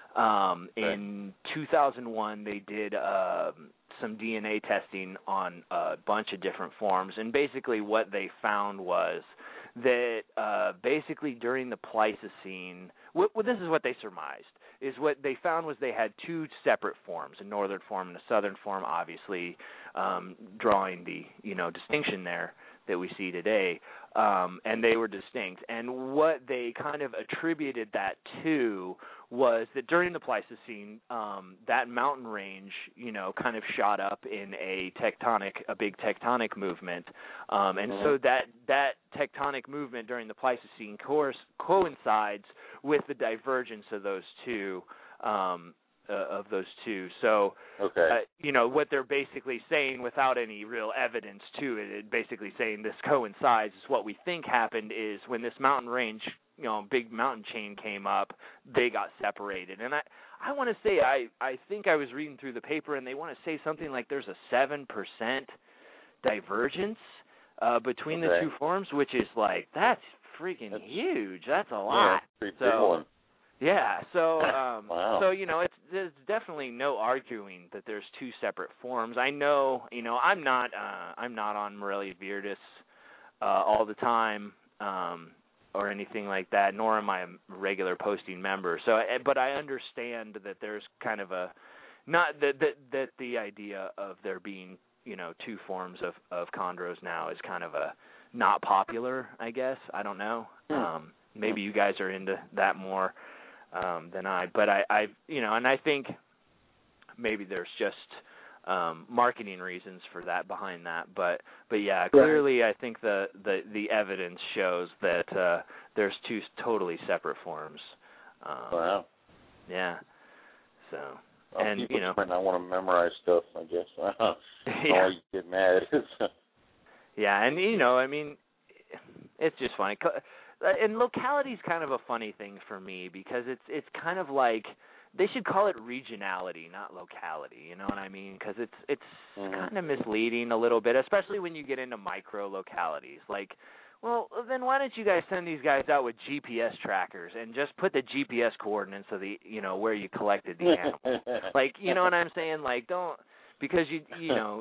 Um, okay. In two thousand one, they did uh, some D N A testing on a bunch of different forms, and basically what they found was that uh, basically during the Pleistocene, well, this is what they surmised, is what they found was they had two separate forms, a northern form and a southern form, obviously um, drawing the, you know, distinction there that we see today, um, and they were distinct. And what they kind of attributed that to was that during the Pleistocene, um, that mountain range, you know, kind of shot up in a tectonic, a big tectonic movement, um, and mm-hmm. so that that tectonic movement during the Pleistocene course coincides with the divergence of those two. Um, Uh, of those two. So, okay. uh, you know, what they're basically saying without any real evidence to it, it, basically saying this coincides is what we think happened is when this mountain range, you know, big mountain chain came up, they got separated. And I, I want to say, I, I think I was reading through the paper and they want to say something like there's a seven percent divergence uh, between okay. the two forms, which is like, that's freaking that's, huge. That's a lot. Yeah, pretty so, big one. Yeah, so um, wow. so you know, it's there's definitely no arguing that there's two separate forms. I know, you know, I'm not uh, I'm not on Morelia viridis uh, all the time um, or anything like that, nor am I a regular posting member. So, but I understand that there's kind of a not that that that the idea of there being, you know, two forms of of chondros now is kind of a not popular, I guess. I don't know. Um, maybe you guys are into that more. Um, than I, but I, I, you know, and I think maybe there's just um, marketing reasons for that behind that, but, but yeah, clearly I think the, the, the evidence shows that uh, there's two totally separate forms. Um, wow. Yeah. So, well, and people you know, might not want to memorize stuff, I guess. yeah. Oh, you get mad. Yeah, and you know, I mean, it's just funny. And locality is kind of a funny thing for me because it's it's kind of like they should call it regionality, not locality. You know what I mean? Because it's it's mm-hmm. kind of misleading a little bit, especially when you get into micro localities. Like, well, then why don't you guys send these guys out with G P S trackers and just put the G P S coordinates of the, you know, where you collected the animal? Like, you know what I'm saying? Like, don't because you you know,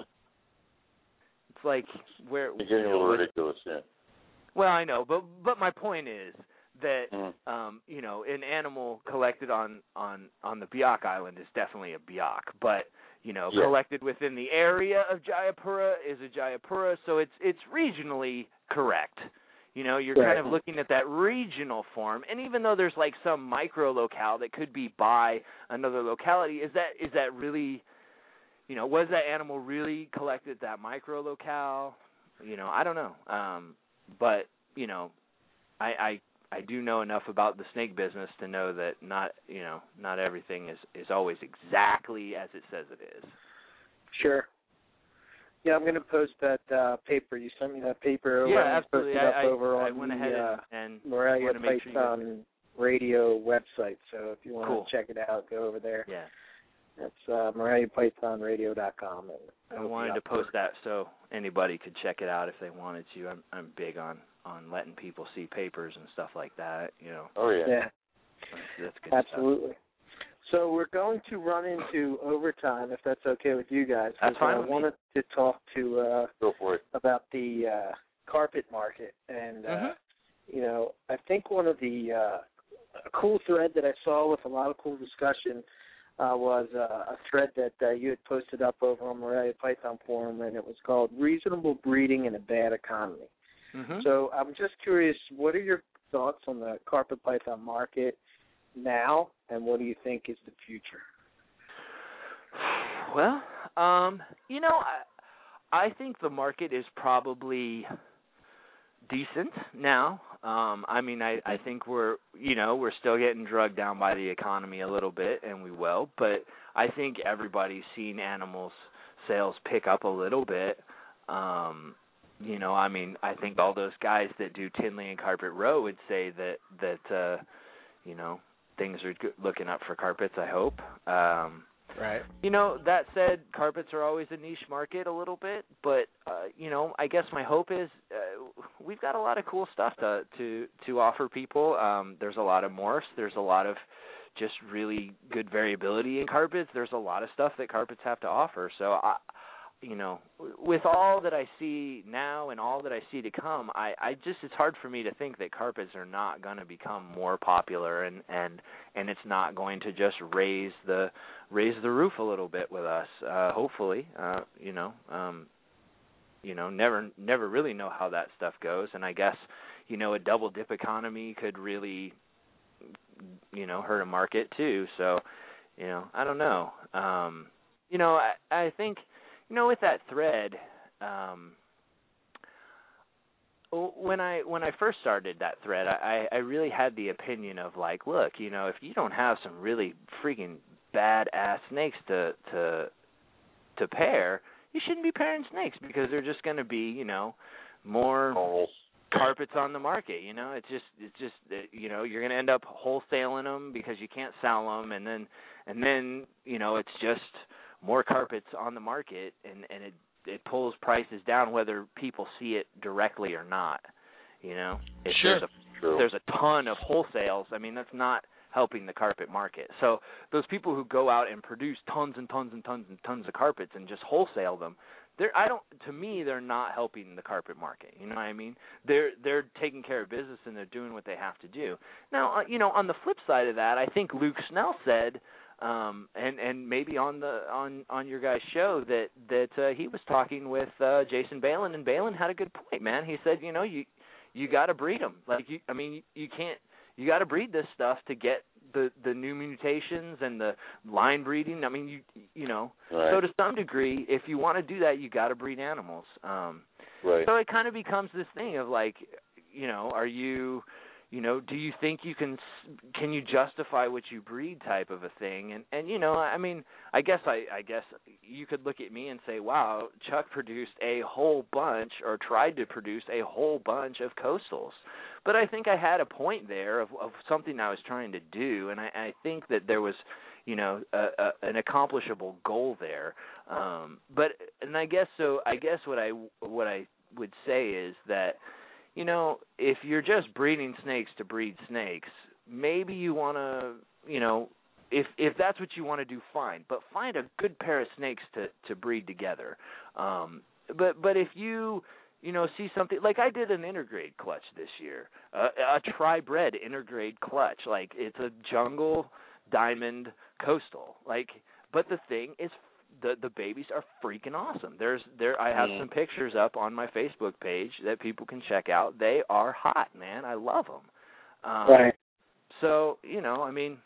it's like where it's getting a little ridiculous, yeah. Well, I know, but but my point is that mm. um, you know, an animal collected on, on, on the Biak Island is definitely a Biak, but you know, yeah. collected within the area of Jayapura is a Jayapura, so it's it's regionally correct. You know, you're right. kind of looking at that regional form, and even though there's like some micro locale that could be by another locality, is that is that really, you know, was that animal really collected at that micro locale? You know, I don't know. Um, But, you know, I, I I do know enough about the snake business to know that not, you know, not everything is, is always exactly as it says it is. Sure. Yeah, I'm going to post that uh, paper. You sent me that paper over. Yeah, absolutely. Post it up I, over I, on I went the, ahead uh, and Morelia make sure Python you radio website. So if you want cool. to check it out, go over there. Yeah. That's uh, Morelia Python Radio dot com. I wanted to post that so anybody could check it out if they wanted to. I'm I'm big on, on letting people see papers and stuff like that. You know. Oh yeah. Yeah. That's, that's good Absolutely. stuff. So we're going to run into overtime, if that's okay with you guys. That's fine I with wanted me. to talk to uh, Go for it. about the uh, carpet market, and uh, Mhm. you know, I think one of the uh, a cool thread that I saw with a lot of cool discussion uh, was uh, a thread that uh, you had posted up over on Morelia Python Forum, and it was called "Reasonable Breeding in a Bad Economy." Mhm. So I'm just curious, what are your thoughts on the carpet python market now, and what do you think is the future? Well, um, you know, I, I think the market is probably decent now. Um, I mean, I, I think we're, you know, we're still getting drugged down by the economy a little bit, and we will. But I think everybody's seen animals sales pick up a little bit. Um, you know, I mean, I think all those guys that do Tinley and Carpet Row would say that that uh, you know, things are good, looking up for carpets, I hope. Um, Right. You know, that said, carpets are always a niche market a little bit, but, uh, you know, I guess my hope is uh, we've got a lot of cool stuff to to, to offer people. Um, there's a lot of morphs. There's a lot of just really good variability in carpets. There's a lot of stuff that carpets have to offer. So, I, you know, with all that I see now and all that I see to come, I, I just it's hard for me to think that carpets are not going to become more popular and, and and it's not going to just raise the raise the roof a little bit with us. Uh, hopefully, uh, you know, um, you know, never never really know how that stuff goes, and I guess you know a double dip economy could really you know hurt a market too. So, you know, I don't know. Um, you know, I, I think. You know, with that thread, um, when I when I first started that thread, I, I really had the opinion of like, look, you know, if you don't have some really freaking badass snakes to to to pair, you shouldn't be pairing snakes because they're just going to be, you know, more Oh. carpets on the market. You know, it's just it's just you know you're going to end up wholesaling them because you can't sell them, and then and then you know it's just more carpets on the market, and, and it it pulls prices down whether people see it directly or not. You know, if Sure. there's a if there's a ton of wholesales, I mean that's not helping the carpet market. So those people who go out and produce tons and tons and tons and tons of carpets and just wholesale them, they're I don't to me they're not helping the carpet market. You know what I mean? They're they're taking care of business and they're doing what they have to do. Now, uh, you know, on the flip side of that, I think Luke Snell said. Um, and, and maybe on the on, on your guys' show that that uh, he was talking with uh, Jason Balin, and Balin had a good point, man. He said, you know, you you got to breed them. Like, you, I mean, you, you can't you got to breed this stuff to get the, the new mutations and the line breeding. I mean, you you know, Right. so to some degree, if you want to do that, you got to breed animals. Um, Right. so it kind of becomes this thing of like, you know, are you You know, do you think you can can you justify what you breed type of a thing? And and you know, I mean, I guess I I guess you could look at me and say, wow, Chuck produced a whole bunch or tried to produce a whole bunch of coastals. But I think I had a point there of, of something I was trying to do, and I, I think that there was, you know, a, a, an accomplishable goal there. Um, but and I guess so. I guess what I what I would say is that, you know, if you're just breeding snakes to breed snakes, maybe you want to, you know, if if that's what you want to do, fine. But find a good pair of snakes to, to breed together. Um, but but if you, you know, see something, like I did an intergrade clutch this year, uh, a tri-bred intergrade clutch. Like, it's a jungle diamond coastal. Like, but the thing is, The the babies are freaking awesome. There's there I have Mm. some pictures up on my Facebook page that people can check out. They are hot, man. I love them. Um, Right. So you know, I mean,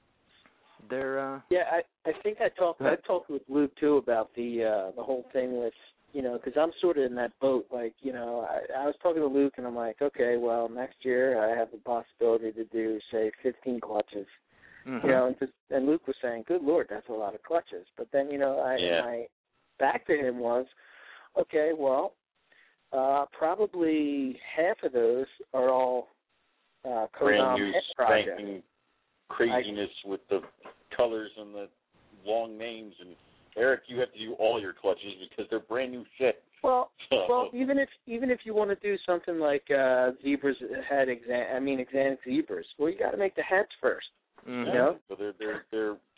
they're. Uh, Yeah, I I think I talked I talked with Luke too about the uh, the whole thing with, you know, because I'm sort of in that boat. Like, you know, I, I was talking to Luke and I'm like, okay, well, next year I have the possibility to do say fifteen clutches. mm-hmm. You know, and, just, and Luke was saying, good Lord, that's a lot of clutches. But then, you know, I, Yeah. my back to him was, okay, well, uh, probably half of those are all uh, Brand Kodam new pet projects. spanking craziness I, with the colors and the long names. And Eric, you have to do all your clutches because they're brand new shit. Well, So. well, even if even if you want to do something like uh, zebras head, exa- I mean, exanic zebras, well, you got to make the heads first. Mm-hmm. You know? So they're they're they're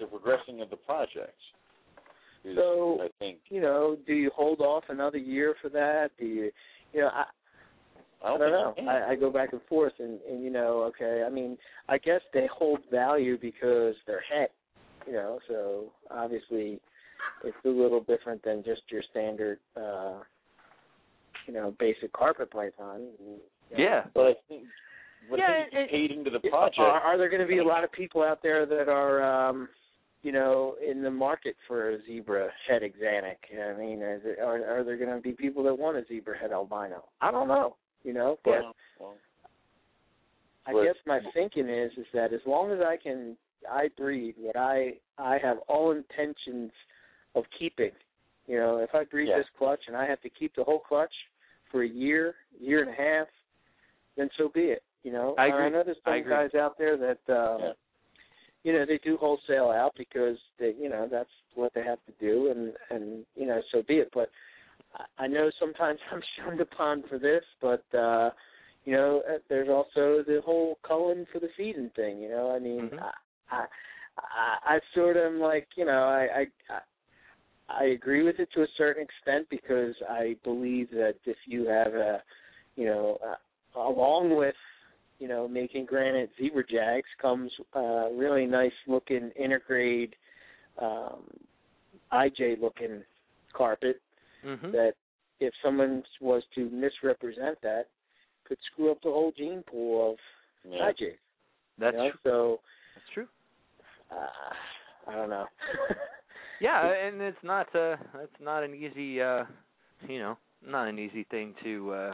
projects. So, I think, you know, do you hold off another year for that? Do you, you know, I, I don't, I don't know. think I, I go back and forth, and, and, you know, okay, I mean, I guess they hold value because they're het, you know, so obviously it's a little different than just your standard, uh, you know, basic carpet python. You know. Yeah. But I think, but Yeah, I think it, paid into the project. Are, are there going to be a lot of people out there that are, um, you know, in the market for a zebra het exanic? I mean, is it, are, are there going to be people that want a zebra het albino? I don't know, you know, but Well, well, I but- guess my thinking is is that as long as I can, I breed what I I have all intentions of keeping. You know, if I breed Yeah. this clutch and I have to keep the whole clutch for a year, year and a half, then so be it. You know, I agree. I know there's I some agree. guys out there that, uh, Yeah. you know, they do wholesale out because they, you know, that's what they have to do, and and you know, so be it. But I I know sometimes I'm shunned upon for this, but uh, you know, uh, there's also the whole culling for the feeding thing. You know, I mean, Mhm. I, I I I sort of am like, you know, I, I I agree with it to a certain extent because I believe that if you have a, you know, uh, along with, you know, making granite zebra jags comes uh, really nice looking intergrade um, I J looking carpet Mhm. that if someone was to misrepresent that could screw up the whole gene pool of yeah. I J. That's you know? true. So That's true. uh, I don't know. Yeah, and it's not uh it's not an easy uh you know, not an easy thing to uh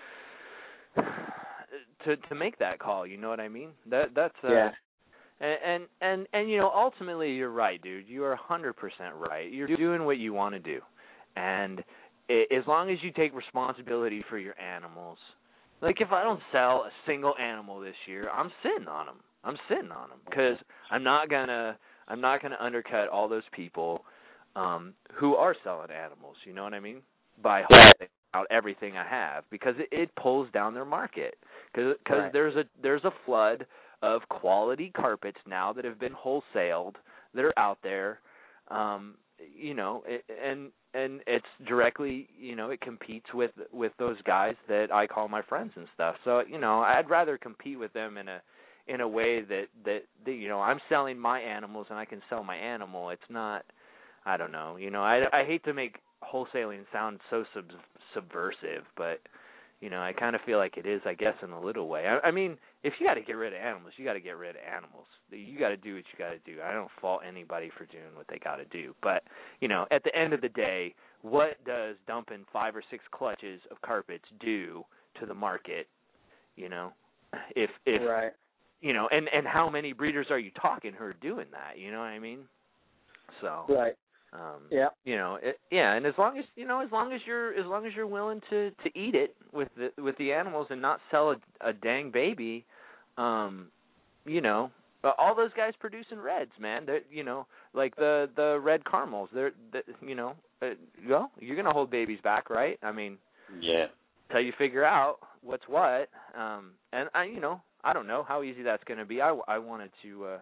to to make that call, you know what I mean? That that's uh yeah. and, and and and you know, ultimately you're right, dude. You are one hundred percent right. You're doing what you want to do. And I- as long as you take responsibility for your animals. Like if I don't sell a single animal this year, I'm sitting on them. I'm sitting on them cuz I'm not going to I'm not going to undercut all those people um, who are selling animals, you know what I mean? By wholesaling out everything I have because it, it pulls down their market. Because Right. there's a there's a flood of quality carpets now that have been wholesaled that are out there, um, you know, it, and and it's directly, you know, it competes with with those guys that I call my friends and stuff. So you know, I'd rather compete with them in a in a way that, that, that, you know, I'm selling my animals and I can sell my animal. It's not, I don't know, you know, I, I hate to make wholesaling sound so sub, subversive, but, you know, I kind of feel like it is, I guess, in a little way. I, I mean, if you got to get rid of animals, you got to get rid of animals. You got to do what you got to do. I don't fault anybody for doing what they got to do. But, you know, at the end of the day, what does dumping five or six clutches of carpets do to the market, you know? If, if, right. You know, and, and how many breeders are you talking who are doing that? You know what I mean? So, Right. um, yeah, you know, it, yeah, and as long as you know, as long as you're as long as you're willing to, to eat it with the with the animals and not sell a, a dang baby, um, you know, all those guys producing reds, man. They're, you know, like the the red caramels. They're, they, you know, uh, well, you're gonna hold babies back, right? I mean, yeah, until you figure out what's what, um, and I, you know. I don't know how easy that's going to be. I, I wanted to. Uh,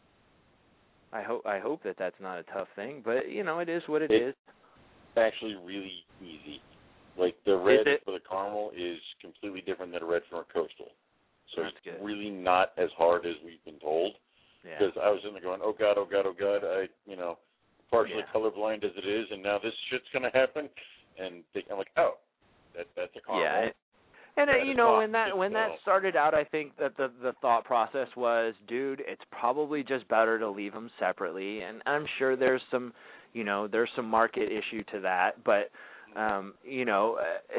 I hope I hope that that's not a tough thing, but you know it is what it, it is. It's actually really easy. Like the red it? for the caramel is completely different than a red from a coastal, so That's it's good. really not as hard as we've been told. Yeah. Because I was in there going, oh god, oh god, oh god, I you know partially Yeah. colorblind as it is, and now this shit's going to happen, and they, I'm like, oh, that that's a caramel. Yeah. It, And uh, That you is know not when that just when that caramel. started out, I think that the the thought process was, dude, it's probably just better to leave them separately. And I'm sure there's some, you know, there's some market issue to that, but um, you know, uh,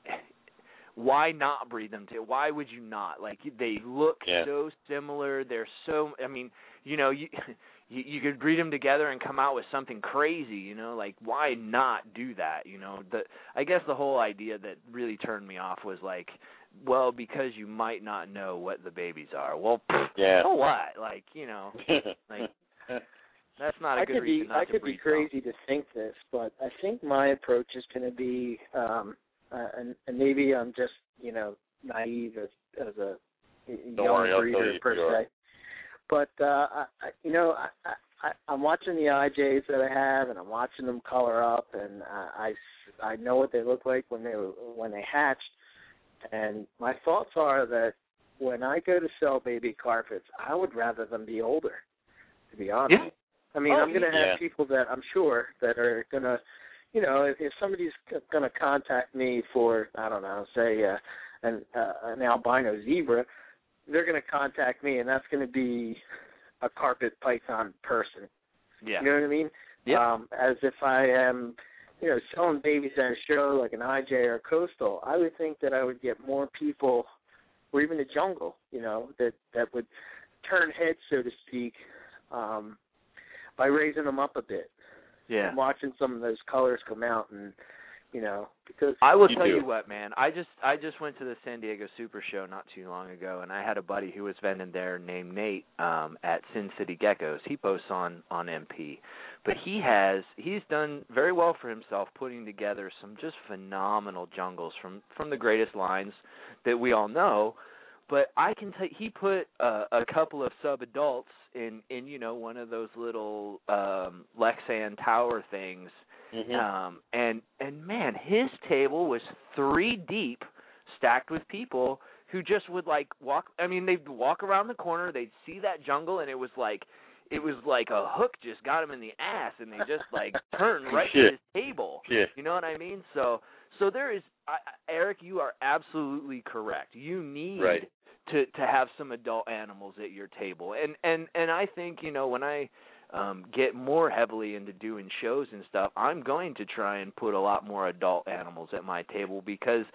why not breed them together? Why would you not? Like they look Yeah. so similar. They're so. I mean, you know, you. You, you could breed them together and come out with something crazy, you know. Like, why not do that? You know, the I guess the whole idea that really turned me off was like, well, because you might not know what the babies are. Well, pfft, Yeah. so what? Like, you know, like that's not a I good could reason be not I to could be breed crazy to think this, but I think my approach is going to be, um, uh, and, and maybe I'm just you know naive as as a young worry, I'll tell breeder you if per you are. se. But uh, I, I, you know, I, I, I'm watching the I Js that I have, and I'm watching them color up, and I, I, I know what they look like when they were, when they hatched. And my thoughts are that when I go to sell baby carpets, I would rather them be older, to be honest. Yeah. I mean, Oh, I'm going to have yeah. people that I'm sure that are going to, you know, if, if somebody's going to contact me for, I don't know, say uh, an, uh, an albino zebra, they're going to contact me, and that's going to be a carpet python person. Yeah. You know what I mean? Yeah. Um, as if I am, you know, selling babies at a show like an I J or a Coastal, I would think that I would get more people, or even the jungle, you know, that, that would turn heads, so to speak, um, by raising them up a bit. Yeah. And watching some of those colors come out, and, you know, because I will You tell do. you what, man. I just I just went to the San Diego Super Show not too long ago, and I had a buddy who was vending there named Nate um, at Sin City Geckos. He posts on on M P, but he has he's done very well for himself putting together some just phenomenal jungles from from the greatest lines that we all know. But I can tell he put uh, a couple of sub adults in in you know one of those little um, Lexan tower things. Mm-hmm. Um, and and man, his table was three deep, stacked with people who just would like walk. I mean, they'd walk around the corner, they'd see that jungle, and it was like it was like a hook just got him in the ass, and they just like turned right to Shit. his table. Yeah. You know what I mean? So so there is, I, Eric, you are absolutely correct. You need Right. to to have some adult animals at your table, and and and I think you know when I. Um, get more heavily into doing shows and stuff, I'm going to try and put a lot more adult animals at my table because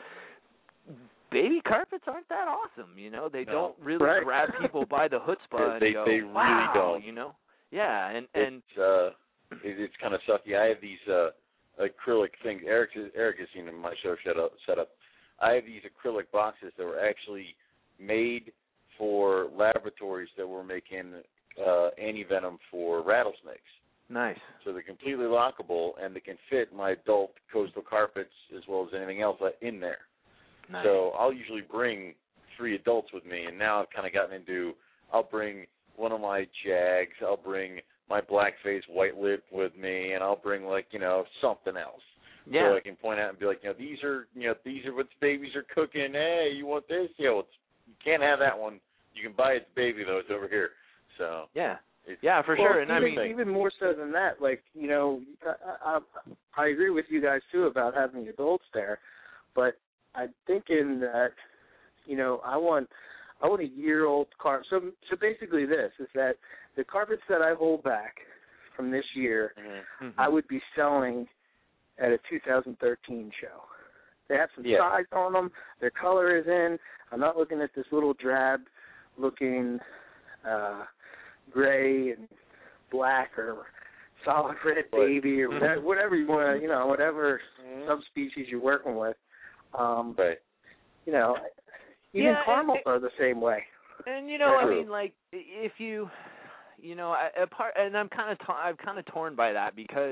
baby carpets aren't that awesome, you know. They No. don't really Right. grab people by the chutzpah and They- go, they really wow, don't. you know. Yeah, and and It's uh, it, it's kind of sucky. I have these uh acrylic things. Eric Eric has seen them in my show set up. Set up. I have these acrylic boxes that were actually made for laboratories that were making uh, anti-venom for rattlesnakes. nice. So they're completely lockable, and they can fit my adult coastal carpets as well as anything else in there. Nice. So I'll usually bring three adults with me, and now I've kind of gotten into, I'll bring one of my Jags, I'll bring my black-faced white lip with me, and I'll bring, like, you know, something else. yeah. So I can point out and be like, you know, these are, you know, these are what the babies are cooking. Hey, you want this? You know, it's, you can't have that one. You can buy its baby, though. It's over here. So yeah. it's, Yeah, for well, sure. And even, I mean, even more so than that, like, you know, I, I, I agree with you guys, too, about having adults there, but I'm thinking that, you know, I want I want a year-old carpet. So, so basically this is that the carpets that I hold back from this year, mm-hmm. mhm. I would be selling at a two thousand thirteen show. They have some Yeah. size on them. Their color is in. I'm not looking at this little drab-looking uh, gray and black or solid red But- baby or whatever, Mhm. whatever you want to, you know, whatever Mhm. subspecies you're working with. Um, Right. you know, even Yeah, caramels and- are the same way. And you know, I True. mean, like if you, you know, I- a part, and I'm kind of, I'm kind of torn by that because,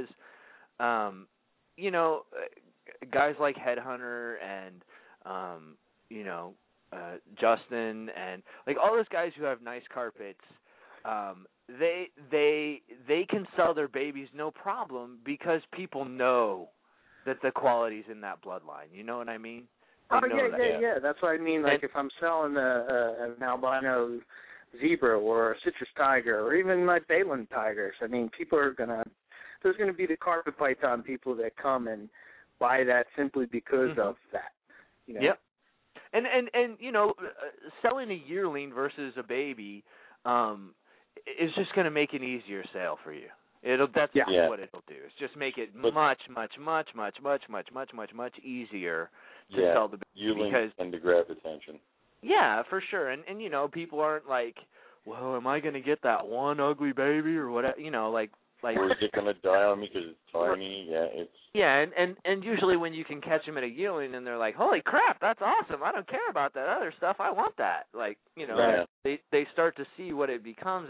um, you know, guys like Headhunter and, um, you know, uh, Justin and like all those guys who have nice carpets, um, they they they can sell their babies no problem because people know that the quality's in that bloodline. You know what I mean? They Oh know yeah, that. yeah, yeah. That's what I mean. Like And- if I'm selling a, a, an albino zebra or a citrus tiger or even my Balin tigers, I mean, people are gonna. There's gonna be the carpet python people that come and buy that simply because Mhm. of that. You know? Yep. And and and you know, uh, selling a yearling versus a baby um, is just going to make an easier sale for you. It'll that's Yeah. Yeah. what it'll do. It's just make it But- much, much, much, much, much, much, much, much, much easier to Yeah. sell the baby Yearlings because tend to grab attention. yeah, for sure. And and you know, people aren't like, well, am I going to get that one ugly baby or whatever? You know, like like. Or is it going to die on me because it's tiny? Yeah, it's. Yeah, and, and, and usually when you can catch them at a yearling and they're like, holy crap, that's awesome. I don't care about that other stuff. I want that. Like, you know, Right. they they start to see what it becomes. It's,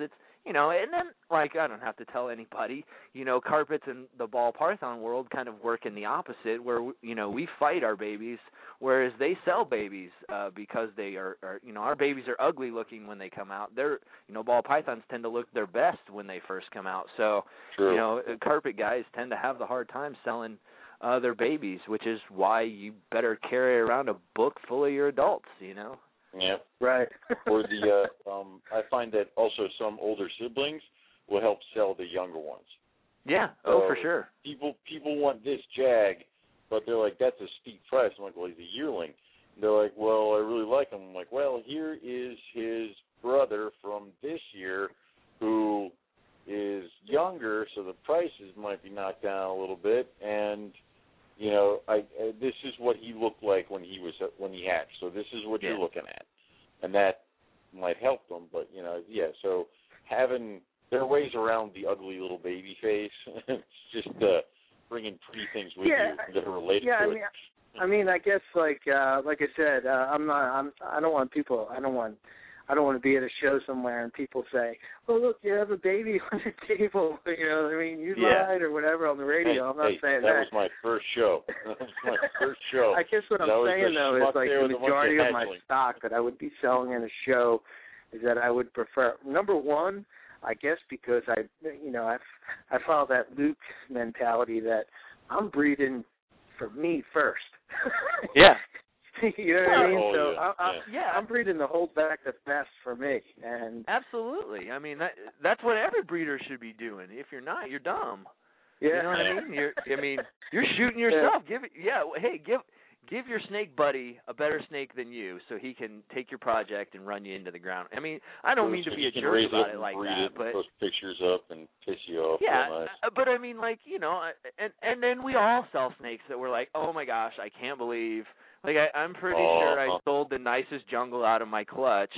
you know, and then, like, I don't have to tell anybody, you know, carpets in the ball python world kind of work in the opposite, where, you know, we fight our babies, whereas they sell babies uh, because they are, are, you know, our babies are ugly looking when they come out. They're, you know, ball pythons tend to look their best when they first come out. So, True. you know, carpet guys tend to have the hard time selling uh, their babies, which is why you better carry around a book full of your adults, you know. Yeah. Right. Or the uh, um, I find that also some older siblings will help sell the younger ones. Yeah. Oh, So for sure. People people want this Jag, but they're like, that's a steep price. I'm like, well, he's a yearling. And they're like, well, I really like him. I'm like, well, here is his brother from this year who is younger, so the prices might be knocked down a little bit, and you know, I, I this is what he looked like when he was when he hatched. So this is what Yeah. you're looking at, and that might help them. But you know, yeah. So having there are ways around the ugly little baby face. It's just uh, bringing pretty things with Yeah. you that are related Yeah, to I it. mean, I mean, I guess like uh, like I said, uh, I'm not. I'm. I don't want people. I don't want. I don't want to be at a show somewhere and people say, "Oh, look, you have a baby on your table." You know, I mean, you Yeah. lied or whatever on the radio. Hey, I'm not hey, saying that. that. was my first show. That was my first show. I guess what I'm I was saying the though schmuck is like there the with a bunch of majority of my hatchlings. stock that I would be selling in a show is that I would prefer number one, I guess because I, you know, I I follow that Luke mentality that I'm breeding for me first. Yeah. You know what I mean? Oh, so yeah, I, I, yeah. Yeah. I'm breeding the hold back that's best for me, and Absolutely. I mean, that, that's what every breeder should be doing. If you're not, you're dumb. yeah, You know what I mean? You're, I mean, you're shooting yourself. Give it, yeah. Hey, give give your snake buddy a better snake than you, so he can take your project and run you into the ground. I mean, I don't mean to So be you a can jerk raise about it it like and breed that, it and but post pictures up and piss you off. yeah, Real nice. uh, but I mean, like, you know, and and then we all sell snakes that we're like, oh my gosh, I can't believe. Like, I, I'm pretty Oh, sure I uh-huh. sold the nicest jungle out of my clutch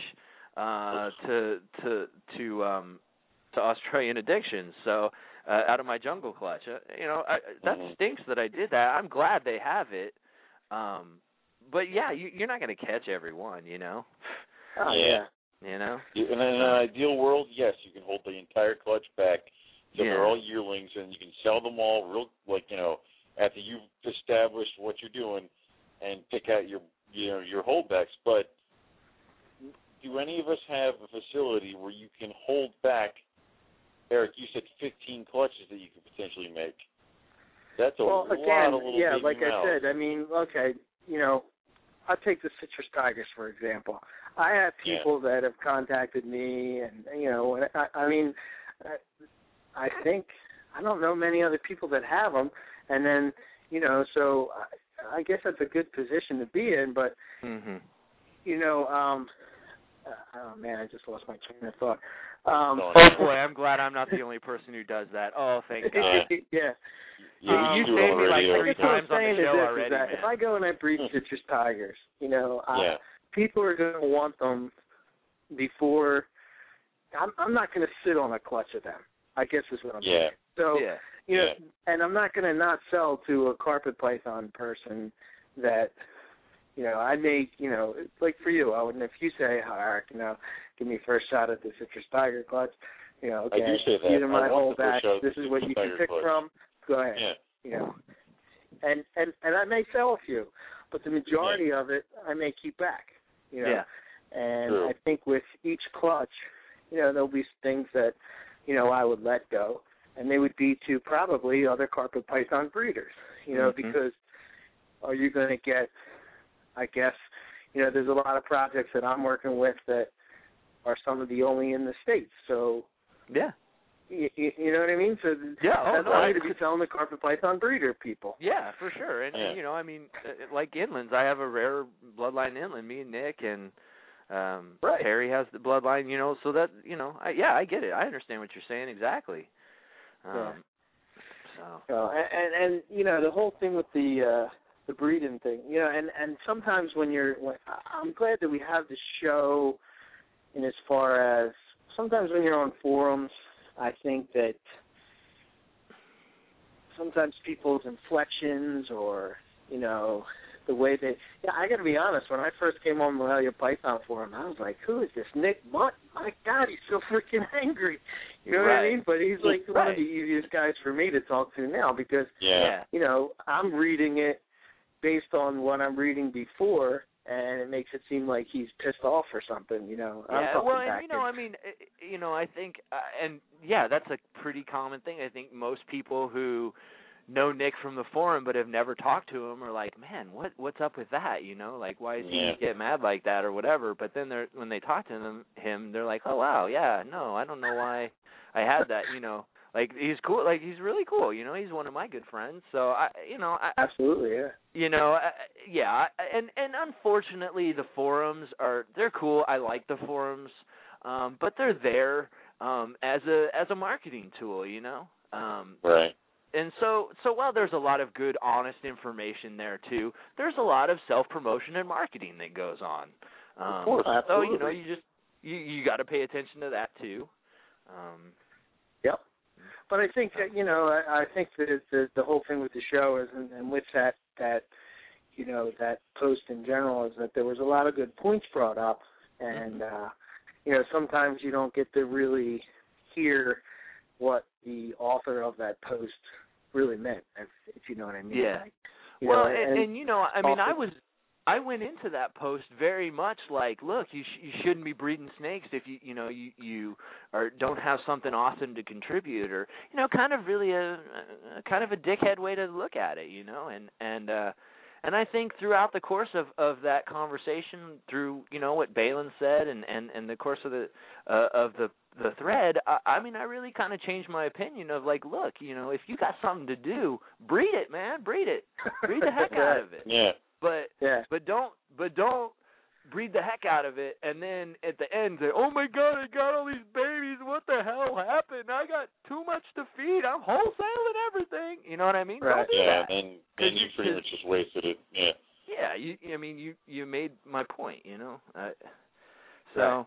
uh, to to to um to Australian Addictions. So uh, out of my jungle clutch, uh, you know, I, that Mhm. stinks that I did that. I'm glad they have it. Um, but yeah, you, you're not going to catch every one, you know. oh Yeah. yeah. You know. You- In an ideal world, yes, you can hold the entire clutch back. So Yeah. they're all yearlings, and you can sell them all real, like, you know, after you've established what you're doing, and pick out your, you know, your holdbacks. But do any of us have a facility where you can hold back? Eric, you said fifteen clutches that you could potentially make. That's a Well, lot again, of little yeah, baby like mouths. I said, I mean, okay, you know, I'll take the citrus tigers for example. I have people that have contacted me, and you know, and I, I mean, I, I think I don't know many other people that have them, and then you know, so I, I guess that's a good position to be in. But Mhm. you know, um, uh, oh man, I just lost my train of thought. Um, Oh, Oh boy, I'm glad I'm not the only person who does that. Oh, thank God. Yeah. yeah. Yeah, Um, you you do it saved on me the like radio. three I guess what I'm times on the saying show is this, already, is that man. if I go and I breed citrus tigers, you know, I, Yeah. people are going to want them before. I'm, I'm not going to sit on a clutch of them, I guess is what I'm Yeah. saying. So, Yeah. you know, Yeah. and I'm not going to not sell to a carpet python person that, you know, I make, you know, like for you, Owen, if you say, "Hi, Eric, you know, give me first shot at the citrus tiger clutch," you know, okay, I do say that. these are my I want the first holdbacks. shot at This the is what citrus you can tiger pick clutch. from. Go ahead. Yeah. You know, and and and I may sell a few, but the majority of it I may keep back. You know, Yeah. and True. I think with each clutch, you know, there'll be things that, you know, I would let go, and they would be to probably other carpet python breeders. You know, Mhm. because are you going to get? I guess, you know, there's a lot of projects that I'm working with that are some of the only in the States. So, Yeah. you, you know what I mean? So Yeah, oh, that's no, why I- to be selling the carpet python breeder people. Yeah, for sure. And, Yeah. and you know, I mean, uh, like inlands, I have a rare bloodline inland. Me and Nick and um Right. Terry has the bloodline. You know, so that you know, I, yeah, I get it. I understand what you're saying exactly. Um, Yeah. So. So, and, and and you know the whole thing with the uh, the breeding thing, you know, and and sometimes when you're, when, I'm glad that we have the show, in as far as sometimes when you're on forums, I think that sometimes people's inflections or you know the way they. Yeah, I got to be honest. When I first came on Morelia Python forum, I was like, "Who is this Nick Mutt? My God, he's so freaking angry." You know right. what I mean? But he's like right. one of the easiest guys for me to talk to now because, Yeah. you know, I'm reading it based on what I'm reading before, and it makes it seem like he's pissed off or something. You know? I'm Yeah. talking Well, and back you know, I mean, you know, I think, uh, and yeah, that's a pretty common thing. I think most people who know Nick from the forum but have never talked to him are like, man, what what's up with that? You know, like why does Yeah. he get mad like that or whatever? But then they're when they talk to him, him they're like, oh wow, yeah, no, I don't know why I had that. You know, like he's cool, like he's really cool. You know, he's one of my good friends. So I, you know, I, Absolutely, yeah. you know, I, yeah, and and unfortunately the forums are they're cool. I like the forums, um, but they're there um, as a as a marketing tool. You know. Um, Right. And so, so while there's a lot of good, honest information there too, there's a lot of self-promotion and marketing that goes on. Um, Of course, so absolutely. you know, you just you you got to pay attention to that too. Um, Yep. But I think that you know, I, I think that the the whole thing with the show is, and, and with that that you know that post in general is that there was a lot of good points brought up, and mm-hmm. uh, you know sometimes you don't get to really hear what the author of that post really meant, if, if you know what I mean. Yeah. Like, you well, know, and, and, and you know, I mean, also, I was, I went into that post very much like, look, you sh- you shouldn't be breeding snakes if you you know you you are don't have something awesome to contribute, or you know, kind of really a, a kind of a dickhead way to look at it, you know, and and uh, and I think throughout the course of, of that conversation, through you know what Balin said, and, and, and the course of the uh, of the the thread, I, I mean, I really kind of changed my opinion of like, look, you know, if you got something to do, breed it, man, breed it, breed the heck out of it. Yeah. But yeah. but don't but don't breed the heck out of it, and then at the end say, oh my God, I got all these babies. What the hell happened? I got too much to feed. I'm wholesaling everything. You know what I mean? Right. Don't do Yeah, that. and then you pretty much just wasted it. Yeah. Yeah, you. I mean, you you made my point. You know. Uh, so. Right.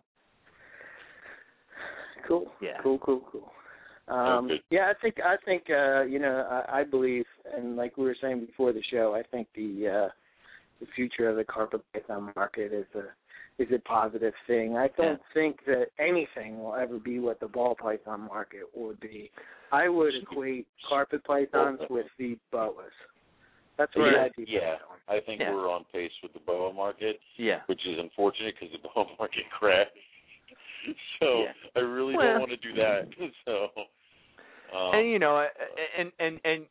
Cool. Yeah. Cool. Cool. Cool. Um, Okay. Yeah, I think I think uh, you know I, I believe, and like we were saying before the show, I think the uh, the future of the carpet python market is a is a positive thing. I don't Yeah. think that anything will ever be what the ball python market would be. I would equate carpet pythons with the boas. That's what Yeah, I'd be yeah. based on. I think Yeah. we're on pace with the boa market, Yeah. which is unfortunate because the boa market crashed. So Yeah. I really Well. don't want to do that. So, um, And you know, and and and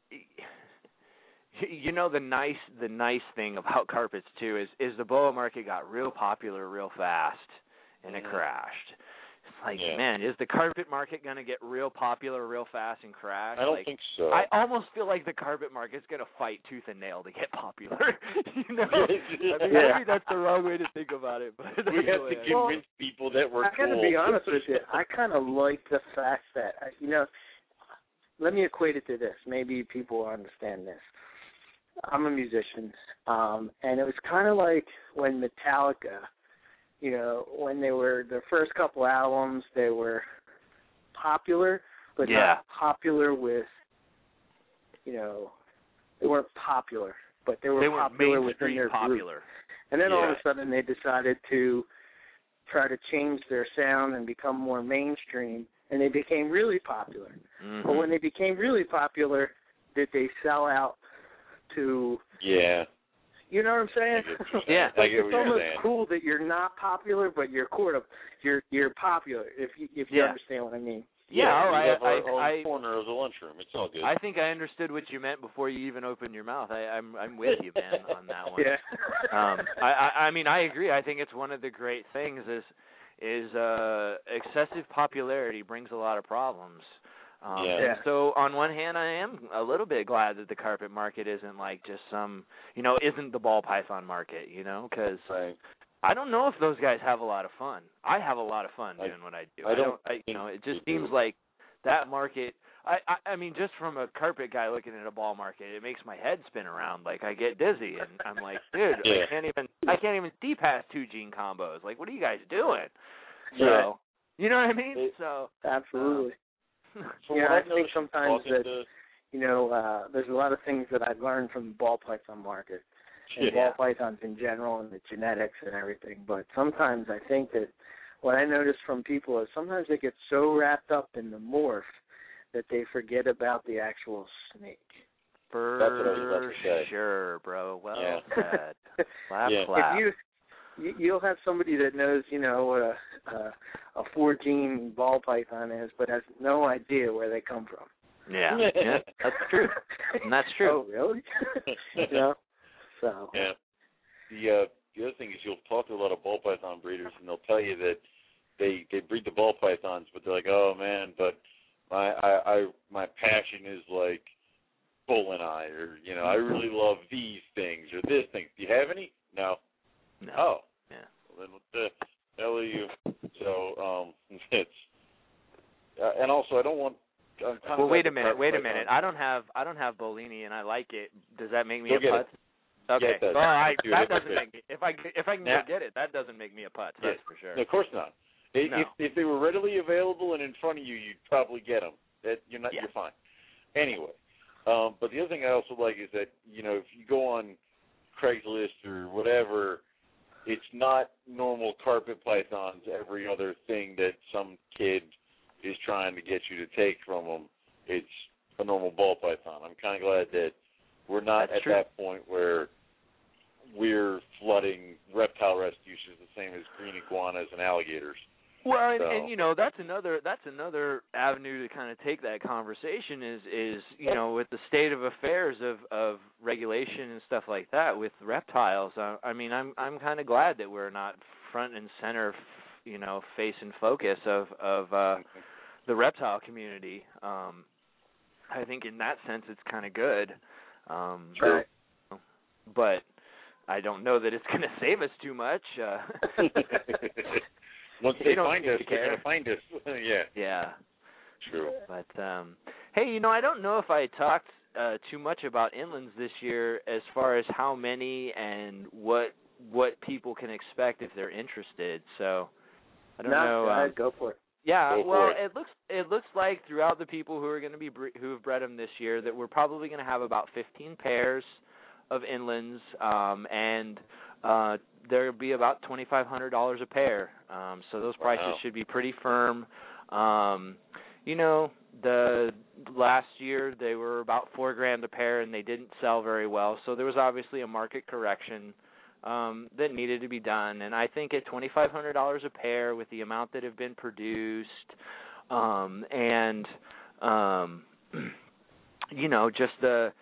you know the nice the nice thing about carpets too is is the boa market got real popular real fast and it Mhm. crashed. It's like, Yeah. man, is the carpet market going to get real popular real fast and crash? I don't like, think so. I almost feel like the carpet market's going to fight tooth and nail to get popular. you know, I mean, Yeah. maybe that's the wrong way to think about it, but that's we have the to way I- convince people that we're I cool. gotta be honest with you. I kind of like the fact that uh, you know. Let me equate it to this. Maybe people understand this. I'm a musician, um, and it was kind of like when Metallica, you know, when they were their first couple albums, they were popular, but Yeah. not popular with, you know, they weren't popular, but they were they were popular within mainstream their popular. group. And then all of Yeah. a sudden they decided to try to change their sound and become more mainstream, and they became really popular. Mm-hmm. But when they became really popular, did they sell out to, Yeah. you know what I'm saying? I get what you're saying. Yeah. I get It's what you're almost saying. cool that you're not popular, but you're sort of you're you're popular if you if you Yeah. understand what I mean. Yeah, Yeah, all we right. have our I, own I, corner of the lunchroom. It's all good. I think I understood what you meant before you even opened your mouth. I, I'm I'm with you, man, on that one. Yeah. um, I, I I mean I agree. I think it's one of the great things is is uh, excessive popularity brings a lot of problems. Um, Yeah. and Yeah. so on one hand, I am a little bit glad that the carpet market isn't like just some, you know, isn't the ball python market, you know, because Right. I don't know if those guys have a lot of fun. I have a lot of fun I- doing what I do. I don't I, you think know, it they just seems do. like that market. I, I I mean, just from a carpet guy looking at a ball market, it makes my head spin around. Like I get dizzy, and I'm like, dude, Yeah. I can't even I can't even see past two gene combos. Like, what are you guys doing? So, Right. you know what I mean? It- so, Absolutely. From Yeah, what I I've think noticed sometimes talking that to- you know uh, there's a lot of things that I've learned from the ball python market, and yeah. ball pythons in general and the genetics and everything. But sometimes I think that what I notice from people is sometimes they get so wrapped up in the morph that they forget about the actual snake. For That's what I was about to say. sure, bro. Well Yeah. said. Clap, Yeah. clap. If you, you you'll have somebody that knows, you know, what a a, a four-gene ball python is, but has no idea where they come from. Yeah, yeah, that's true. And that's true. Oh, really? you know? So. Yeah. The uh, the other thing is you'll talk to a lot of ball python breeders, and they'll tell you that they they breed the ball pythons, but they're like, oh man, but my I, I my passion is like bull and I, or you know, I really love these things or this thing. Do you have any? No. No. Oh. Yeah. Well, then what the hell are you? So um, it's uh, and also I don't want. I'm kind Well, of wait like a minute. Wait a python. minute. I don't have I don't have Bolini, and I like it. Does that make me Go a get putz? it. Okay. Get that. Well, I, Dude, that that's doesn't it. make me. If I if I can Yeah. go get it, that doesn't make me a putz. That's Yeah. for sure. No, of course not. If, No. if if they were readily available and in front of you, you'd probably get them. That you're not. Yeah. You're fine. Anyway, um, but the other thing I also like is that you know if you go on Craigslist or whatever, it's not normal carpet pythons. Every other thing that some kid is trying to get you to take from them, it's a normal ball python. I'm kind of glad that we're not That's at true. that point where we're flooding reptile refuges the same as green iguanas and alligators. Well, and, So- and you know that's another that's another avenue to kind of take that conversation is is you know with the state of affairs of of regulation and stuff like that with reptiles. Uh, I mean, I'm I'm kind of glad that we're not front and center, you know, face and focus of of uh, the reptile community. Um, I think in that sense it's kind of good. Um, Right. But I don't know that it's going to save us too much. Uh, Once They they don't find seem us, to they're care. going to find us. yeah, yeah. true. But um hey, you know, I don't know if I talked uh too much about inlands this year as far as how many and what what people can expect if they're interested. So I don't no, know. go um, ahead, go for it. Yeah, Go for well, it. it looks it looks like throughout the people who are going to be bre- who have bred them this year that we're probably going to have about fifteen pairs of inlands, um, and uh, there'll be about twenty five hundred dollars a pair. Um, so those prices Wow. should be pretty firm. Um, you know, the last year they were about four grand a pair, and they didn't sell very well. So there was obviously a market correction um, that needed to be done. And I think at twenty five hundred dollars a pair, with the amount that have been produced, um, and um, you know, just the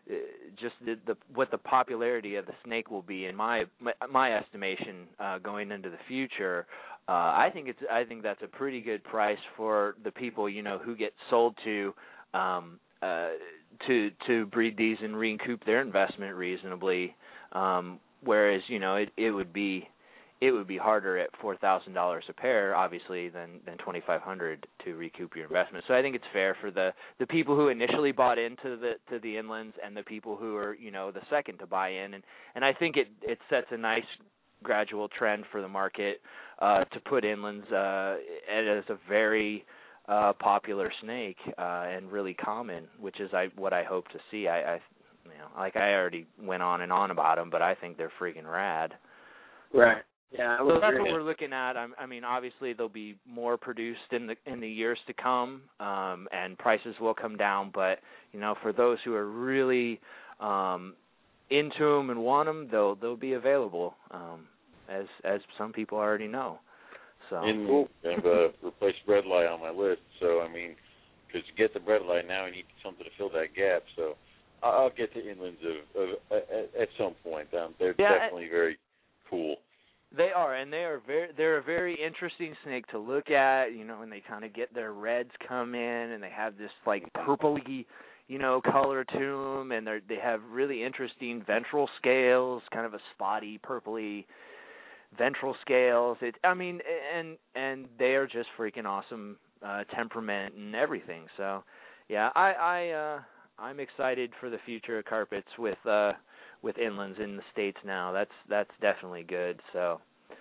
just the, the what the popularity of the snake will be in my my, my estimation uh, going into the future. Uh, I think it's I think that's a pretty good price for the people, you know, who get sold to um, uh, to to breed these and recoup their investment reasonably. Um, whereas, you know, it, it would be it would be harder at four thousand dollars a pair, obviously, than than twenty five hundred to recoup your investment. So I think it's fair for the, the people who initially bought into the to the inlands and the people who are, you know, the second to buy in, and and I think it it sets a nice gradual trend for the market uh, to put inlands uh, as a very uh, popular snake uh, and really common, which is I what I hope to see. I, I you know, like I already went on and on about them, but I think they're freaking rad. Right. Yeah, I So would that's agree. what we're looking at. I, I mean, obviously there'll be more produced in the in the years to come, um, and prices will come down. But you know, for those who are really um, into them and want them, they'll they'll be available, um, as as some people already know. So And I've uh, replaced breadlie on my list. So I mean, because to get the breadlie now, you need something to fill that gap. So I'll get to inlands of, of, at, at some point. Um, they're Yeah, definitely very cool. They are, and they are very. They're a very interesting snake to look at. You know, when they kind of get their reds come in, and they have this like purpley, you know, color to them, and they they have really interesting ventral scales, kind of a spotty, purpley ventral scales. It, I mean, and and they are just freaking awesome uh, temperament and everything. So, yeah, I I uh, I'm excited for the future of carpets with. Uh, with inlands in the States now. That's that's definitely good. So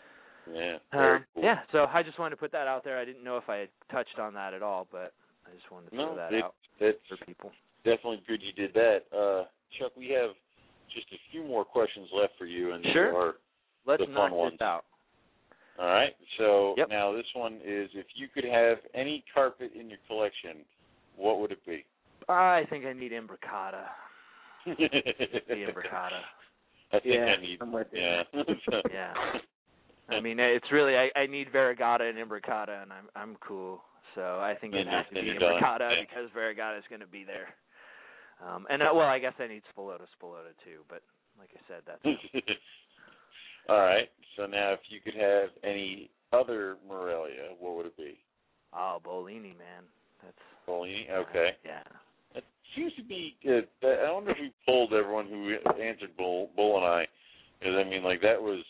Yeah, very um, cool. yeah, so I just wanted to put that out there. I didn't know if I had touched on that at all, but I just wanted to throw No, that it, out it's for people. definitely good you did that. Uh, Chuck, we have just a few more questions questions left for you, and sure. they are Let's the knock fun ones. this out. All right. So yep. now this one is: if you could have any carpet in your collection, what would it be? I think I need Imbricata. the Imbricata. I think yeah, I need. I'm with you. Yeah. yeah. I mean, it's really I, I need Variegata and Imbricata, and I'm I'm cool. So I think it has to be Imbricata yeah. because Variegata is going to be there. Um, and uh, well, I guess I need Spolota, Spolota too. But like I said, that's. All right. So now, if you could have any other Morelia, what would it be? Oh, Bolini, man. That's Bolini. Okay. Uh, yeah. It seems to be. Uh, I wonder if we polled everyone who answered Bull, Bull and I, because I mean, like that was.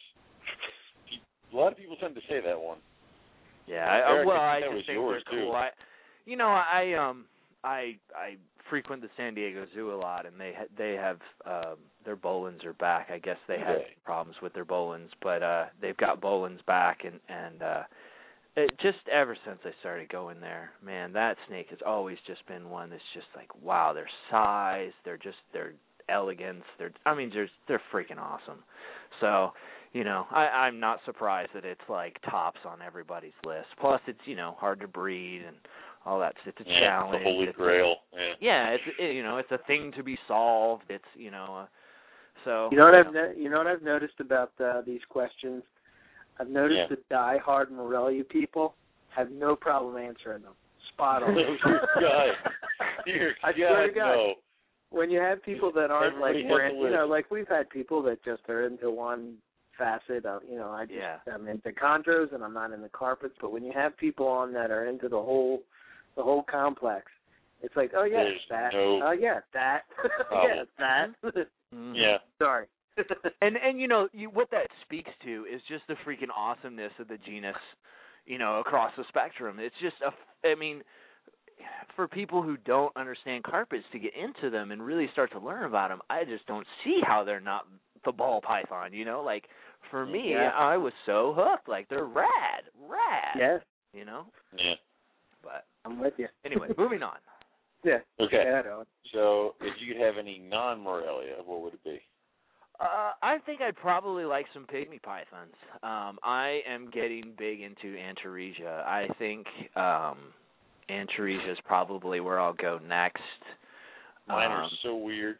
A lot of people tend to say that one. Yeah. I, Eric, well, I I think just that think was they're yours, cool. too. I, you know, I um, I I frequent the San Diego Zoo a lot, and they ha- they have um, their Bolins are back. I guess they had okay. problems with their Bolins, but uh, they've got Bolins back, and and uh, it, just ever since I started going there, man, that snake has always just been one that's just like, wow, their size, they're just their elegance, they're I mean, they're they're freaking awesome. So. You know, I, I'm not surprised that it's like tops on everybody's list. Plus, it's you know hard to breed and all that. It's a yeah, challenge. It's the holy it's grail. A, yeah. yeah, it's it, you know it's a thing to be solved. It's you know, uh, so you know what you I've no, you know what I've noticed about uh, these questions. I've noticed yeah. that die-hard Morelia people have no problem answering them. Spot on. God, dear I God, swear to God. no. When you have people that aren't Everybody like has brand, a you know, list. like we've had people that just are into one facet of, you know, I just yeah. I'm into chondros and I'm not into carpets, but when you have people on that are into the whole the whole complex, it's like, oh yeah, There's that, no oh yeah, that, yeah, that. Mm-hmm. Yeah. Sorry. and and you know you, what that speaks to is just the freaking awesomeness of the genus, you know, across the spectrum. It's just a, I mean, for people who don't understand carpets to get into them and really start to learn about them, I just don't see how they're not the ball python, you know, like for me, yeah. I was so hooked, like they're rad, rad, yeah, you know. Yeah. But I'm with you. Anyway, moving on. Yeah. Okay. Yeah, I know. So, if you could have any non-Morelia, what would it be? Uh, I think I'd probably like some pygmy pythons. Um, I am getting big into Antaresia. I think um, Antaresia is probably where I'll go next. Mine um, are so weird.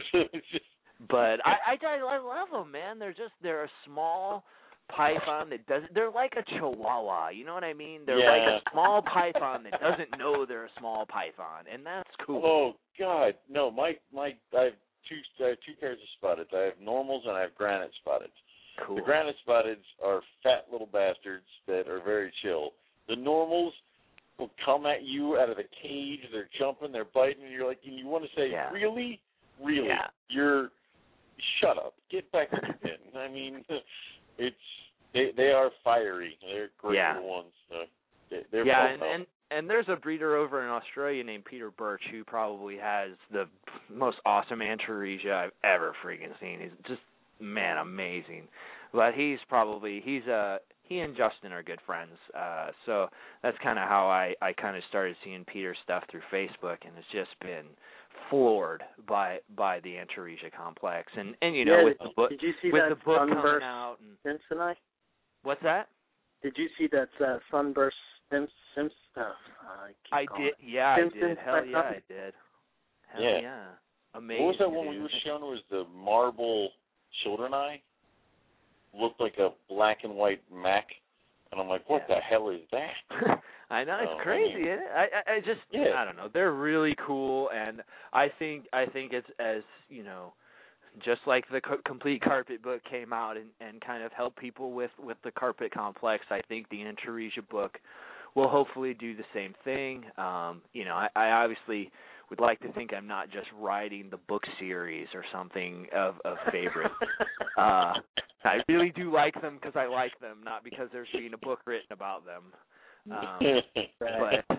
But I, I, I love them, man. They're just they're a small python that doesn't. They're like a chihuahua. You know what I mean? They're yeah. like a small python that doesn't know they're a small python, and that's cool. Oh God, no! My my, I have two I have two pairs of spotteds. I have normals and I have granite spotteds. Cool. The granite spotteds are fat little bastards that are very chill. The normals will come at you out of the cage. They're jumping, they're biting, and you're like, and you want to say, yeah. really, really, yeah. you're. Shut up. Get back to the pin. I mean, it's they they are fiery. They're great yeah. little ones. So they, they're yeah, both and, and and there's a breeder over in Australia named Peter Birch who probably has the most awesome Antaresia I've ever freaking seen. He's just man amazing. But he's probably he's a he and Justin are good friends. Uh, so that's kind of how I I kind of started seeing Peter's stuff through Facebook, and it's just been floored by by the Antaresia complex, and and you know yeah, with the book did you see with that the book sunburst coming out. And, Simpsonite? what's that? Did you see that uh, sunburst Simps? Simps uh, I, I did. Yeah, Simpsons I did. Hell yeah, something? I did. Hell Yeah. yeah. Amazing. What was that one dude. we were shown? It was the marble children eye. Looked like a black and white Mac, and I'm like, what Yeah. the hell is that? I know it's Oh, crazy, I mean, isn't it? I, I I just yeah. I don't know. They're really cool, and I think I think it's as you know, just like the co- complete carpet book came out and, and kind of helped people with, with the carpet complex. I think the Antaresia book will hopefully do the same thing. Um, you know, I, I obviously would like to think I'm not just writing the book series or something of of favorites. uh, I really do like them because I like them, not because there's being a book written about them. Um, Right. but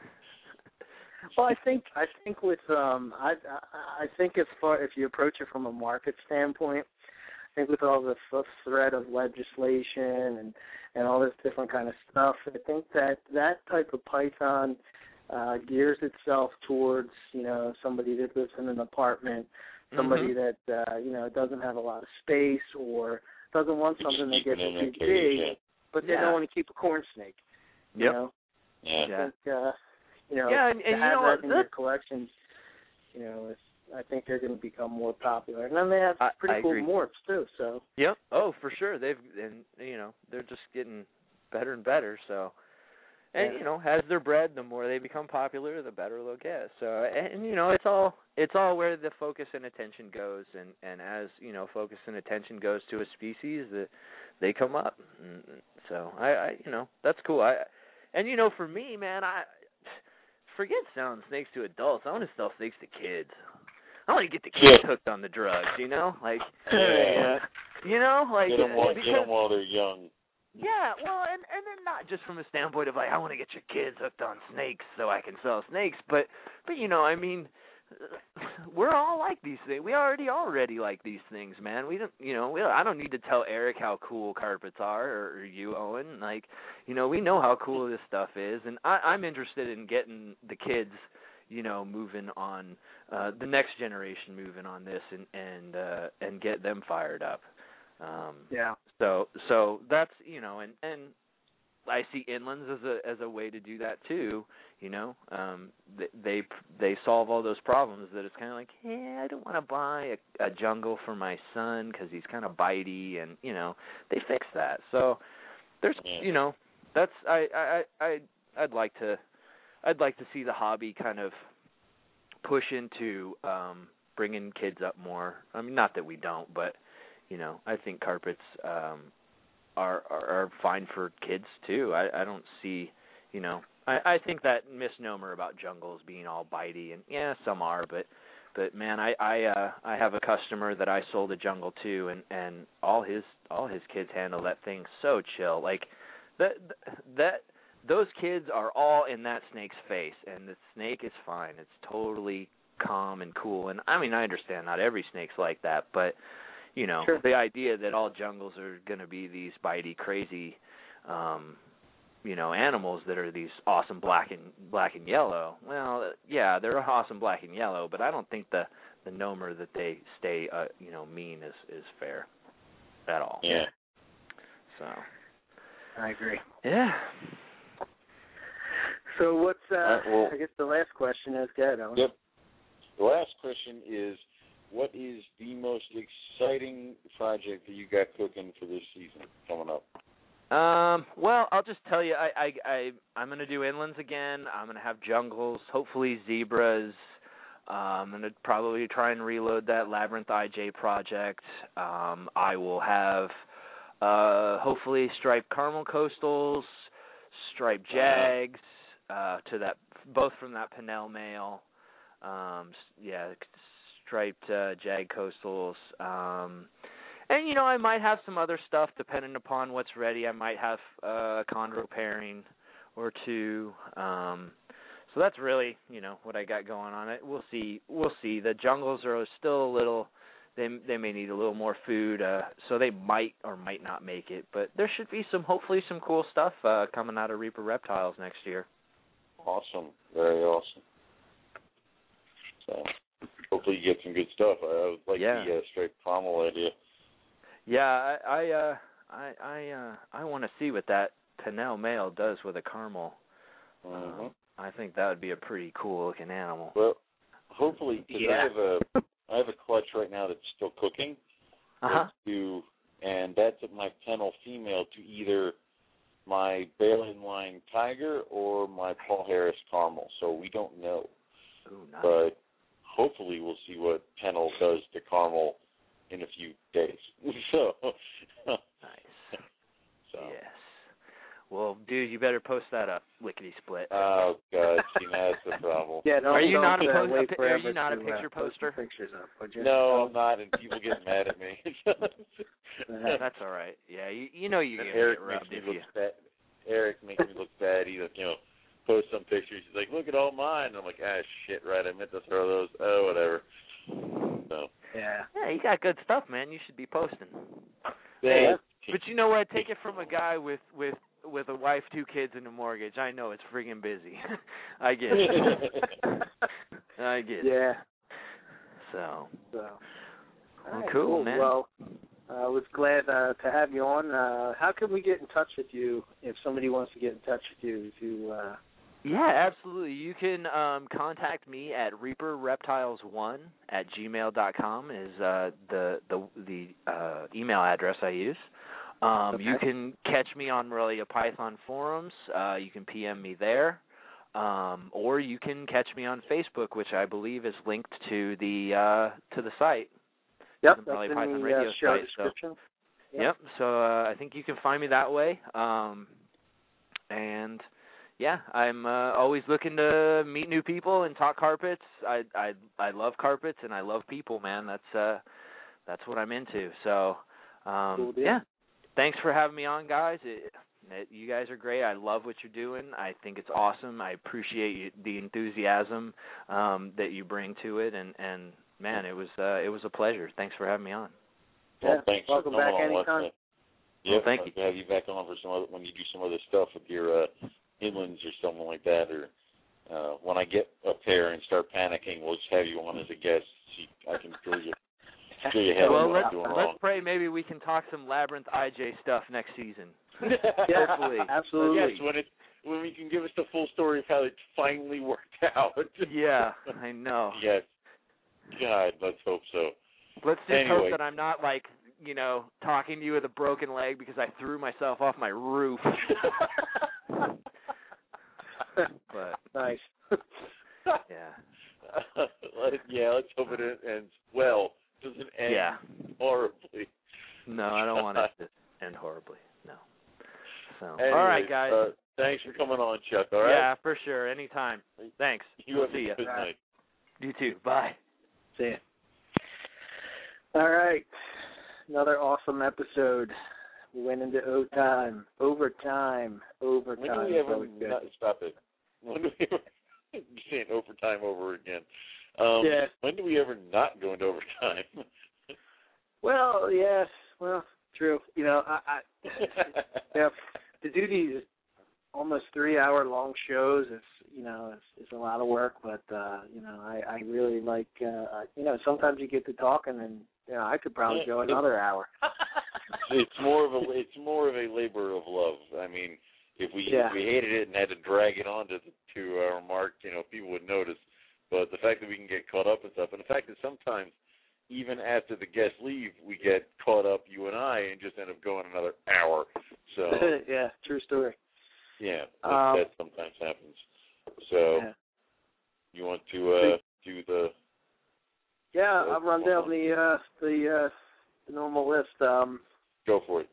Well, I think I think with um I I, I think as far if you approach it from a market standpoint, I think with all the f- threat of legislation and and all this different kind of stuff, I think that that type of python uh, gears itself towards you know somebody that lives in an apartment somebody mm-hmm. that uh, you know doesn't have a lot of space or doesn't want something that gets too big, yeah. but they yeah. don't want to keep a corn snake. You Yep. know? Yeah. Yeah. I think, uh, you know, yeah, and, to and you have know that in that, your collection, you know, it's, I think they're going to become more popular. And then they have pretty I, I cool agree. morphs too. So. Yep. Oh, for sure. They've and you know they're just getting better and better. So, and yeah. you know, as they're bred, the more they become popular, the better they'll get. So, and, and you know, it's all it's all where the focus and attention goes. And and as you know, focus and attention goes to a species, that they come up. And so, I, I you know that's cool. I and you know, for me, man, I forget selling snakes to adults. I want to sell snakes to kids. I want to get the kids hooked on the drugs, you know, like, yeah. you know, like get them while, because, get them while they're young. Yeah, well, and and then not just from a standpoint of like I want to get your kids hooked on snakes so I can sell snakes, but but you know, I mean, we're all like these things. We already already like these things, man. We don't, you know, we don't, I don't need to tell Eric how cool carpets are, or, or you, Owen. Like, you know, we know how cool this stuff is, and I, I'm interested in getting the kids, you know, moving on, uh, the next generation moving on this, and and uh, and get them fired up. Um, yeah. So so that's you know, and, and I see inlands as a as a way to do that too. You know, um, they, they they solve all those problems that it's kind of like, hey, I don't want to buy a, a jungle for my son because he's kind of bitey, and you know, they fix that. So there's you know, that's I I I I'd like to I'd like to see the hobby kind of push into um, bringing kids up more. I mean, not that we don't, but you know, I think carpets um, are, are are fine for kids too. I, I don't see, you know, I, I think that misnomer about jungles being all bitey, and yeah, some are, but but man, I I uh, I have a customer that I sold a jungle to, and, and all his all his kids handle that thing so chill. Like that that those kids are all in that snake's face, and the snake is fine. It's totally calm and cool. And I mean, I understand not every snake's like that, but you know, sure. the idea that all jungles are going to be these bitey, crazy, um, you know, animals that are these awesome black and black and yellow. Well, yeah, they're awesome black and yellow, but I don't think the the nomer that they stay, uh, you know, mean is is fair at all. Yeah. So. I agree. Yeah. So what's uh? Uh, well, I guess the last question is, go ahead, Owen. Yep. The last question is, what is the most exciting project that you got cooking for this season coming up? Um, well, I'll just tell you, I, I, I, I'm going to do inlands again. I'm going to have jungles, hopefully zebras. Um, I'm going to probably try and reload that Labyrinth I J project. Um, I will have, uh, hopefully striped caramel coastals, striped jags, uh, to that, both from that Pinnell male. Um, yeah, striped uh, jag coastals, um, and you know I might have some other stuff depending upon what's ready. I might have uh, a chondro pairing or two. Um, so that's really you know what I got going on. It we'll see. We'll see. The jungles are still a little. They they may need a little more food, uh, so they might or might not make it. But there should be some hopefully some cool stuff uh, coming out of Reaper Reptiles next year. Awesome. Very awesome. So hopefully you get some good stuff. I like yeah. the uh, straight caramel idea. Yeah, I I uh, I I, uh, I want to see what that Pinnell male does with a caramel. Mm-hmm. Um, I think that would be a pretty cool looking animal. Well, hopefully, because Yeah. I have a I have a clutch right now that's still cooking. Uh-huh. To, and that's my Pennell female to either my Balin Line Tiger or my Paul Harris Caramel. So we don't know. Ooh, nice. But hopefully we'll see what Pennell does to Caramel in a few days. so Nice. So. Yes. Well, dude, you better post that up, lickety split. Oh God, see, that's the problem. Yeah, don't, Are you don't, not a uh, post- wait a- are forever you not a to, picture uh, post poster? Pictures up, would you? No, I'm not, and people get mad at me. That's all right. Yeah, you, you know you're And gonna Eric get makes rubbed me if look you. bad. Eric makes me look bad. He, you know, posts some pictures. He's like, "Look at all mine." And I'm like, "Ah, shit, right? I meant to throw those. Oh, whatever." So. Yeah. Yeah, you got good stuff, man. You should be posting. Yeah. But you know what? Take it from a guy with with with a wife, two kids, and a mortgage. I know it's friggin' busy. I get it. I get it. Yeah. So, So, well, all right, cool, cool, man. Well, I was glad uh, to have you on. Uh, how can we get in touch with you if somebody wants to get in touch with you? To uh... Yeah, absolutely. You can um, contact me at reaper reptiles one at gmail dot com is uh, the the the uh, email address I use. Um, Okay. You can catch me on Morelia Python forums. Uh, you can P M me there, um, or you can catch me on Facebook, which I believe is linked to the uh, to the site. Yep, the that's Morelia in Python the Radio uh, show site, description. So, yep. So uh, I think you can find me that way. Um, and yeah, I'm uh, always looking to meet new people and talk carpets. I I I love carpets and I love people, man. That's uh that's what I'm into. So um, Cool deal. yeah, thanks for having me on, guys. It, it, you guys are great. I love what you're doing. I think it's awesome. I appreciate you, the enthusiasm um, that you bring to it, and, and man, it was uh, it was a pleasure. Thanks for having me on. Well, Yeah, thanks welcome for back coming on. anytime. Let's, uh, Well, yeah, thank I'd like you. to have you back on for some other, when you do some other stuff with your uh, inlands or something like that, or uh, when I get up there and start panicking, we'll just have you on as a guest. See, I can show you, show you how Well, what let's I'm doing let's wrong. pray maybe we can talk some Labyrinth I J stuff next season. Yeah, Hopefully. absolutely. Yes, when it when we can give us the full story of how it finally worked out. Yeah, I know. Yes. God, let's hope so. Let's just Anyway. hope that I'm not like, you know, talking to you with a broken leg because I threw myself off my roof. But Nice. yeah. Let- yeah, let's hope it ends well. Doesn't end Yeah. horribly. No, I don't want it to end horribly. No. So, Anyways, all right, guys. Uh, thanks for coming on, Chuck. All right. Yeah, for sure. Anytime. Thanks. You We'll have see a ya. good night. You too. Bye. See ya. All right. Another awesome episode. We went into overtime, overtime, overtime. When do we ever Always good. not, stop it? When do we ever you're saying overtime over again? Um, Yeah. When do we ever not go into overtime? Well, yes. Well, true. You know, I, I yeah, to do these almost three-hour-long shows, it's you know, it's, it's a lot of work. But uh, you know, I, I really like. Uh, you know, sometimes you get to talking, and you know, I could probably go another hour. It's more of a it's more of a labor of love. I mean, if we Yeah. if we hated it and had to drag it on to the two-hour mark, you know, people would notice. But the fact that we can get caught up and stuff, and the fact that sometimes even after the guests leave, we get caught up, you and I, and just end up going another hour. So Yeah, true story. yeah, that, Um, that sometimes happens. So Yeah. you want to uh, do the Yeah, Uh, I'll run down the uh, the uh, the normal list. Um, go for it?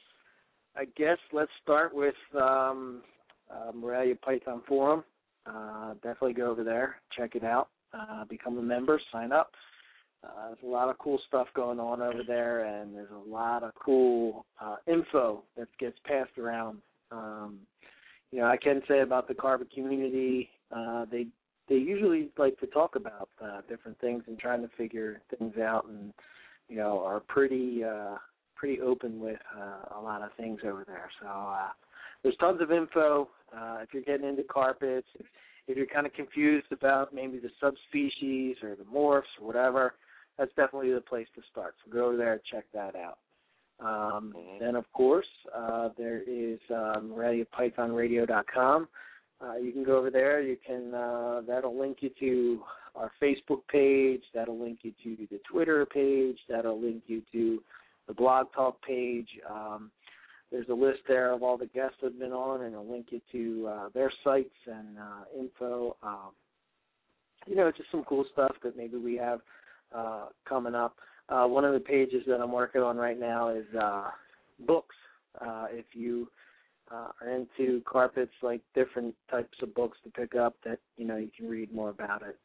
I guess let's start with um, uh, Morelia Python Forum. Uh, definitely go over there, check it out, uh, become a member, sign up. Uh, there's a lot of cool stuff going on over there, and there's a lot of cool uh, info that gets passed around. Um, you know, I can say about the carpet community, uh, they they usually like to talk about uh, different things and trying to figure things out, and you know, are pretty uh, pretty open with uh, a lot of things over there. So uh, there's tons of info. Uh, if you're getting into carpets, if, if you're kind of confused about maybe the subspecies or the morphs or whatever, that's definitely the place to start. So go over there and check that out. Um, Mhm. Then, of course, uh, there is uh, Morelia Python Radio dot com. Uh, you can go over there. You can uh, that'll link you to our Facebook page. That'll link you to the Twitter page. That'll link you to the Blog Talk page. Um, there's a list there of all the guests that have been on, and it'll link you to uh, their sites and uh, info. Um, you know, just some cool stuff that maybe we have uh, coming up. Uh, one of the pages that I'm working on right now is uh, books. Uh, if you uh, are into carpets, like different types of books to pick up that, you know, you can read more about it.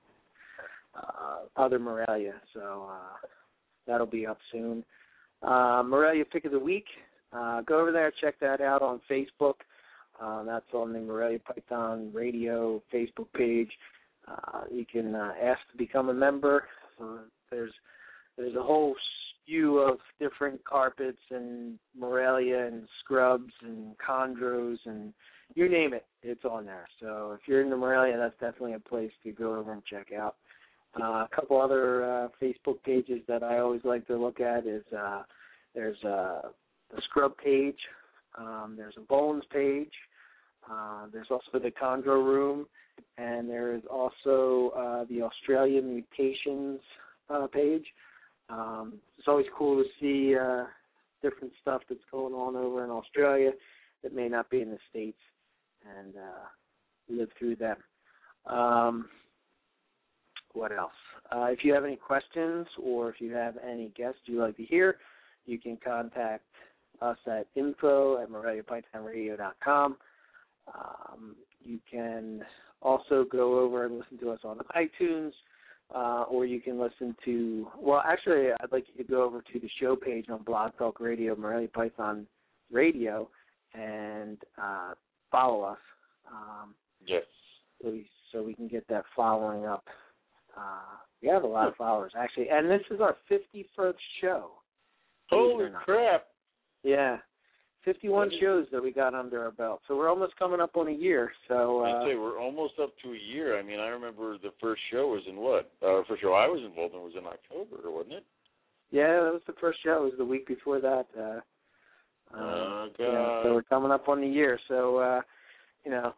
Uh, other Morelia, so uh, that'll be up soon. Uh, Morelia Pick of the Week. Uh, go over there, check that out on Facebook. Uh, that's on the Morelia Python Radio Facebook page. Uh, you can uh, ask to become a member. Uh, there's There's a whole spew of different carpets and Morelia and scrubs and chondros and you name it, it's on there. So if you're into Morelia, that's definitely a place to go over and check out. Uh, a couple other uh, Facebook pages that I always like to look at is uh, there's uh, the Scrub page, um, there's a Bones page, uh, there's also the Chondro Room, and there is also uh, the Australian Mutations uh, page. Um, it's always cool to see uh, different stuff that's going on over in Australia that may not be in the States, and uh, live through them. Um, what else? Uh, if you have any questions or if you have any guests you'd like to hear, you can contact us at info at morelia python radio dot com. Um, you can also go over and listen to us on iTunes, uh, or you can listen to, well, actually, I'd like you to go over to the show page on Blog Talk Radio, Morelia Python Radio, and uh, follow us. Um, yes. So we, so we can get that following up. Uh, we have a lot of followers, actually, and this is our fifty-first show. Holy crap. Yeah, fifty-one shows that we got under our belt. So we're almost coming up on a year. So uh, I'd say we're almost up to a year. I mean, I remember the first show was in what? Uh, the first show I was involved in was in October, wasn't it? Yeah, that was the first show. It was the week before that. Uh, oh, um, God. yeah, so we're coming up on the year. So, uh, you know,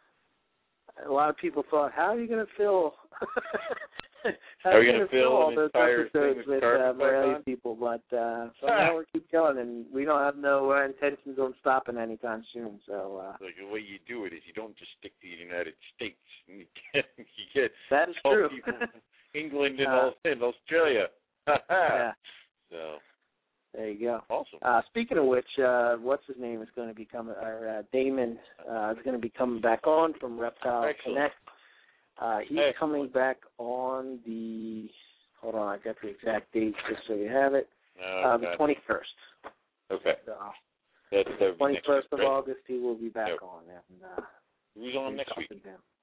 a lot of people thought, how are you going to fill how are you going to fill all those episodes with uh, Morelia people? But uh, somehow we keep going, and we don't have no uh, intentions on stopping anytime soon. So, uh, like the way you do it is you don't just stick to the United States. You get, you get that is all true. people from England and, uh, and Australia. Yeah. So there you go. Awesome. Uh, speaking of which, uh, what's his name is going to be coming? Or uh, Damon uh, is going to be coming back on from Reptile Excellent. Connect. Uh, he's Excellent. coming back on the. Hold on, I got the exact date just so you have it. Oh, uh, the twenty-first. Okay. So, That's the twenty-first of right? August, he will be back Yep. on. And, uh, Who's on next week?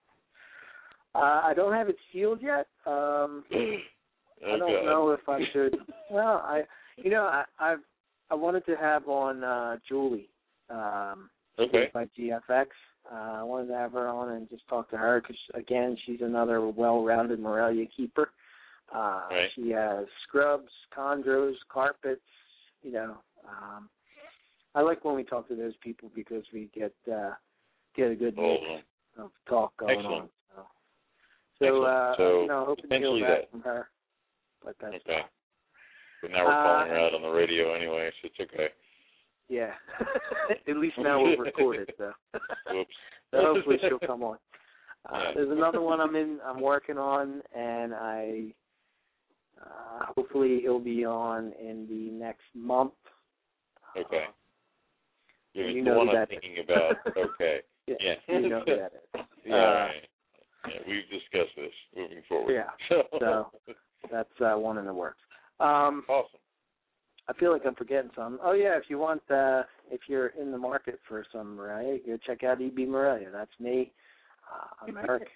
Uh, I don't have it sealed yet. Um, oh, I don't God. know if I should. Well, I, you know, I, I've I wanted to have on uh, Julie. Um, Okay. By G F X. Uh, I wanted to have her on and just talk to her because, again, she's another well-rounded Morelia keeper. Uh, right. She has scrubs, chondros, carpets, you know. Um, I like when we talk to those people because we get uh, get a good mix Oh, of talk going excellent. on. So, so, uh, so you know, hoping to potentially hear back that. from her. But that's Okay. not. But now we're calling Uh, her out on the radio anyway, so it's okay. Yeah. At least now we're recorded, so. Whoops. So hopefully she'll come on. Uh, Yeah. There's another one I'm in. I'm working on, and I uh, hopefully he'll be on in the next month. Okay. Uh, Yeah, you it's know the one who I'm that thinking is. about. Okay. yeah, Yeah. you know who that is. Yeah, Uh, right. Yeah, we've discussed this moving forward. Yeah. So, So that's uh, one in the works. Um, awesome. I feel like I'm forgetting some. Oh yeah, if you want, uh, if you're in the market for some Morelia, go check out E B Morelia. That's me. Uh, I'm Eric.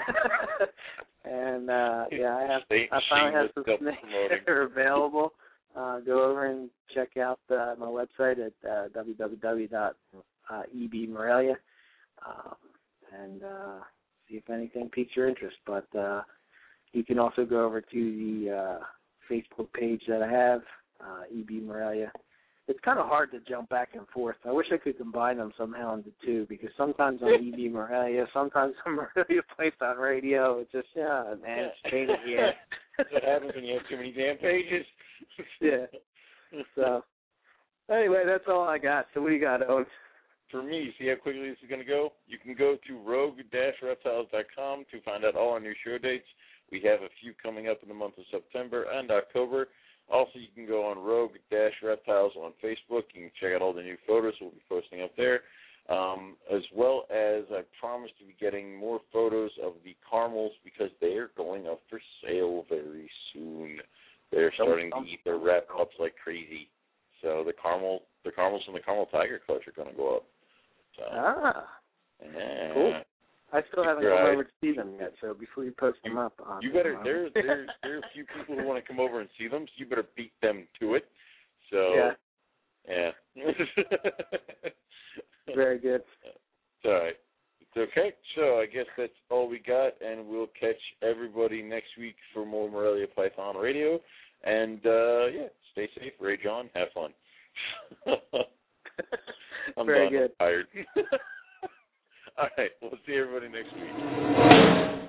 and uh, yeah, I have. Stay- I finally have some shameless snakes self-promoting. that are available. Uh, go over and check out uh, my website at uh, w w w dot e b morelia um, and uh, see if anything piques your interest. But uh, you can also go over to the uh, Facebook page that I have. Uh, E B Morelia. It's kind of hard to jump back and forth. I wish I could combine them somehow into two because sometimes I'm E B Morelia, sometimes I'm Morelia Python Radio. It's just, yeah, man, it's a pain in the ass. That's what happens when you have too many damn pages. Yeah. So, anyway, that's all I got. So what do you got, Owen? For me, see how quickly this is going to go? You can go to rogue dash reptiles dot com to find out all our new show dates. We have a few coming up in the month of September and October. Also, you can go on Rogue Dash Reptiles on Facebook. You can check out all the new photos we'll be posting up there, um, as well as I promise to be getting more photos of the caramels because they are going up for sale very soon. They're starting to eat their wrap ups like crazy. So the caramel, the caramels from the Caramel Tiger Clutch are going to go up. So, Ah, yeah. cool. I still haven't Right. come over to see them yet, so before you post them up. On, You better. um, There's there's there are a few people who want to come over and see them, so you better beat them to it. So yeah, yeah. very good. It's all right. Okay, so I guess that's all we got, and we'll catch everybody next week for more Morelia Python Radio. And, uh, yeah, stay safe, rage on, have fun. I'm Very done. good. I'm tired. All right, we'll see everybody next week.